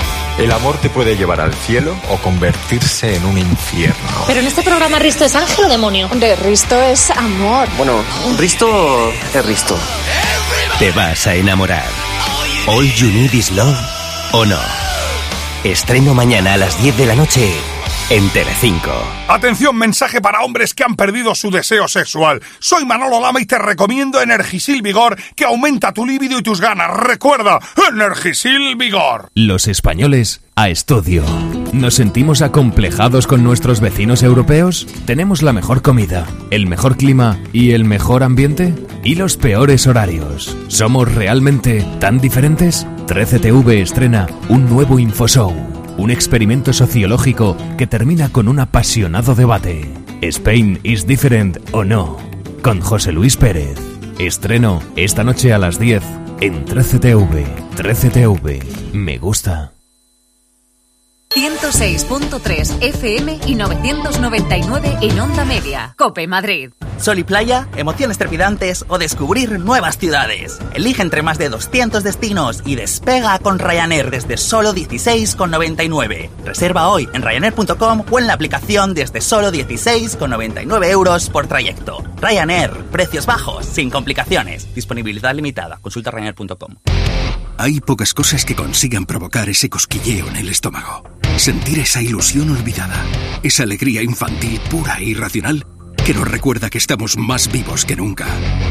El amor te puede llevar al cielo o convertirse en un infierno. Pero en este programa ¿Risto es ángel o demonio? Hombre, Risto es amor. Bueno, Risto es Risto. Te vas a enamorar. All You Need Is Love o no. Estreno mañana a las diez de la noche en Telecinco. Atención, mensaje para hombres que han perdido su deseo sexual. Soy Manolo Lama y te recomiendo Energisil Vigor, que aumenta tu líbido y tus ganas. Recuerda, Energisil Vigor. Los españoles a estudio. ¿Nos sentimos acomplejados con nuestros vecinos europeos? ¿Tenemos la mejor comida, el mejor clima y el mejor ambiente? ¿Y los peores horarios? ¿Somos realmente tan diferentes? trece T V estrena un nuevo infoshow. Un experimento sociológico que termina con un apasionado debate. ¿Spain is different o no? Con José Luis Pérez. Estreno esta noche a las diez en trece T V. trece T V. Me gusta. ciento seis punto tres F M y novecientos noventa y nueve en Onda Media. COPE Madrid. Sol y playa, emociones trepidantes o descubrir nuevas ciudades. Elige entre más de doscientos destinos y despega con Ryanair desde solo dieciséis con noventa y nueve. Reserva hoy en ryanair punto com o en la aplicación desde solo dieciséis con noventa y nueve euros por trayecto. Ryanair, precios bajos, sin complicaciones. Disponibilidad limitada. Consulta ryanair punto com. Hay pocas cosas que consigan provocar ese cosquilleo en el estómago. Sentir esa ilusión olvidada, esa alegría infantil pura e irracional que nos recuerda que estamos más vivos que nunca.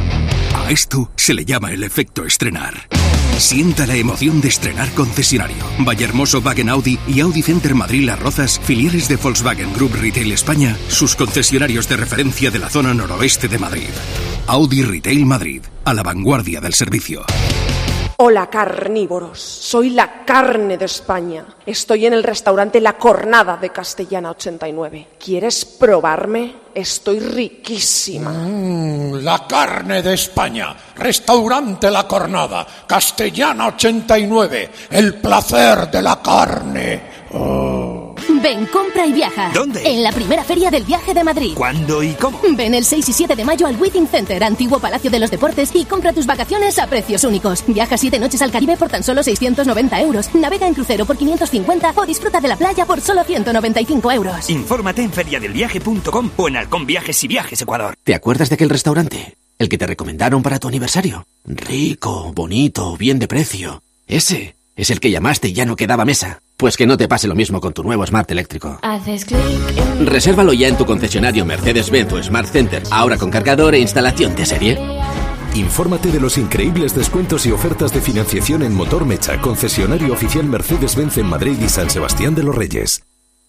A esto se le llama el efecto estrenar. Sienta la emoción de estrenar concesionario. Vallehermoso Wagen Audi y Audi Center Madrid Las Rozas, filiales de Volkswagen Group Retail España, sus concesionarios de referencia de la zona noroeste de Madrid. Audi Retail Madrid, a la vanguardia del servicio. Hola carnívoros, soy la carne de España. Estoy en el restaurante La Cornada de Castellana ochenta y nueve. ¿Quieres probarme? Estoy riquísima. Mm, la carne de España, restaurante La Cornada, Castellana ochenta y nueve. El placer de la carne. Oh. Ven, compra y viaja. ¿Dónde? En la primera feria del viaje de Madrid. ¿Cuándo y cómo? Ven el seis y siete de mayo al Withing Center, antiguo Palacio de los Deportes, y compra tus vacaciones a precios únicos. Viaja siete noches al Caribe por tan solo seiscientos noventa euros. Navega en crucero por quinientos cincuenta o disfruta de la playa por solo ciento noventa y cinco euros. Infórmate en feria del viaje punto com o en Halcón Viajes y Viajes Ecuador. ¿Te acuerdas de aquel restaurante? El que te recomendaron para tu aniversario. Rico, bonito, bien de precio. Ese es el que llamaste y ya no quedaba mesa. Pues que no te pase lo mismo con tu nuevo Smart eléctrico. Haces clic en... Resérvalo ya en tu concesionario Mercedes-Benz o Smart Center, ahora con cargador e instalación de serie. Infórmate de los increíbles descuentos y ofertas de financiación en Motor Mecha, concesionario oficial Mercedes-Benz en Madrid y San Sebastián de los Reyes.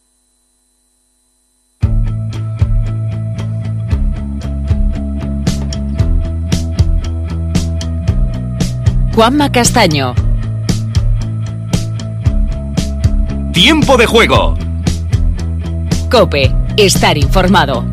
Juanma Castaño. Tiempo de juego. COPE. Estar informado.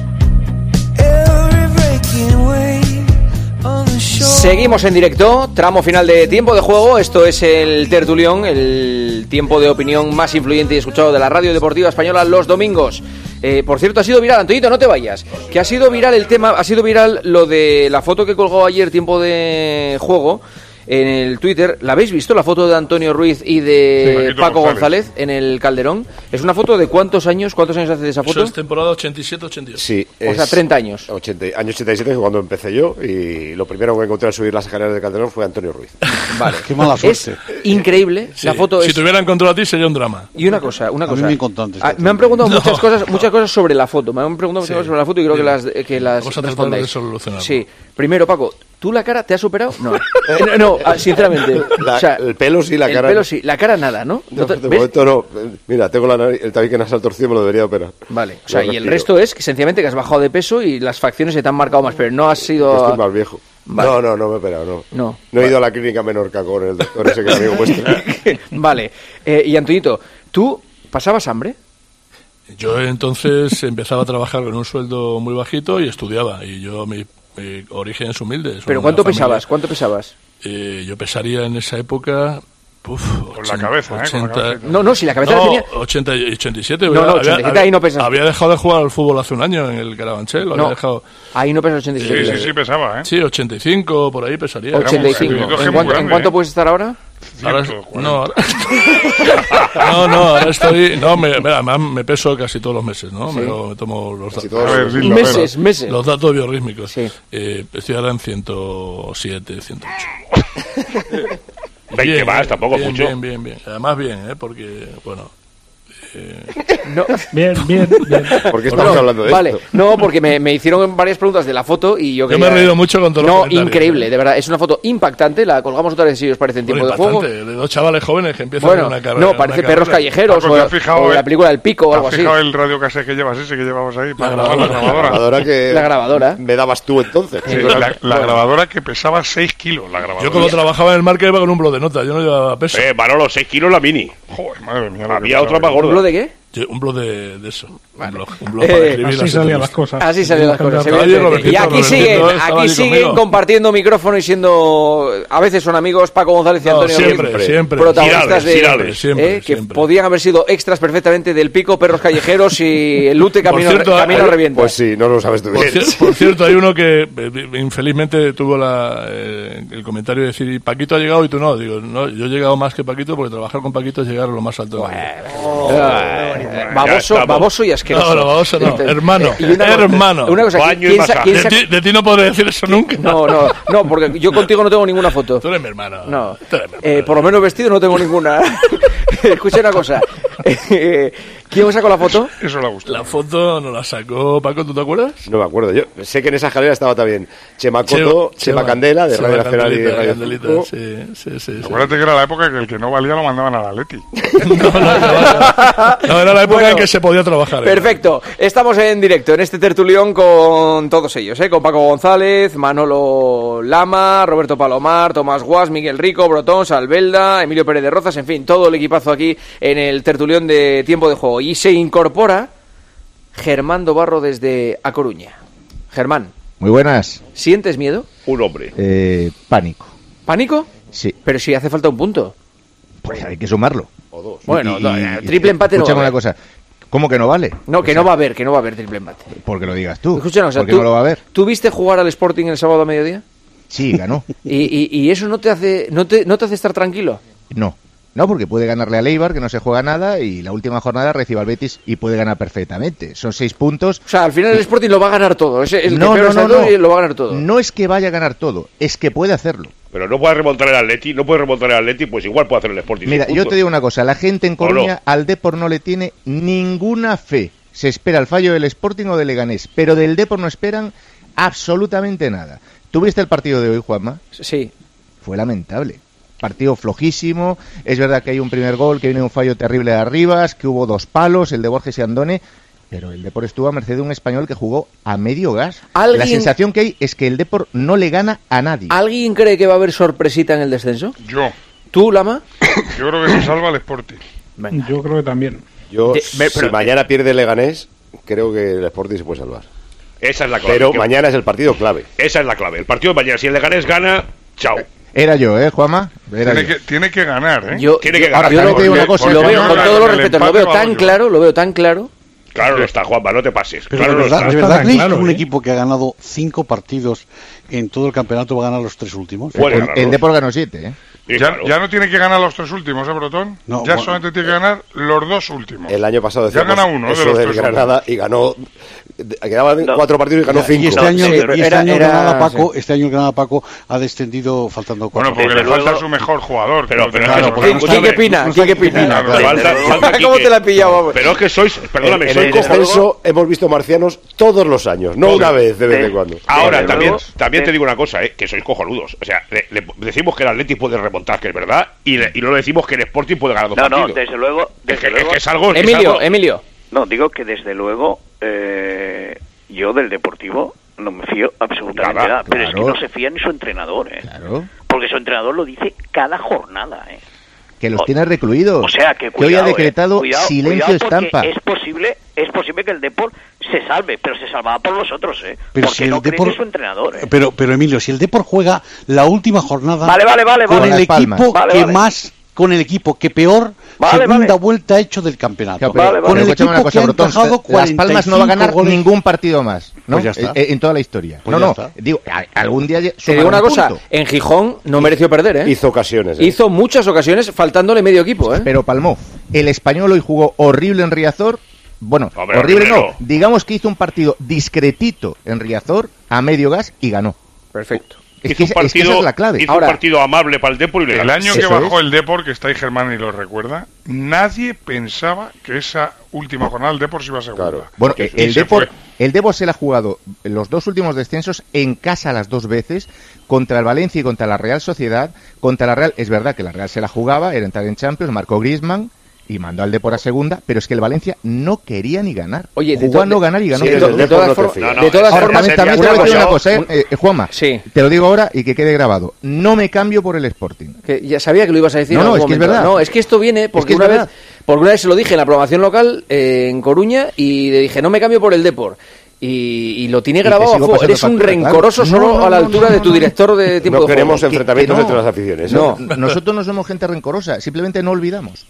Seguimos en directo, tramo final de Tiempo de Juego. Esto es el tertulión, el tiempo de opinión más influyente y escuchado de la radio deportiva española los domingos. Eh, por cierto, ha sido viral, Antonito, no te vayas, que ha sido viral el tema, ha sido viral lo de la foto que colgó ayer Tiempo de Juego en el Twitter. ¿La habéis visto, la foto de Antonio Ruiz y de sí, Paco González. González en el Calderón? ¿Es una foto de cuántos años? ¿Cuántos años hace de esa foto? Eso es temporada ochenta y siete ochenta y ocho. Sí, o sea, treinta años. ochenta, año ochenta y siete, cuando empecé yo, y lo primero que encontré al subir las escaleras del Calderón fue Antonio Ruiz. Vale. Qué mala suerte. Es increíble. Sí. La foto si es... te hubieran encontrado a ti sería un drama. Y una cosa, una cosa. A mí me, contó antes ah, me han preguntado no. muchas cosas, muchas cosas sobre la foto. Me han preguntado muchas sí. cosas sobre la foto y creo sí. que las que las Vamos a respondáis. De solucionarlo. Sí. Primero, Paco, ¿tú la cara te has superado? No. no, no, sinceramente. La, o sea, el pelo sí, la el cara. El pelo sí, la cara nada, ¿no? No, de ¿ves? Momento no. Mira, tengo la nariz, el tabique nasal torcido, me lo debería operar. Vale, o sea, y el resto es que sencillamente que has bajado de peso y las facciones se te han marcado más, pero no has sido... Estoy más viejo. Vale. No, no, no me he operado, no. No, no he vale. ido a la clínica Menorca con el doctor ese que amigo vuestro. Vale, eh, y Antonito, ¿tú pasabas hambre? Yo entonces empezaba a trabajar con un sueldo muy bajito y estudiaba, y yo mi, mi origen es humilde. ¿Pero cuánto pesabas? ¿Cuánto pesabas? Eh, yo pesaría en esa época... Uf, con la cabeza, ¿eh? ochenta... Con la cabeza. No, no, si la cabeza no, la tenía... ochenta y ochenta y siete. No, no, había, ochenta y siete había, ahí no pesas. Había dejado de jugar al fútbol hace un año en el Carabanchel. No, había dejado... ahí no pesa ochenta y siete. Sí, sí, sí, pesaba, ¿eh? Sí, ochenta y cinco, por ahí pesaría. ochenta y cinco. ¿En cuánto, ¿en cuánto puedes estar ahora? Ahora, no, ahora, no, no, ahora estoy... No, me, además me peso casi todos los meses, ¿no? Sí. Me, me tomo los datos. Meses, meses. Los datos biorrítmicos. Sí. Eh, estoy ahora en ciento siete, ciento ocho. veinte más, tampoco bien, mucho. Bien, bien, bien. Además bien, ¿eh? Porque, bueno... Eh... No. Bien, bien, bien. ¿Por qué estamos no, hablando de vale. esto? No, porque me, me hicieron varias preguntas de la foto y yo Yo quería... me he reído mucho con todo No, increíble, ¿eh? De verdad. Es una foto impactante. La colgamos otra vez si os parece en Tiempo de Juego. De dos chavales jóvenes que empiezan bueno, una carrera. No, parece Perros Callejeros o, o la película del Pico o algo así. ¿Has fijado el radiocassette que llevas ese que llevamos ahí? La grabadora. La grabadora que la grabadora. me dabas tú entonces. Sí, la, la bueno. grabadora que pesaba seis kilos. La grabadora. Yo como trabajaba en el market iba con un blog de nota. Yo no llevaba peso. Eh, Manolo, seis kilos la mini. Joder, madre mía. Había otra más gorda. ¿Un blog de qué? Yo, un blog de, de eso. Vale. Un blog, un blog para escribir así las salían las cosas. Así salían las cosas. Robertito, y aquí siguen, aquí siguen compartiendo micrófono y siendo, a veces son amigos, Paco González y no, Antonio siempre, Ruiz, siempre. protagonistas de, Girales, siempre, eh, que siempre. podían haber sido extras perfectamente del Pico, Perros Callejeros y el Lute Camino, cierto, camino hay, Revienta. Pues sí, no lo sabes tú bien. Por, cier, por cierto, hay uno que infelizmente tuvo la, eh, el comentario de decir, Paquito ha llegado y tú no. Digo, no, yo he llegado más que Paquito porque trabajar con Paquito es llegar a lo más alto. Bueno, oh, eh, baboso, baboso y asqueroso. No, no, baboso no, Entonces, hermano, eh, una, hermano. Una cosa, Baño ¿quién sa, quién sa, de, ti, de ti no podré decir eso nunca. No, no, no, porque yo contigo no tengo ninguna foto. Tú eres mi hermano. No, tú eres mi hermano. Eh, por lo menos vestido no tengo ninguna. Escucha una cosa. Eh, ¿Quién sacó la foto? Eso le gusta. La foto nos la sacó Paco, ¿tú te acuerdas? No me acuerdo. Yo sé que en esa escalera estaba también Chema Coto, Chema, Chema Candela, de Radio Nacional y Radio Candelita, sí, sí, sí, sí. Acuérdate que era la época que el que no valía lo mandaban al Atleti. no, no, no, no, era la época bueno, en que se podía trabajar. Perfecto. ¿eh? Estamos en directo en este tertulión con todos ellos, ¿eh? Con Paco González, Manolo Lama, Roberto Palomar, Tomás Guas, Miguel Rico, Brotón, Salvelda, Emilio Pérez de Rozas, en fin, todo el equipazo aquí en el tertulión de Tiempo de Juego. Y se incorpora Germán Dobarro desde A Coruña. Germán. Muy buenas. ¿Sientes miedo? Un hombre. Eh, pánico. ¿Pánico? Sí. Pero si hace falta un punto. Pues hay que sumarlo. O dos. Bueno, y, no, y, triple empate no va a haber. Una cosa. ¿Cómo que no vale? No, que o sea, no va a haber, que no va a haber triple empate. Porque lo digas tú. Escucha una cosa, porque ¿tú, no lo va a haber. ¿Tú viste jugar al Sporting el sábado a mediodía? Sí, ganó. ¿Y, y, y eso no te hace no te, no te hace estar tranquilo? No. No, porque puede ganarle a Eibar, que no se juega nada, y la última jornada recibe al Betis y puede ganar perfectamente. Son seis puntos. O sea, al final el Sporting lo va a ganar todo. Es el no, que no, no, no. lo va a ganar todo. No es que vaya a ganar todo, es que puede hacerlo. Pero no puede remontar el Atleti, no puede remontar el Atleti, pues igual puede hacer el Sporting. Mira, yo te digo una cosa, la gente en Coruña no? al Depor no le tiene ninguna fe. Se espera el fallo del Sporting o del Leganés, pero del Depor no esperan absolutamente nada. ¿Tuviste el partido de hoy, Juanma? Sí. Fue lamentable. Partido flojísimo, es verdad que hay un primer gol, que viene un fallo terrible de Arribas, que hubo dos palos, el de Borges y Andone, pero el Depor estuvo a merced de un español que jugó a medio gas. ¿Alguien... La sensación que hay es que el Depor no le gana a nadie. ¿Alguien cree que va a haber sorpresita en el descenso? Yo. ¿Tú, Lama? Yo creo que se salva el Sporting. Venga. Yo creo que también. Yo, de, me, si pero, mañana pierde el Leganés, creo que el Sporting se puede salvar. Esa es la clave. Pero que... mañana es el partido clave. Esa es la clave. El partido de mañana, si el Leganés gana, chao. Era yo, ¿eh, Juanma? Era tiene, yo. Que, tiene que ganar, ¿eh? Yo, tiene que yo, ganar. Yo no te digo una cosa, lo veo, con todos los respetos, lo veo tan claro, lo veo tan claro. Claro no está, Juanma, no te pases. Pero claro de verdad, no ¿de está. verdad creéis claro, que un ¿eh? equipo que ha ganado cinco partidos en todo el campeonato va a ganar los tres últimos? El, el Depor ganó siete, ¿eh? Ya, claro. ya no tiene que ganar los tres últimos, ¿eh, Brotón? No, ya bueno. solamente tiene que ganar los dos últimos. El año pasado ya gana uno eso de los del tres Granada últimos. y ganó. Quedaban no. cuatro partidos y ganó cinco. Y este año, sí, y este era, año era, Granada Paco, sí. este año Granada Paco ha descendido faltando cuatro. Bueno, porque desde le falta luego... su mejor jugador. Pero, pero claro, ¿quién, ¿quién qué pina? ¿Quién qué pina? ¿Cómo te la he pillado? Pero es que sois, perdóname, en, soy en el descenso hemos visto marcianos todos los años, no una vez de vez en cuando. Ahora también, también te digo una cosa, eh, que sois cojonudos. O sea, le, le decimos que el Atleti puede remontar, que es verdad, y, le, y no le decimos que el Sporting puede ganar dos no, partidos. No, desde luego, desde es que, luego. Es que es algo, Emilio, es algo... Emilio. No, digo que desde luego eh, yo del Deportivo no me fío absolutamente nada, nada pero claro. Es que no se fía ni su entrenador, ¿eh? Claro. Porque su entrenador lo dice cada jornada, ¿eh? Que los o, tiene recluidos. O sea, que, cuidado, que hoy ha decretado eh, cuidado, silencio cuidado estampa. Es posible, es posible que el Depor se salve, pero se salvaba por los otros, ¿eh? Pero porque si no el cree Depor, que su entrenador, ¿eh? Pero, pero Emilio, si el Depor juega la última jornada vale, vale, vale, con vale. el equipo vale, que vale. más, con el equipo que peor vale, segunda vale. vuelta ha hecho del campeonato. Claro, pero, vale, con vale. el equipo una cosa, que ha Brotón, encajado Las Palmas no va a ganar goles. ningún partido más, ¿no? Pues ya está. En, en toda la historia. Pues no, no, está. digo, algún día te digo una cosa, punto. En Gijón no mereció perder, ¿eh? Hizo ocasiones, ¿eh? Hizo muchas ocasiones faltándole medio equipo, ¿eh? Pero palmó. El Español hoy jugó horrible en Riazor. Bueno, Hombre, horrible no. no. Digamos que hizo un partido discretito en Riazor a medio gas y ganó. Perfecto. Es hizo que, un partido, es que esa es la clave. Hizo Ahora, un partido amable para el Depor y le el ganó. año que Eso bajó es. el Depor, que está ahí Germán y lo recuerda, nadie pensaba que esa última jornada el Depor se iba a segunda. Claro. Bueno, Porque el se Depor, fue. el Depor se la ha jugado en los dos últimos descensos en casa las dos veces, contra el Valencia y contra la Real Sociedad. Contra la Real, es verdad que la Real se la jugaba, era entrar en Champions, marcó Griezmann y mandó al Depor a segunda, pero es que el Valencia no quería ni ganar. Oye, de jugó a to- no ganar y ganó. sí, Sí, de, de todas, for- no, no, de todas Ahora, formas, también, también te una voy a decir cosa, una cosa, ¿eh? Eh, Juanma, sí. te lo digo ahora y que quede grabado. No me cambio por el Sporting. Que ya sabía que lo ibas a decir. No, en no, algún es que es momento. verdad. No, es que esto viene porque Es que es una verdad. vez, Porque una vez se lo dije en la programación local, eh, en Coruña, y le dije, no me cambio por el Depor. Y, y lo tiene grabado a fuego. Eres un rencoroso claro. solo no, no, a la altura no, no, de tu director de tiempo no de queremos juego. enfrentamientos que, que no. entre las aficiones. No, no, nosotros no somos gente rencorosa, simplemente no olvidamos.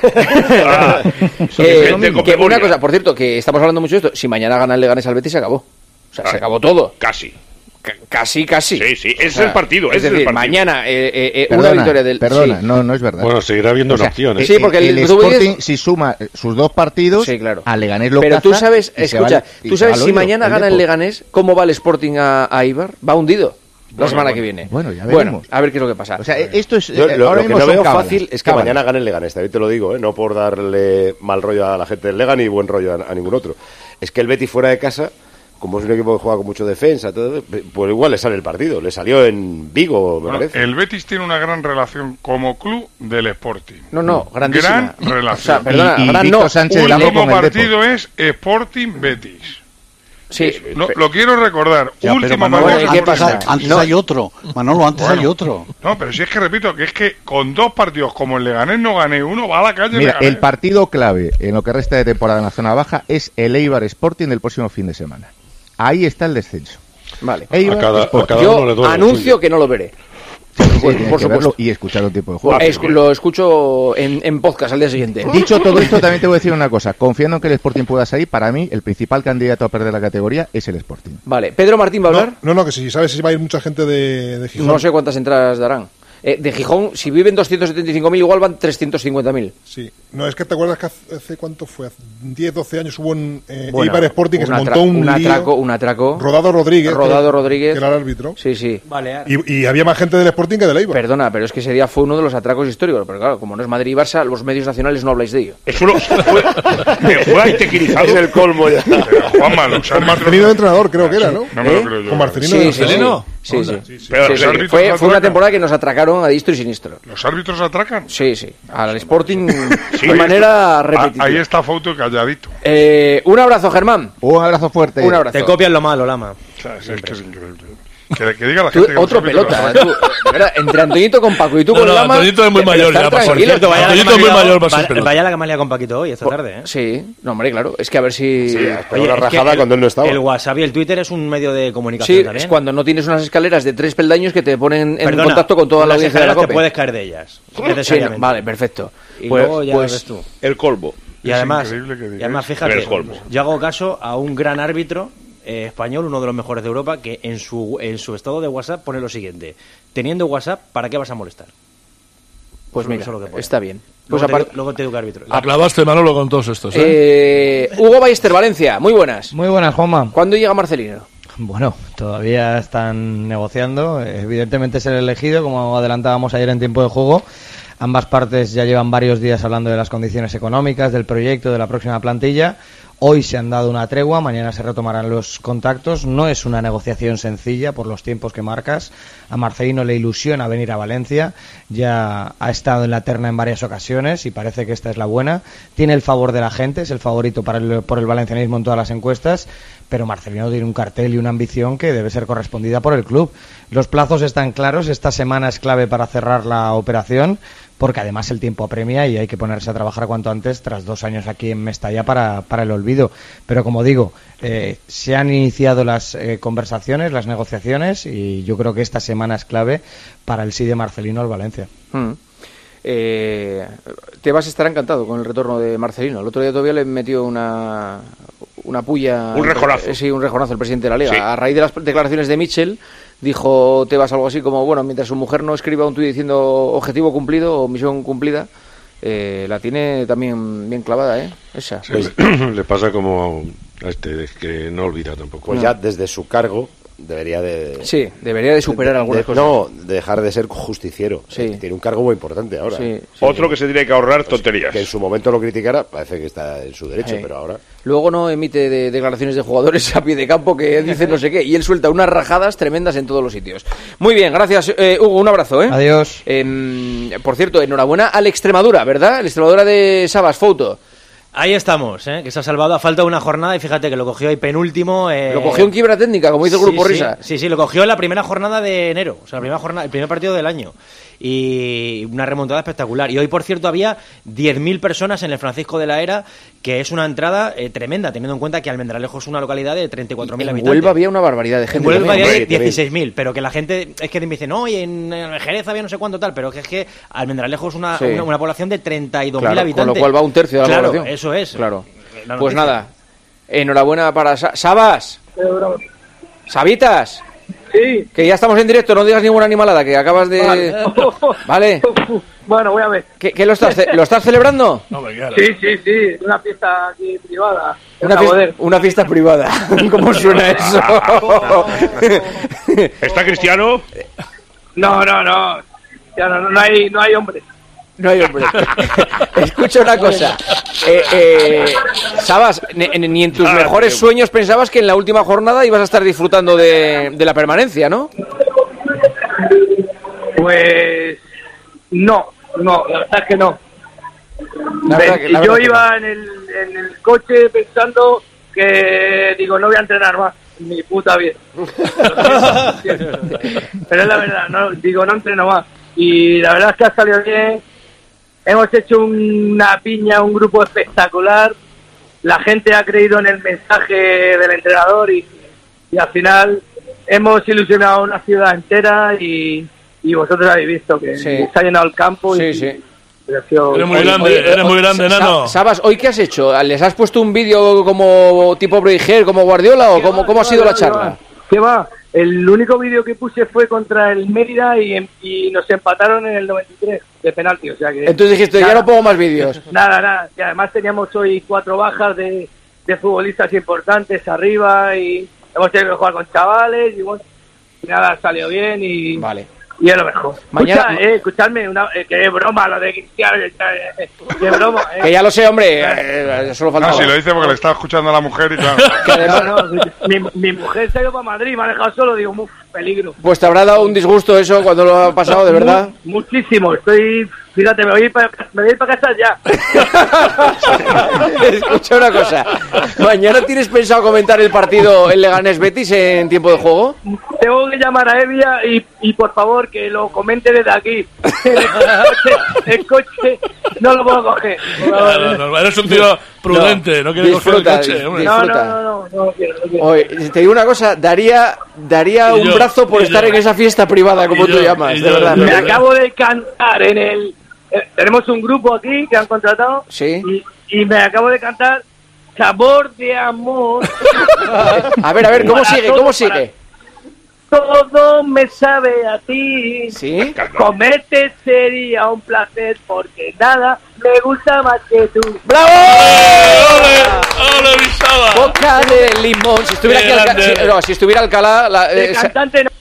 ah, eh, que una cosa, por cierto, que estamos hablando mucho de esto. Si mañana gana el Leganés al Betis, se acabó. O sea, ah, se acabó todo. Casi. C- casi, casi. Sí, sí, ese o sea, es el partido. Es ese decir, es el partido. mañana eh, eh, perdona, una victoria del. Perdona, sí. no, no es verdad. Bueno, seguirá habiendo o sea, opciones. Sí, porque el, el, el Sporting, si suma sus dos partidos, sí, claro. a Leganés lo Pero caza tú sabes, escucha, va, tú sabes si oído, mañana el gana Depor. el Leganés, ¿cómo va el Sporting a, a Ibar? Va hundido. La Bueno, semana bueno. que viene. Bueno, ya Bueno, veremos. a ver qué es lo que pasa. O sea, esto es. Yo, eh, lo, ahora lo que mismo no son veo cábalas, fácil es que cábalas. mañana gane el Leganés, también te lo digo, ¿eh? No por darle mal rollo a la gente del Legan y buen rollo a, a ningún otro. Es que el Betis fuera de casa, como es un equipo que juega con mucho defensa, todo, pues igual le sale el partido. Le salió en Vigo, me Bueno, parece. el Betis tiene una gran relación como club del Sporting. No, no, grandísima. Gran relación. O sea, perdona, Y- y gran Víctor no. Sánchez El Delamo último con el partido es Sporting-Betis. Sí. Lo, lo quiero recordar. Ya, pero Último Manolo, partido. ¿qué antes, pasa? antes No. hay otro. Manolo, antes Bueno. hay otro. No, pero si es que repito, que es que con dos partidos como el Leganés no gané uno, va a la calle Mira, Leganés. el partido clave en lo que resta de temporada en la zona baja es el Eibar Sporting del próximo fin de semana. Ahí está el descenso. Vale. Eibar, A cada- Sporting. a cada Yo uno le duele lo anuncio suyo. que no lo veré. Sí, Por- tienen por que supuesto. verlo y escuchar un tipo de juego. Es- lo escucho en, en podcast al día siguiente. Dicho todo esto, también te voy a decir una cosa. Confiando en que el Sporting pueda salir, para mí el principal candidato a perder la categoría es el Sporting. Vale, Pedro Martín va a hablar. No, no, que si sabes si va a ir mucha gente de, de Gijón. No sé cuántas entradas darán. Eh, de Gijón, si viven doscientos setenta y cinco mil, igual van trescientos cincuenta mil. Sí. No, es que te acuerdas que hace, hace ¿cuánto fue? Hace diez, doce años hubo un eh, Bueno, Eibar Sporting que se un montó atra- un, un lío. atraco, un atraco. Rodado Rodríguez. Rodado que- Rodríguez. Que era el árbitro. Sí, sí. Y, y había más gente del Sporting que del Eibar. Perdona, pero es que ese día fue uno de los atracos históricos. Pero claro, como no es Madrid y Barça, los medios nacionales no habláis de ello. Eso lo, fue, fue antequilizado. Es el colmo ya. Pero, Juanma, los Con árbitros- Marcelino de entrenador, creo que era, ¿no? No me lo ¿Eh? creo yo. Con Marcelino Sí, de sí, entrenador. sí. Sí, sí. Sí, sí. Pero Sí, los sí. árbitros Fue, fue una atracan. temporada que nos atracaron a distro y siniestro. ¿Los árbitros atracan? Sí, sí. Al Sporting Sí, de ahí manera Ah, repetitiva. ahí está foto calladito. Eh, un abrazo, Germán. Un abrazo fuerte. Un abrazo. Te copian lo malo, Lama. O sea, es, es que es increíble. Que, que diga la Tú, gente que otro los árbitros pelota. atracan. Tú, de verdad, entre Antoñito con Paco y tú No, con no, Lama. Antoñito es muy de- mayor estar ya, por tranquilos. cierto, vaya la que me ha muy liado- mayor va a ser vaya, pelota. vaya la que me ha liado con Paquito hoy, esta tarde, ¿eh? Sí, no, hombre, claro. Es que a ver si. Sí, pero Oye, una es que rajada el- cuando él no estaba. El WhatsApp y el Twitter es un medio de comunicación Sí, también. es cuando no tienes unas escaleras de tres peldaños que te ponen en Perdona, contacto con toda la las audiencia de la escaleras COPE. te puedes caer de ellas, Sí, necesariamente. vale, perfecto. Y Pues- luego ya pues- ves tú. El colmo. Y Es además, increíble que digáis. y además fíjate, El colmo. yo hago caso a un gran árbitro eh, español, uno de los mejores de Europa, que en su en su estado de WhatsApp pone lo siguiente: teniendo WhatsApp, ¿para qué vas a molestar? Pues Eso- mira, eso es lo que pone. está bien. Luego, Pues te, aparte. digo- luego te educa árbitro. Aclavaste, Manolo, con todos estos, ¿eh? Eh, Hugo Ballester, Valencia, muy buenas. Muy buenas, Juanma. ¿Cuándo llega Marcelino? Bueno, todavía están negociando. Evidentemente es el elegido, como adelantábamos ayer en tiempo de juego. Ambas partes ya llevan varios días hablando de las condiciones económicas, del proyecto, de la próxima plantilla. Hoy se han dado una tregua, mañana se retomarán los contactos. No es una negociación sencilla por los tiempos que marcas. A Marcelino le ilusiona venir a Valencia. Ya ha estado en la terna en varias ocasiones y parece que esta es la buena. Tiene el favor de la gente, es el favorito para el, por el valencianismo en todas las encuestas. Pero Marcelino tiene un cartel y una ambición que debe ser correspondida por el club. Los plazos están claros. Esta semana es clave para cerrar la operación, porque además el tiempo apremia y hay que ponerse a trabajar cuanto antes tras dos años aquí en Mestalla para, para el olvido. Pero como digo, eh, se han iniciado las eh, conversaciones, las negociaciones y yo creo que esta semana es clave para el sí de Marcelino al Valencia. Hmm. Eh, Tebas estará encantado con el retorno de Marcelino. El otro día todavía le metió una, una puya. Un rejonazo. Eh, sí, un rejonazo el presidente de la Liga. Sí. A raíz de las declaraciones de Mitchell, dijo Tebas algo así como: bueno, mientras su mujer no escriba un tuit diciendo objetivo cumplido o misión cumplida, eh, la tiene también bien clavada, ¿eh? Esa. Sí, le, le pasa como a este, que no olvida tampoco. Pues ya desde su cargo debería de... Sí, debería de superar de- algunas de- cosas. No, dejar de ser justiciero. Sí. Tiene un cargo muy importante ahora. Sí, sí. Otro que se tiene que ahorrar tonterías. Que en su momento lo criticara, parece que está en su derecho, Sí. pero ahora... Luego no emite de declaraciones de jugadores a pie de campo que dicen no sé qué, y él suelta unas rajadas tremendas en todos los sitios. Muy bien, gracias, eh, Hugo, un abrazo, ¿eh? Adiós. Eh, por cierto, enhorabuena al Extremadura, ¿verdad? El Extremadura de Sabas, Fouto. Ahí estamos, ¿eh? Que se ha salvado a falta de una jornada y fíjate que lo cogió ahí penúltimo. Eh... Lo cogió en quiebra técnica, como dice el Sí, Grupo sí, Risa. Sí, sí, lo cogió en la primera jornada de enero, o sea, la primera jornada, el primer partido del año. y una remontada espectacular. Y hoy, por cierto, había diez mil personas en el Francisco de la Era, que es una entrada eh, tremenda, teniendo en cuenta que Almendralejo es una localidad de treinta y cuatro mil habitantes. En Huelva había una barbaridad de gente. En Huelva había dieciséis mil, pero que la gente es que me dice, no, y en Jerez había no sé cuánto tal, pero que es que Almendralejo es una, sí. una, una población de treinta y dos mil claro, habitantes. Con lo cual va un tercio de la claro, población. Eso es. Claro. Pues nada, enhorabuena para Sa Sabas. Sabitas. Sí. Que ya estamos en directo, no digas ninguna animalada, que acabas de... Vale. ¿Vale? Bueno, voy a ver. ¿Qué, qué lo, estás ¿Lo estás celebrando? No, claro. Sí, sí, sí, una fiesta aquí privada. Una fiesta, una fiesta privada. ¿Cómo suena eso? ¿Está Cristiano? No, no, no. Ya no, no hay, no hay hombres. No hay hombre. Escucha una cosa. Eh, eh, Sabas, ni, ni en tus mejores sueños pensabas que en la última jornada ibas a estar disfrutando de, de la permanencia, ¿no? Pues no, no, la verdad es que no. La verdad que, la Yo verdad iba que en, el, en el coche pensando que, digo, no voy a entrenar más. Ni puta vida. Pero es la verdad, no, digo, no entreno más. Y la verdad es que ha salido bien. Hemos hecho una piña, un grupo espectacular. La gente ha creído en el mensaje del entrenador y, y al final hemos ilusionado a una ciudad entera y, y vosotros habéis visto que sí. se ha llenado el campo. Sí, y, sí. Eres muy grande, oye, eres muy grande, Nano. Sabas, ¿hoy qué has hecho? ¿Les has puesto un vídeo como tipo Breijer, como Guardiola o cómo, cómo ha sido la charla? ¿Qué va? El único vídeo que puse fue contra el Mérida y, y nos empataron en el noventa y tres de penalti, o sea que... Entonces dijiste, nada, ya no pongo más vídeos. Nada, nada, y además teníamos hoy cuatro bajas de, de futbolistas importantes arriba y hemos tenido que jugar con chavales y bueno, y nada, salió bien y... Vale. Y es lo mejor. Mañana... Escucha, eh, escuchadme, una, eh, que es broma lo de Cristiano, eh, que es broma. Eh. Que ya lo sé, hombre, eh, solo faltaba. No, si lo dice porque le está escuchando a la mujer y claro. No, no, mi, mi mujer se ha ido para Madrid, me ha dejado solo, digo, uff, peligro. Pues te habrá dado un disgusto eso cuando lo ha pasado, de verdad. Mu muchísimo, estoy... Fíjate, me voy para me voy para casa ya. Escucha una cosa. ¿Mañana tienes pensado comentar el partido el Leganés Betis en tiempo de juego? Tengo que llamar a Evia y, y por favor que lo comente desde aquí. El coche, el coche no lo puedo coger. No, no, no, eres un tío prudente, no, no quieres coger el coche. Hombre. No, no, no, no, no, quiero, no quiero. Oye, te digo una cosa, daría daría un yo, brazo por estar yo. en esa fiesta privada, como tú yo, llamas, de verdad. Me acabo de cantar en el... Eh, tenemos un grupo aquí que han contratado. Sí. Y, y me acabo de cantar Sabor de Amor. A ver, a ver, ¿cómo sigue? ¿Cómo sigue? Todo me sabe a ti. ¿Sí? Comerte sería un placer porque nada me gusta más que tú. ¡Bravo! ¡Ole, ole, Bisaba! Boca de limón. Si estuviera aquí Alcalá, si, no, si estuviera Alcalá, la, de eh, cantante no.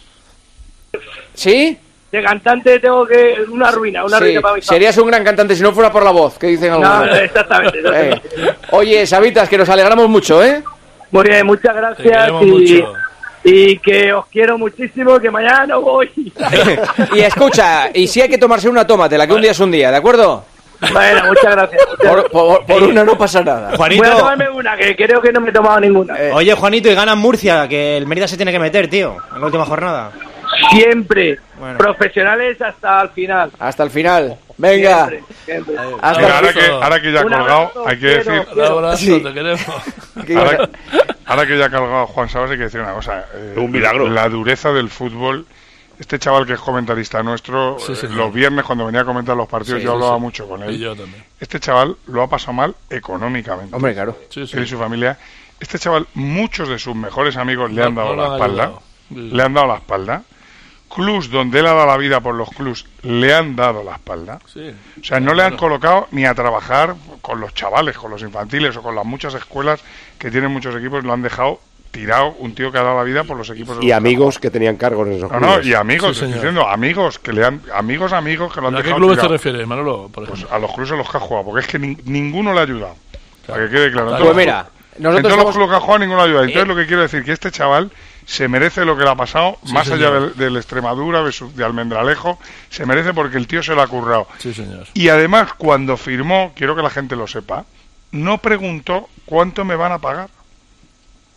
¿Sí? De cantante tengo que una ruina, una sí, ruina para mi serías un gran cantante si no fuera por la voz, que dicen algunos. No, exactamente. exactamente. Eh. Oye, Sabitas, que nos alegramos mucho, ¿eh? Muy bien, muchas gracias y, mucho. y que os quiero muchísimo, que mañana no voy. Y escucha, y si hay que tomarse una, tómatela, que un día es un día, ¿de acuerdo? Bueno, muchas gracias. Muchas por, por, por una no pasa nada. Juanito, voy a tomarme una, que creo que no me he tomado ninguna. Eh. Oye, Juanito, y ganan Murcia, que el Mérida se tiene que meter, tío, en la última jornada. Siempre. Bueno. Profesionales hasta el final. Hasta el final. Venga. Siempre, siempre. Hasta Mira, ahora, que, ahora que ya ha colgado, hay que decir... Un abrazo, sí. te queremos. Ahora, ahora que ya ha colgado Juan Sabas, hay que decir una cosa. Eh, un milagro. La dureza del fútbol... Este chaval que es comentarista nuestro, sí, sí, eh, los sí. viernes cuando venía a comentar los partidos sí, yo sí, hablaba sí. mucho con él. Y yo también. Este chaval lo ha pasado mal económicamente. Hombre, claro. Sí, sí. Él y su familia. Este chaval, muchos de sus mejores amigos le no, han dado no la espalda. sí. Le han dado la espalda. Clubs donde él ha dado la vida por los clubs le han dado la espalda. Sí. O sea, no le han colocado ni a trabajar con los chavales, con los infantiles o con las muchas escuelas que tienen muchos equipos, lo han dejado tirado un tío que ha dado la vida por los equipos. Y amigos que tenían cargos en esos no, clubes. No, y amigos, sí, estoy diciendo, amigos que le han, amigos, amigos que lo han ¿A dejado qué clubes tirado. te refieres, Manolo? Por pues a los clubes en los que ha jugado, porque es que ni, ninguno le ha ayudado. Para que quede claro. Pues mira, nosotros en todos somos... los clubes que ha jugado ninguno le ha ayudado. Entonces eh... lo que quiero decir que este chaval se merece lo que le ha pasado, sí, más señor. allá del, del Extremadura, de, su, de Almendralejo, se merece porque el tío se lo ha currado. Sí, señor. Y además, cuando firmó, quiero que la gente lo sepa, no preguntó cuánto me van a pagar.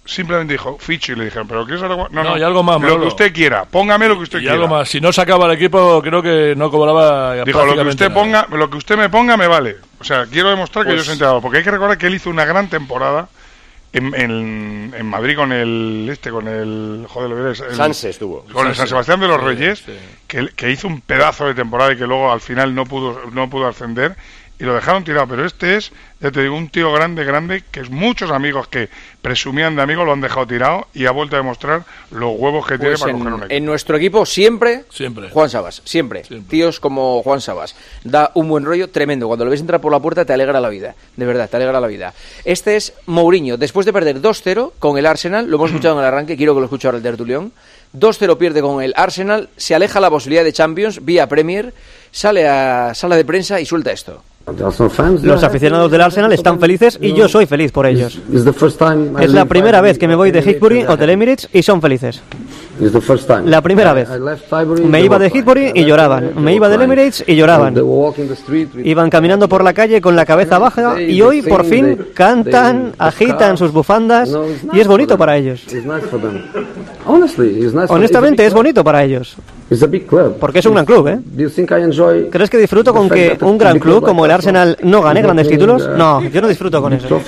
simplemente dijo, ficho, y le dijeron, ¿pero qué es algo? No, no, no, y algo más, lo Manolo. que usted quiera, póngame lo que usted y quiera. algo más, si no sacaba el equipo, creo que no cobraba. Dijo, lo que usted nada. ponga, lo que usted me ponga me vale. O sea, quiero demostrar que Pues... yo soy entrenador, porque hay que recordar que él hizo una gran temporada en, en, en Madrid con el este, con el joder, lo el, Sanse estuvo. Con Sanse. el San Sebastián de los Reyes, Sí, sí. Que, que hizo un pedazo de temporada y que luego al final no pudo no pudo ascender y lo dejaron tirado, pero este es, ya te digo, un tío grande, grande, que es muchos amigos que presumían de amigos lo han dejado tirado y ha vuelto a demostrar los huevos que tiene Pues para en, coger un equipo. en nuestro equipo siempre, siempre. Juan Sabas, siempre. siempre. Tíos como Juan Sabas. Da un buen rollo tremendo. Cuando lo ves entrar por la puerta te alegra la vida. De verdad, te alegra la vida. Este es Mourinho. Después de perder dos cero con el Arsenal, lo hemos escuchado en el arranque, quiero que lo escuche ahora el tertulión. dos cero pierde con el Arsenal, se aleja la posibilidad de Champions vía Premier, sale a sala de prensa y suelta esto. Los aficionados del Arsenal están felices y yo soy feliz por ellos. Es la primera vez que me voy de Highbury o del Emirates y son felices. La primera vez. Me iba de Highbury y lloraban. Me iba del Emirates y lloraban. Iban caminando por la calle con la cabeza baja y hoy por fin cantan, agitan sus bufandas y es bonito para ellos. Honestamente es bonito para ellos. Porque es un gran club, ¿eh? ¿Crees que disfruto con que un gran club como el Arsenal no gane grandes títulos? No, yo no disfruto con eso.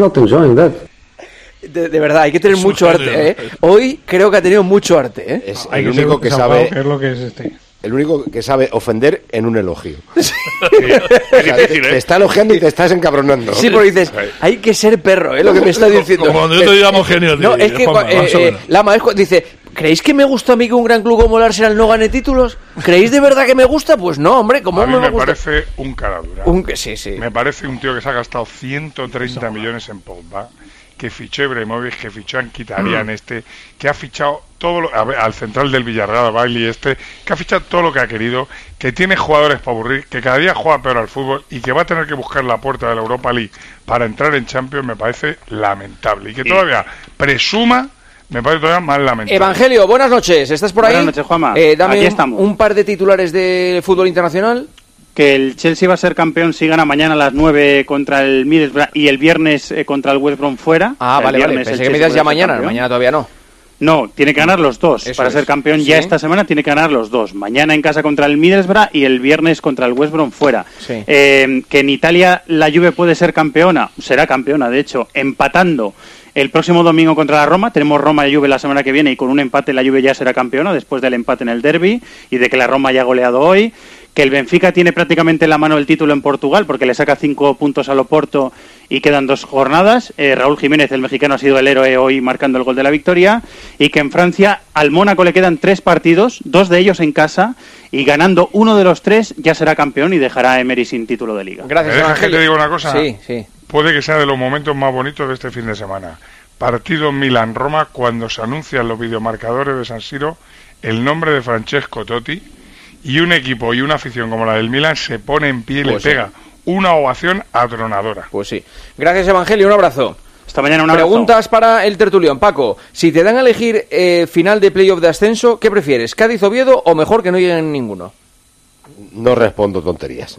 De, de verdad, hay que tener mucho arte, ¿eh? Hoy creo que ha tenido mucho arte, ¿eh? Es el único que sabe... ¿Qué es lo que es este? El único que sabe ofender en un elogio. Sí. Es difícil, ¿eh? Te está elogiando y te estás encabronando. Sí, porque dices, hay que ser perro, ¿eh? Lo que me está diciendo. Como cuando yo te digamos genio. No, es que Juanma, eh, eh, Lama es cu- dice, ¿creéis que me gusta a mí que un gran club como el Arsenal no gane títulos? ¿Creéis de verdad que me gusta? Pues no, hombre, ¿cómo A mí me, me gusta? parece un caradura. Un que sí, sí. Me parece un tío que se ha gastado ciento treinta millones en Pogba, que fichó Ibrahimovic, que fichó a Mkhitaryan este, que ha fichado todo lo, a ver, al central del Villarreal, a Bailey este, que ha fichado todo lo que ha querido, que tiene jugadores para aburrir, que cada día juega peor al fútbol y que va a tener que buscar la puerta de la Europa League para entrar en Champions, me parece lamentable. Y que todavía presuma, me parece todavía más lamentable. Evangelio, buenas noches, ¿estás por ahí? Buenas noches, Juanma. Eh, dame Aquí un, estamos. un par de titulares de fútbol internacional. Que el Chelsea va a ser campeón si gana mañana a las nueve contra el Middlesbrough y el viernes eh, contra el West Brom fuera. Ah, el vale, vale, viernes pensé el que me Chelsea digas ya puede ser mañana, campeón. mañana todavía no. No, tiene que ganar los dos. Eso Para es. ser campeón ¿Sí? ya esta semana tiene que ganar los dos. Mañana en casa contra el Middlesbrough y el viernes contra el West Brom fuera. Sí. Eh, que en Italia la Juve puede ser campeona, será campeona de hecho, empatando el próximo domingo contra la Roma. Tenemos Roma y Juve la semana que viene y con un empate la Juve ya será campeona después del empate en el derbi y de que la Roma ya ha goleado hoy. Que el Benfica tiene prácticamente en la mano el título en Portugal porque le saca cinco puntos al Oporto y quedan dos jornadas. Eh, Raúl Jiménez, el mexicano, ha sido el héroe hoy marcando el gol de la victoria. Y que en Francia al Mónaco le quedan tres partidos, dos de ellos en casa, y ganando uno de los tres ya será campeón y dejará a Emery sin título de liga. Gracias, ¿Me dejas que Evangelio. te diga una cosa? Sí, sí. Puede que sea de los momentos más bonitos de este fin de semana. Partido Milan-Roma, cuando se anuncian los videomarcadores de San Siro el nombre de Francesco Totti, y un equipo y una afición como la del Milan se pone en pie y Pues le sí. pega una ovación atronadora. Pues sí. Gracias, Evangelio, un abrazo. Hasta mañana, un abrazo. Preguntas para el tertulión. Paco, si te dan a elegir eh, final de playoff de ascenso, ¿qué prefieres? ¿Cádiz-Oviedo o mejor que no lleguen ninguno? No respondo tonterías.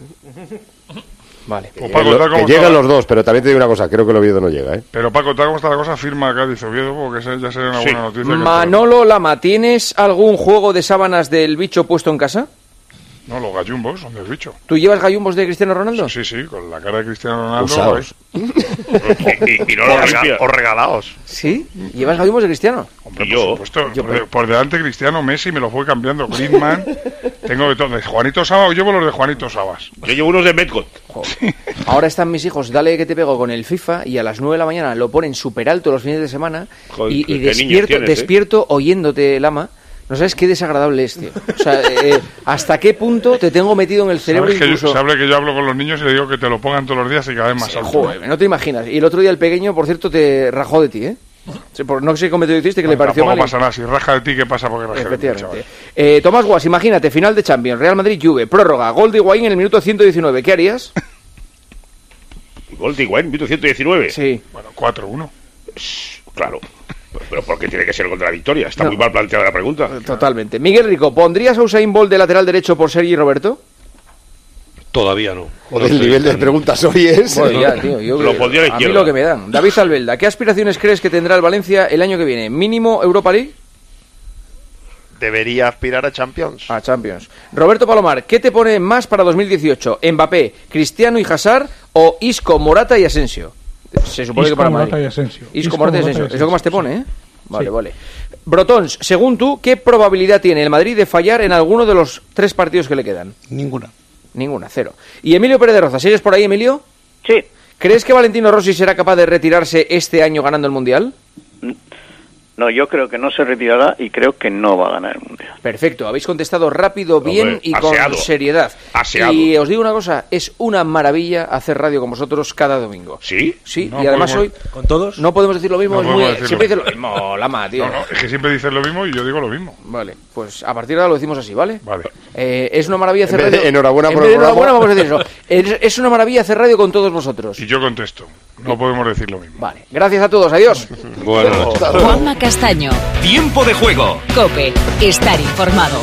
Vale. Pues Paco, Lo- tal como que llegan está- los dos, pero también te digo una cosa, creo que el Oviedo no llega, ¿eh? Pero Paco, tal como está la cosa, firma Cádiz-Oviedo, porque ese ya sería una Sí. buena noticia. que- Manolo Lama, ¿tienes algún juego de sábanas del bicho puesto en casa? No, los gallumbos son del bicho. ¿Tú llevas gallumbos de Cristiano Ronaldo? Sí, sí, con la cara de Cristiano Ronaldo. Usados. ¿eh? y, y no los limpia. o regalados. ¿Sí? ¿Llevas gallumbos de Cristiano? Hombre, por supuesto. por, de- por delante Cristiano, Messi, me los voy cambiando. Griezmann, tengo de todo. De Juanito Sabas, yo llevo los de Juanito Sabas. Yo llevo unos de Metcot. Ahora están mis hijos, dale que te pego con el FIFA y a las nueve de la mañana lo ponen súper alto los fines de semana. Joder, y, y qué niños despierto, tienes, ¿eh? despierto oyéndote, Lama. No sabes qué desagradable es, tío. O sea, eh, ¿hasta qué punto te tengo metido en el cerebro ¿Sabes que, yo, incluso? sabe que yo hablo con los niños y le digo que te lo pongan todos los días y cada vez más Sí, alto. joder, no te imaginas. Y el otro día el pequeño, por cierto, te rajó de ti, ¿eh? Sí, por- no sé qué cometido hiciste, que le pareció Tampoco mal. pasa nada. Si raja de ti, ¿qué pasa? Porque raja de ti, chaval. Efectivamente. Eh, Tomás Guas, imagínate, final de Champions, Real Madrid-Juve, prórroga, gol de Higuaín en el minuto ciento diecinueve. ¿Qué harías? Gol de Higuaín, minuto ciento diecinueve. Sí. Bueno, cuatro uno. Claro. Pero ¿por qué tiene que ser el gol de la victoria? Está No. muy mal planteada la pregunta. Totalmente. Miguel Rico, ¿pondrías a Usain Bolt de lateral derecho por Sergi Roberto? Todavía no. Joder, el nivel de preguntas hoy es... Bueno, ya, tío, yo lo pondría a la a mí izquierda. lo que me dan. David Albelda, ¿qué aspiraciones crees que tendrá el Valencia el año que viene? ¿Mínimo Europa League? Debería aspirar a Champions. A Champions. Roberto Palomar, ¿qué te pone más para dos mil dieciocho? ¿Mbappé, Cristiano y Hazard o Isco, Morata y Asensio? Se supone Isco, que para Morata Madrid. y Asensio. Isco, Isco, Morata y Morata y Asensio. Asensio. Es lo que más te pone, ¿eh? Vale, Sí. vale. Brotons, según tú, ¿qué probabilidad tiene el Madrid de fallar en alguno de los tres partidos que le quedan? Ninguna. Ninguna, cero. ¿Y Emilio Pérez de Roza, sigues por ahí, Emilio? Sí. ¿Crees que Valentino Rossi será capaz de retirarse este año ganando el Mundial? No, yo creo que no se retirará y creo que no va a ganar el Mundial. Perfecto, habéis contestado rápido, bien Hombre, y aseado. con seriedad. Aseado. Y os digo una cosa, es una maravilla hacer radio con vosotros cada domingo. ¿Sí? Sí, No y además podemos- hoy ¿Con todos? no podemos decir lo mismo, No es muy- podemos decir siempre lo dices lo mismo, Lama, tío. No, no, es que siempre dices lo mismo y yo digo lo mismo. Vale, pues a partir de ahora lo decimos así, ¿vale? Vale. Eh, es una maravilla hacer En vez de radio. enhorabuena en por vez de el programa. enhorabuena vamos a decir eso. Es, es una maravilla hacer radio con todos vosotros. Y yo contesto. No podemos decir lo mismo. Vale, gracias a todos, adiós. Bueno, Juanma Castaño. Tiempo de juego. COPE. Estar informado.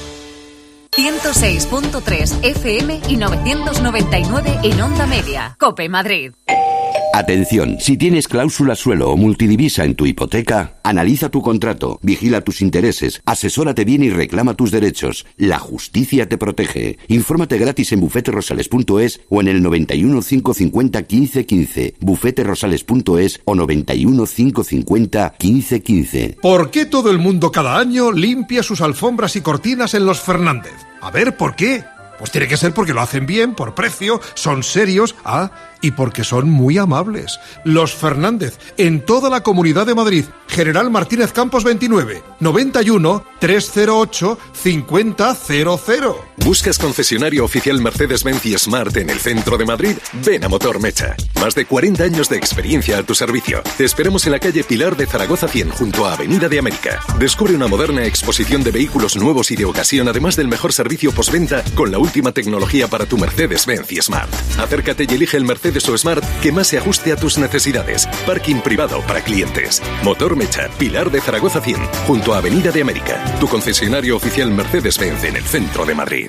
ciento seis punto tres F M y novecientos noventa y nueve en Onda Media. COPE Madrid. Atención, si tienes cláusula suelo o multidivisa en tu hipoteca, analiza tu contrato, vigila tus intereses, asesórate bien y reclama tus derechos. La justicia te protege. Infórmate gratis en bufete rosales punto es o en el noventa y uno, cinco cincuenta, quince quince, bufete rosales punto es o noventa y uno, cinco cincuenta, quince quince. ¿Por qué todo el mundo cada año limpia sus alfombras y cortinas en Los Fernández? A ver, ¿por qué? Pues tiene que ser porque lo hacen bien, por precio, son serios, ah, y porque son muy amables. Los Fernández, en toda la Comunidad de Madrid. General Martínez Campos veintinueve, noventa y uno, trescientos ocho, cincuenta cero cero. ¿Buscas concesionario oficial Mercedes-Benz y Smart en el centro de Madrid? Ven a Motor Mecha. Más de cuarenta años de experiencia a tu servicio. Te esperamos en la calle Pilar de Zaragoza cien, junto a Avenida de América. Descubre una moderna exposición de vehículos nuevos y de ocasión, además del mejor servicio postventa con la última tecnología para tu Mercedes-Benz y Smart. Acércate y elige el Mercedes o Smart que más se ajuste a tus necesidades. Parking privado para clientes. Motor Mecha, Pilar de Zaragoza cien, junto a Avenida de América. Tu concesionario oficial Mercedes-Benz en el centro de Madrid.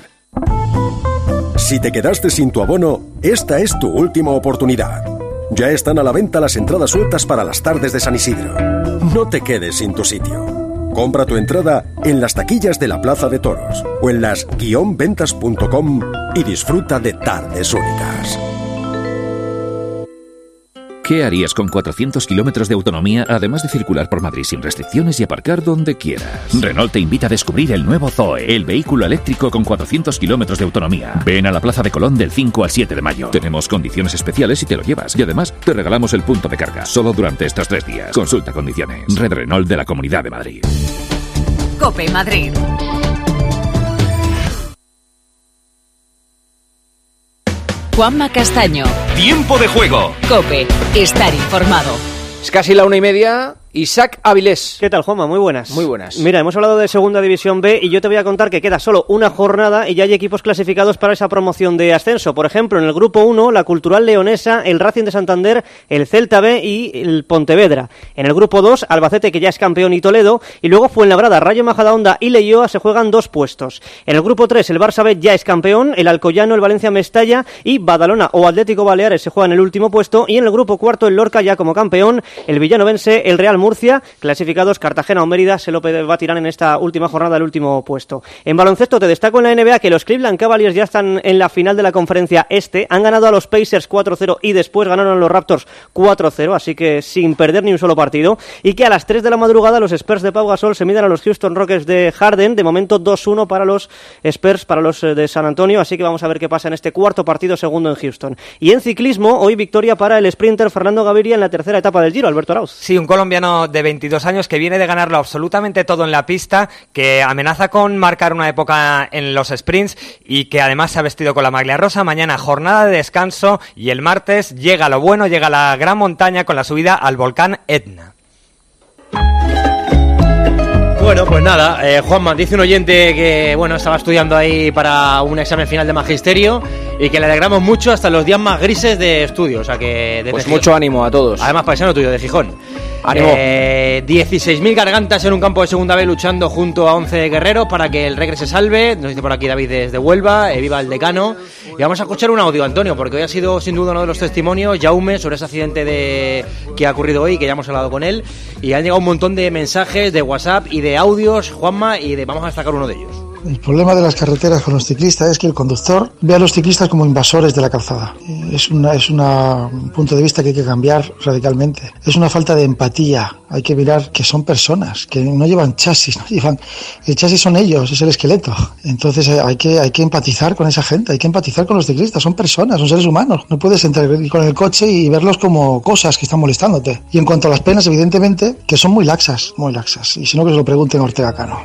Si te quedaste sin tu abono, esta es tu última oportunidad. Ya están a la venta las entradas sueltas para las tardes de San Isidro. No te quedes sin tu sitio. Compra tu entrada en las taquillas de la Plaza de Toros o en las guion ventas punto com y disfruta de tardes únicas. ¿Qué harías con cuatrocientos kilómetros de autonomía, además de circular por Madrid sin restricciones y aparcar donde quieras? Renault te invita a descubrir el nuevo Zoe, el vehículo eléctrico con cuatrocientos kilómetros de autonomía. Ven a la Plaza de Colón del cinco al siete de mayo. Tenemos condiciones especiales si te lo llevas y además te regalamos el punto de carga solo durante estos tres días. Consulta condiciones. Red Renault de la Comunidad de Madrid. COPE Madrid. Juanma Castaño. Tiempo de juego. COPE. Estar informado. Es casi la una y media. Isaac Avilés. ¿Qué tal, Juanma? Muy buenas. Muy buenas. Mira, hemos hablado de Segunda División B y yo te voy a contar que queda solo una jornada y ya hay equipos clasificados para esa promoción de ascenso. Por ejemplo, en el Grupo uno, la Cultural Leonesa, el Racing de Santander, el Celta B y el Pontevedra. En el Grupo dos, Albacete, que ya es campeón, y Toledo. Y luego Fuenlabrada, Rayo Majadahonda y Leioa se juegan dos puestos. En el Grupo tres, el Barça B ya es campeón, el Alcoyano, el Valencia Mestalla y Badalona o Atlético Baleares se juegan el último puesto. Y en el Grupo cuarto, el Lorca ya como campeón, el Villanovense, el Real Murcia, clasificados Cartagena o Mérida, se lo batirán en esta última jornada el último puesto. En baloncesto te destaco en la N B A que los Cleveland Cavaliers ya están en la final de la conferencia este, han ganado a los Pacers cuatro cero y después ganaron a los Raptors cuatro cero, así que sin perder ni un solo partido, y que a las tres de la madrugada los Spurs de Pau Gasol se midan a los Houston Rockets de Harden, de momento dos uno para los Spurs, para los de San Antonio, así que vamos a ver qué pasa en este cuarto partido segundo en Houston. Y en ciclismo, hoy victoria para el sprinter Fernando Gaviria en la tercera etapa del Giro. Alberto Arauz. Sí, un colombiano de veintidós años que viene de ganarlo absolutamente todo en la pista, que amenaza con marcar una época en los sprints y que además se ha vestido con la maglia rosa. Mañana jornada de descanso y el martes llega lo bueno, llega la gran montaña con la subida al volcán Etna. Bueno, pues nada, eh, Juanma, dice un oyente que bueno estaba estudiando ahí para un examen final de magisterio y que le alegramos mucho hasta los días más grises de estudio, o sea que... Pues mucho ánimo a todos. Además, paisano tuyo, de Gijón. Eh, dieciséis mil gargantas en un campo de segunda B luchando junto a once guerreros para que el Regre se salve. Nos dice por aquí David desde Huelva, eh, viva el decano. Y vamos a escuchar un audio, Antonio, porque hoy ha sido sin duda uno de los testimonios, Jaume, sobre ese accidente de que ha ocurrido hoy, que ya hemos hablado con él. Y han llegado un montón de mensajes de WhatsApp y de audios, Juanma, y de, vamos a destacar uno de ellos. El problema de las carreteras con los ciclistas es que el conductor ve a los ciclistas como invasores de la calzada. Es, una, es una, un punto de vista que hay que cambiar radicalmente. Es una falta de empatía. Hay que mirar que son personas, que no llevan chasis, no llevan, el chasis son ellos, es el esqueleto. Entonces hay que, hay que empatizar con esa gente, hay que empatizar con los ciclistas, son personas, son seres humanos. No puedes entrar con el coche y verlos como cosas que están molestándote. Y en cuanto a las penas, evidentemente, que son muy laxas, muy laxas. Y si no, que se lo pregunten a Ortega Cano.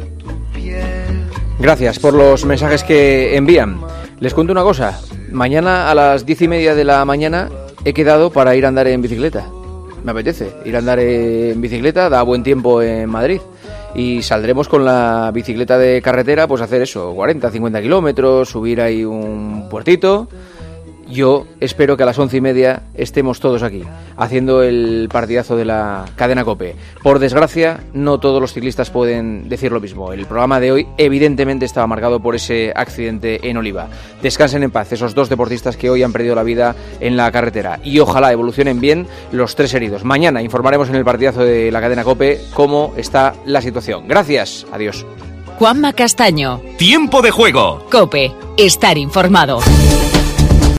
Gracias por los mensajes que envían. Les cuento una cosa. Mañana a las diez y media de la mañana he quedado para ir a andar en bicicleta. Me apetece ir a andar en bicicleta, da buen tiempo en Madrid. Y saldremos con la bicicleta de carretera, pues hacer eso, cuarenta, cincuenta kilómetros, subir ahí un puertito. Yo espero que a las once y media estemos todos aquí, haciendo el partidazo de la cadena COPE. Por desgracia, no todos los ciclistas pueden decir lo mismo. El programa de hoy evidentemente estaba marcado por ese accidente en Oliva. Descansen en paz esos dos deportistas que hoy han perdido la vida en la carretera. Y ojalá evolucionen bien los tres heridos. Mañana informaremos en el partidazo de la cadena COPE cómo está la situación. Gracias, adiós. Juanma Castaño. Tiempo de juego. COPE, estar informado.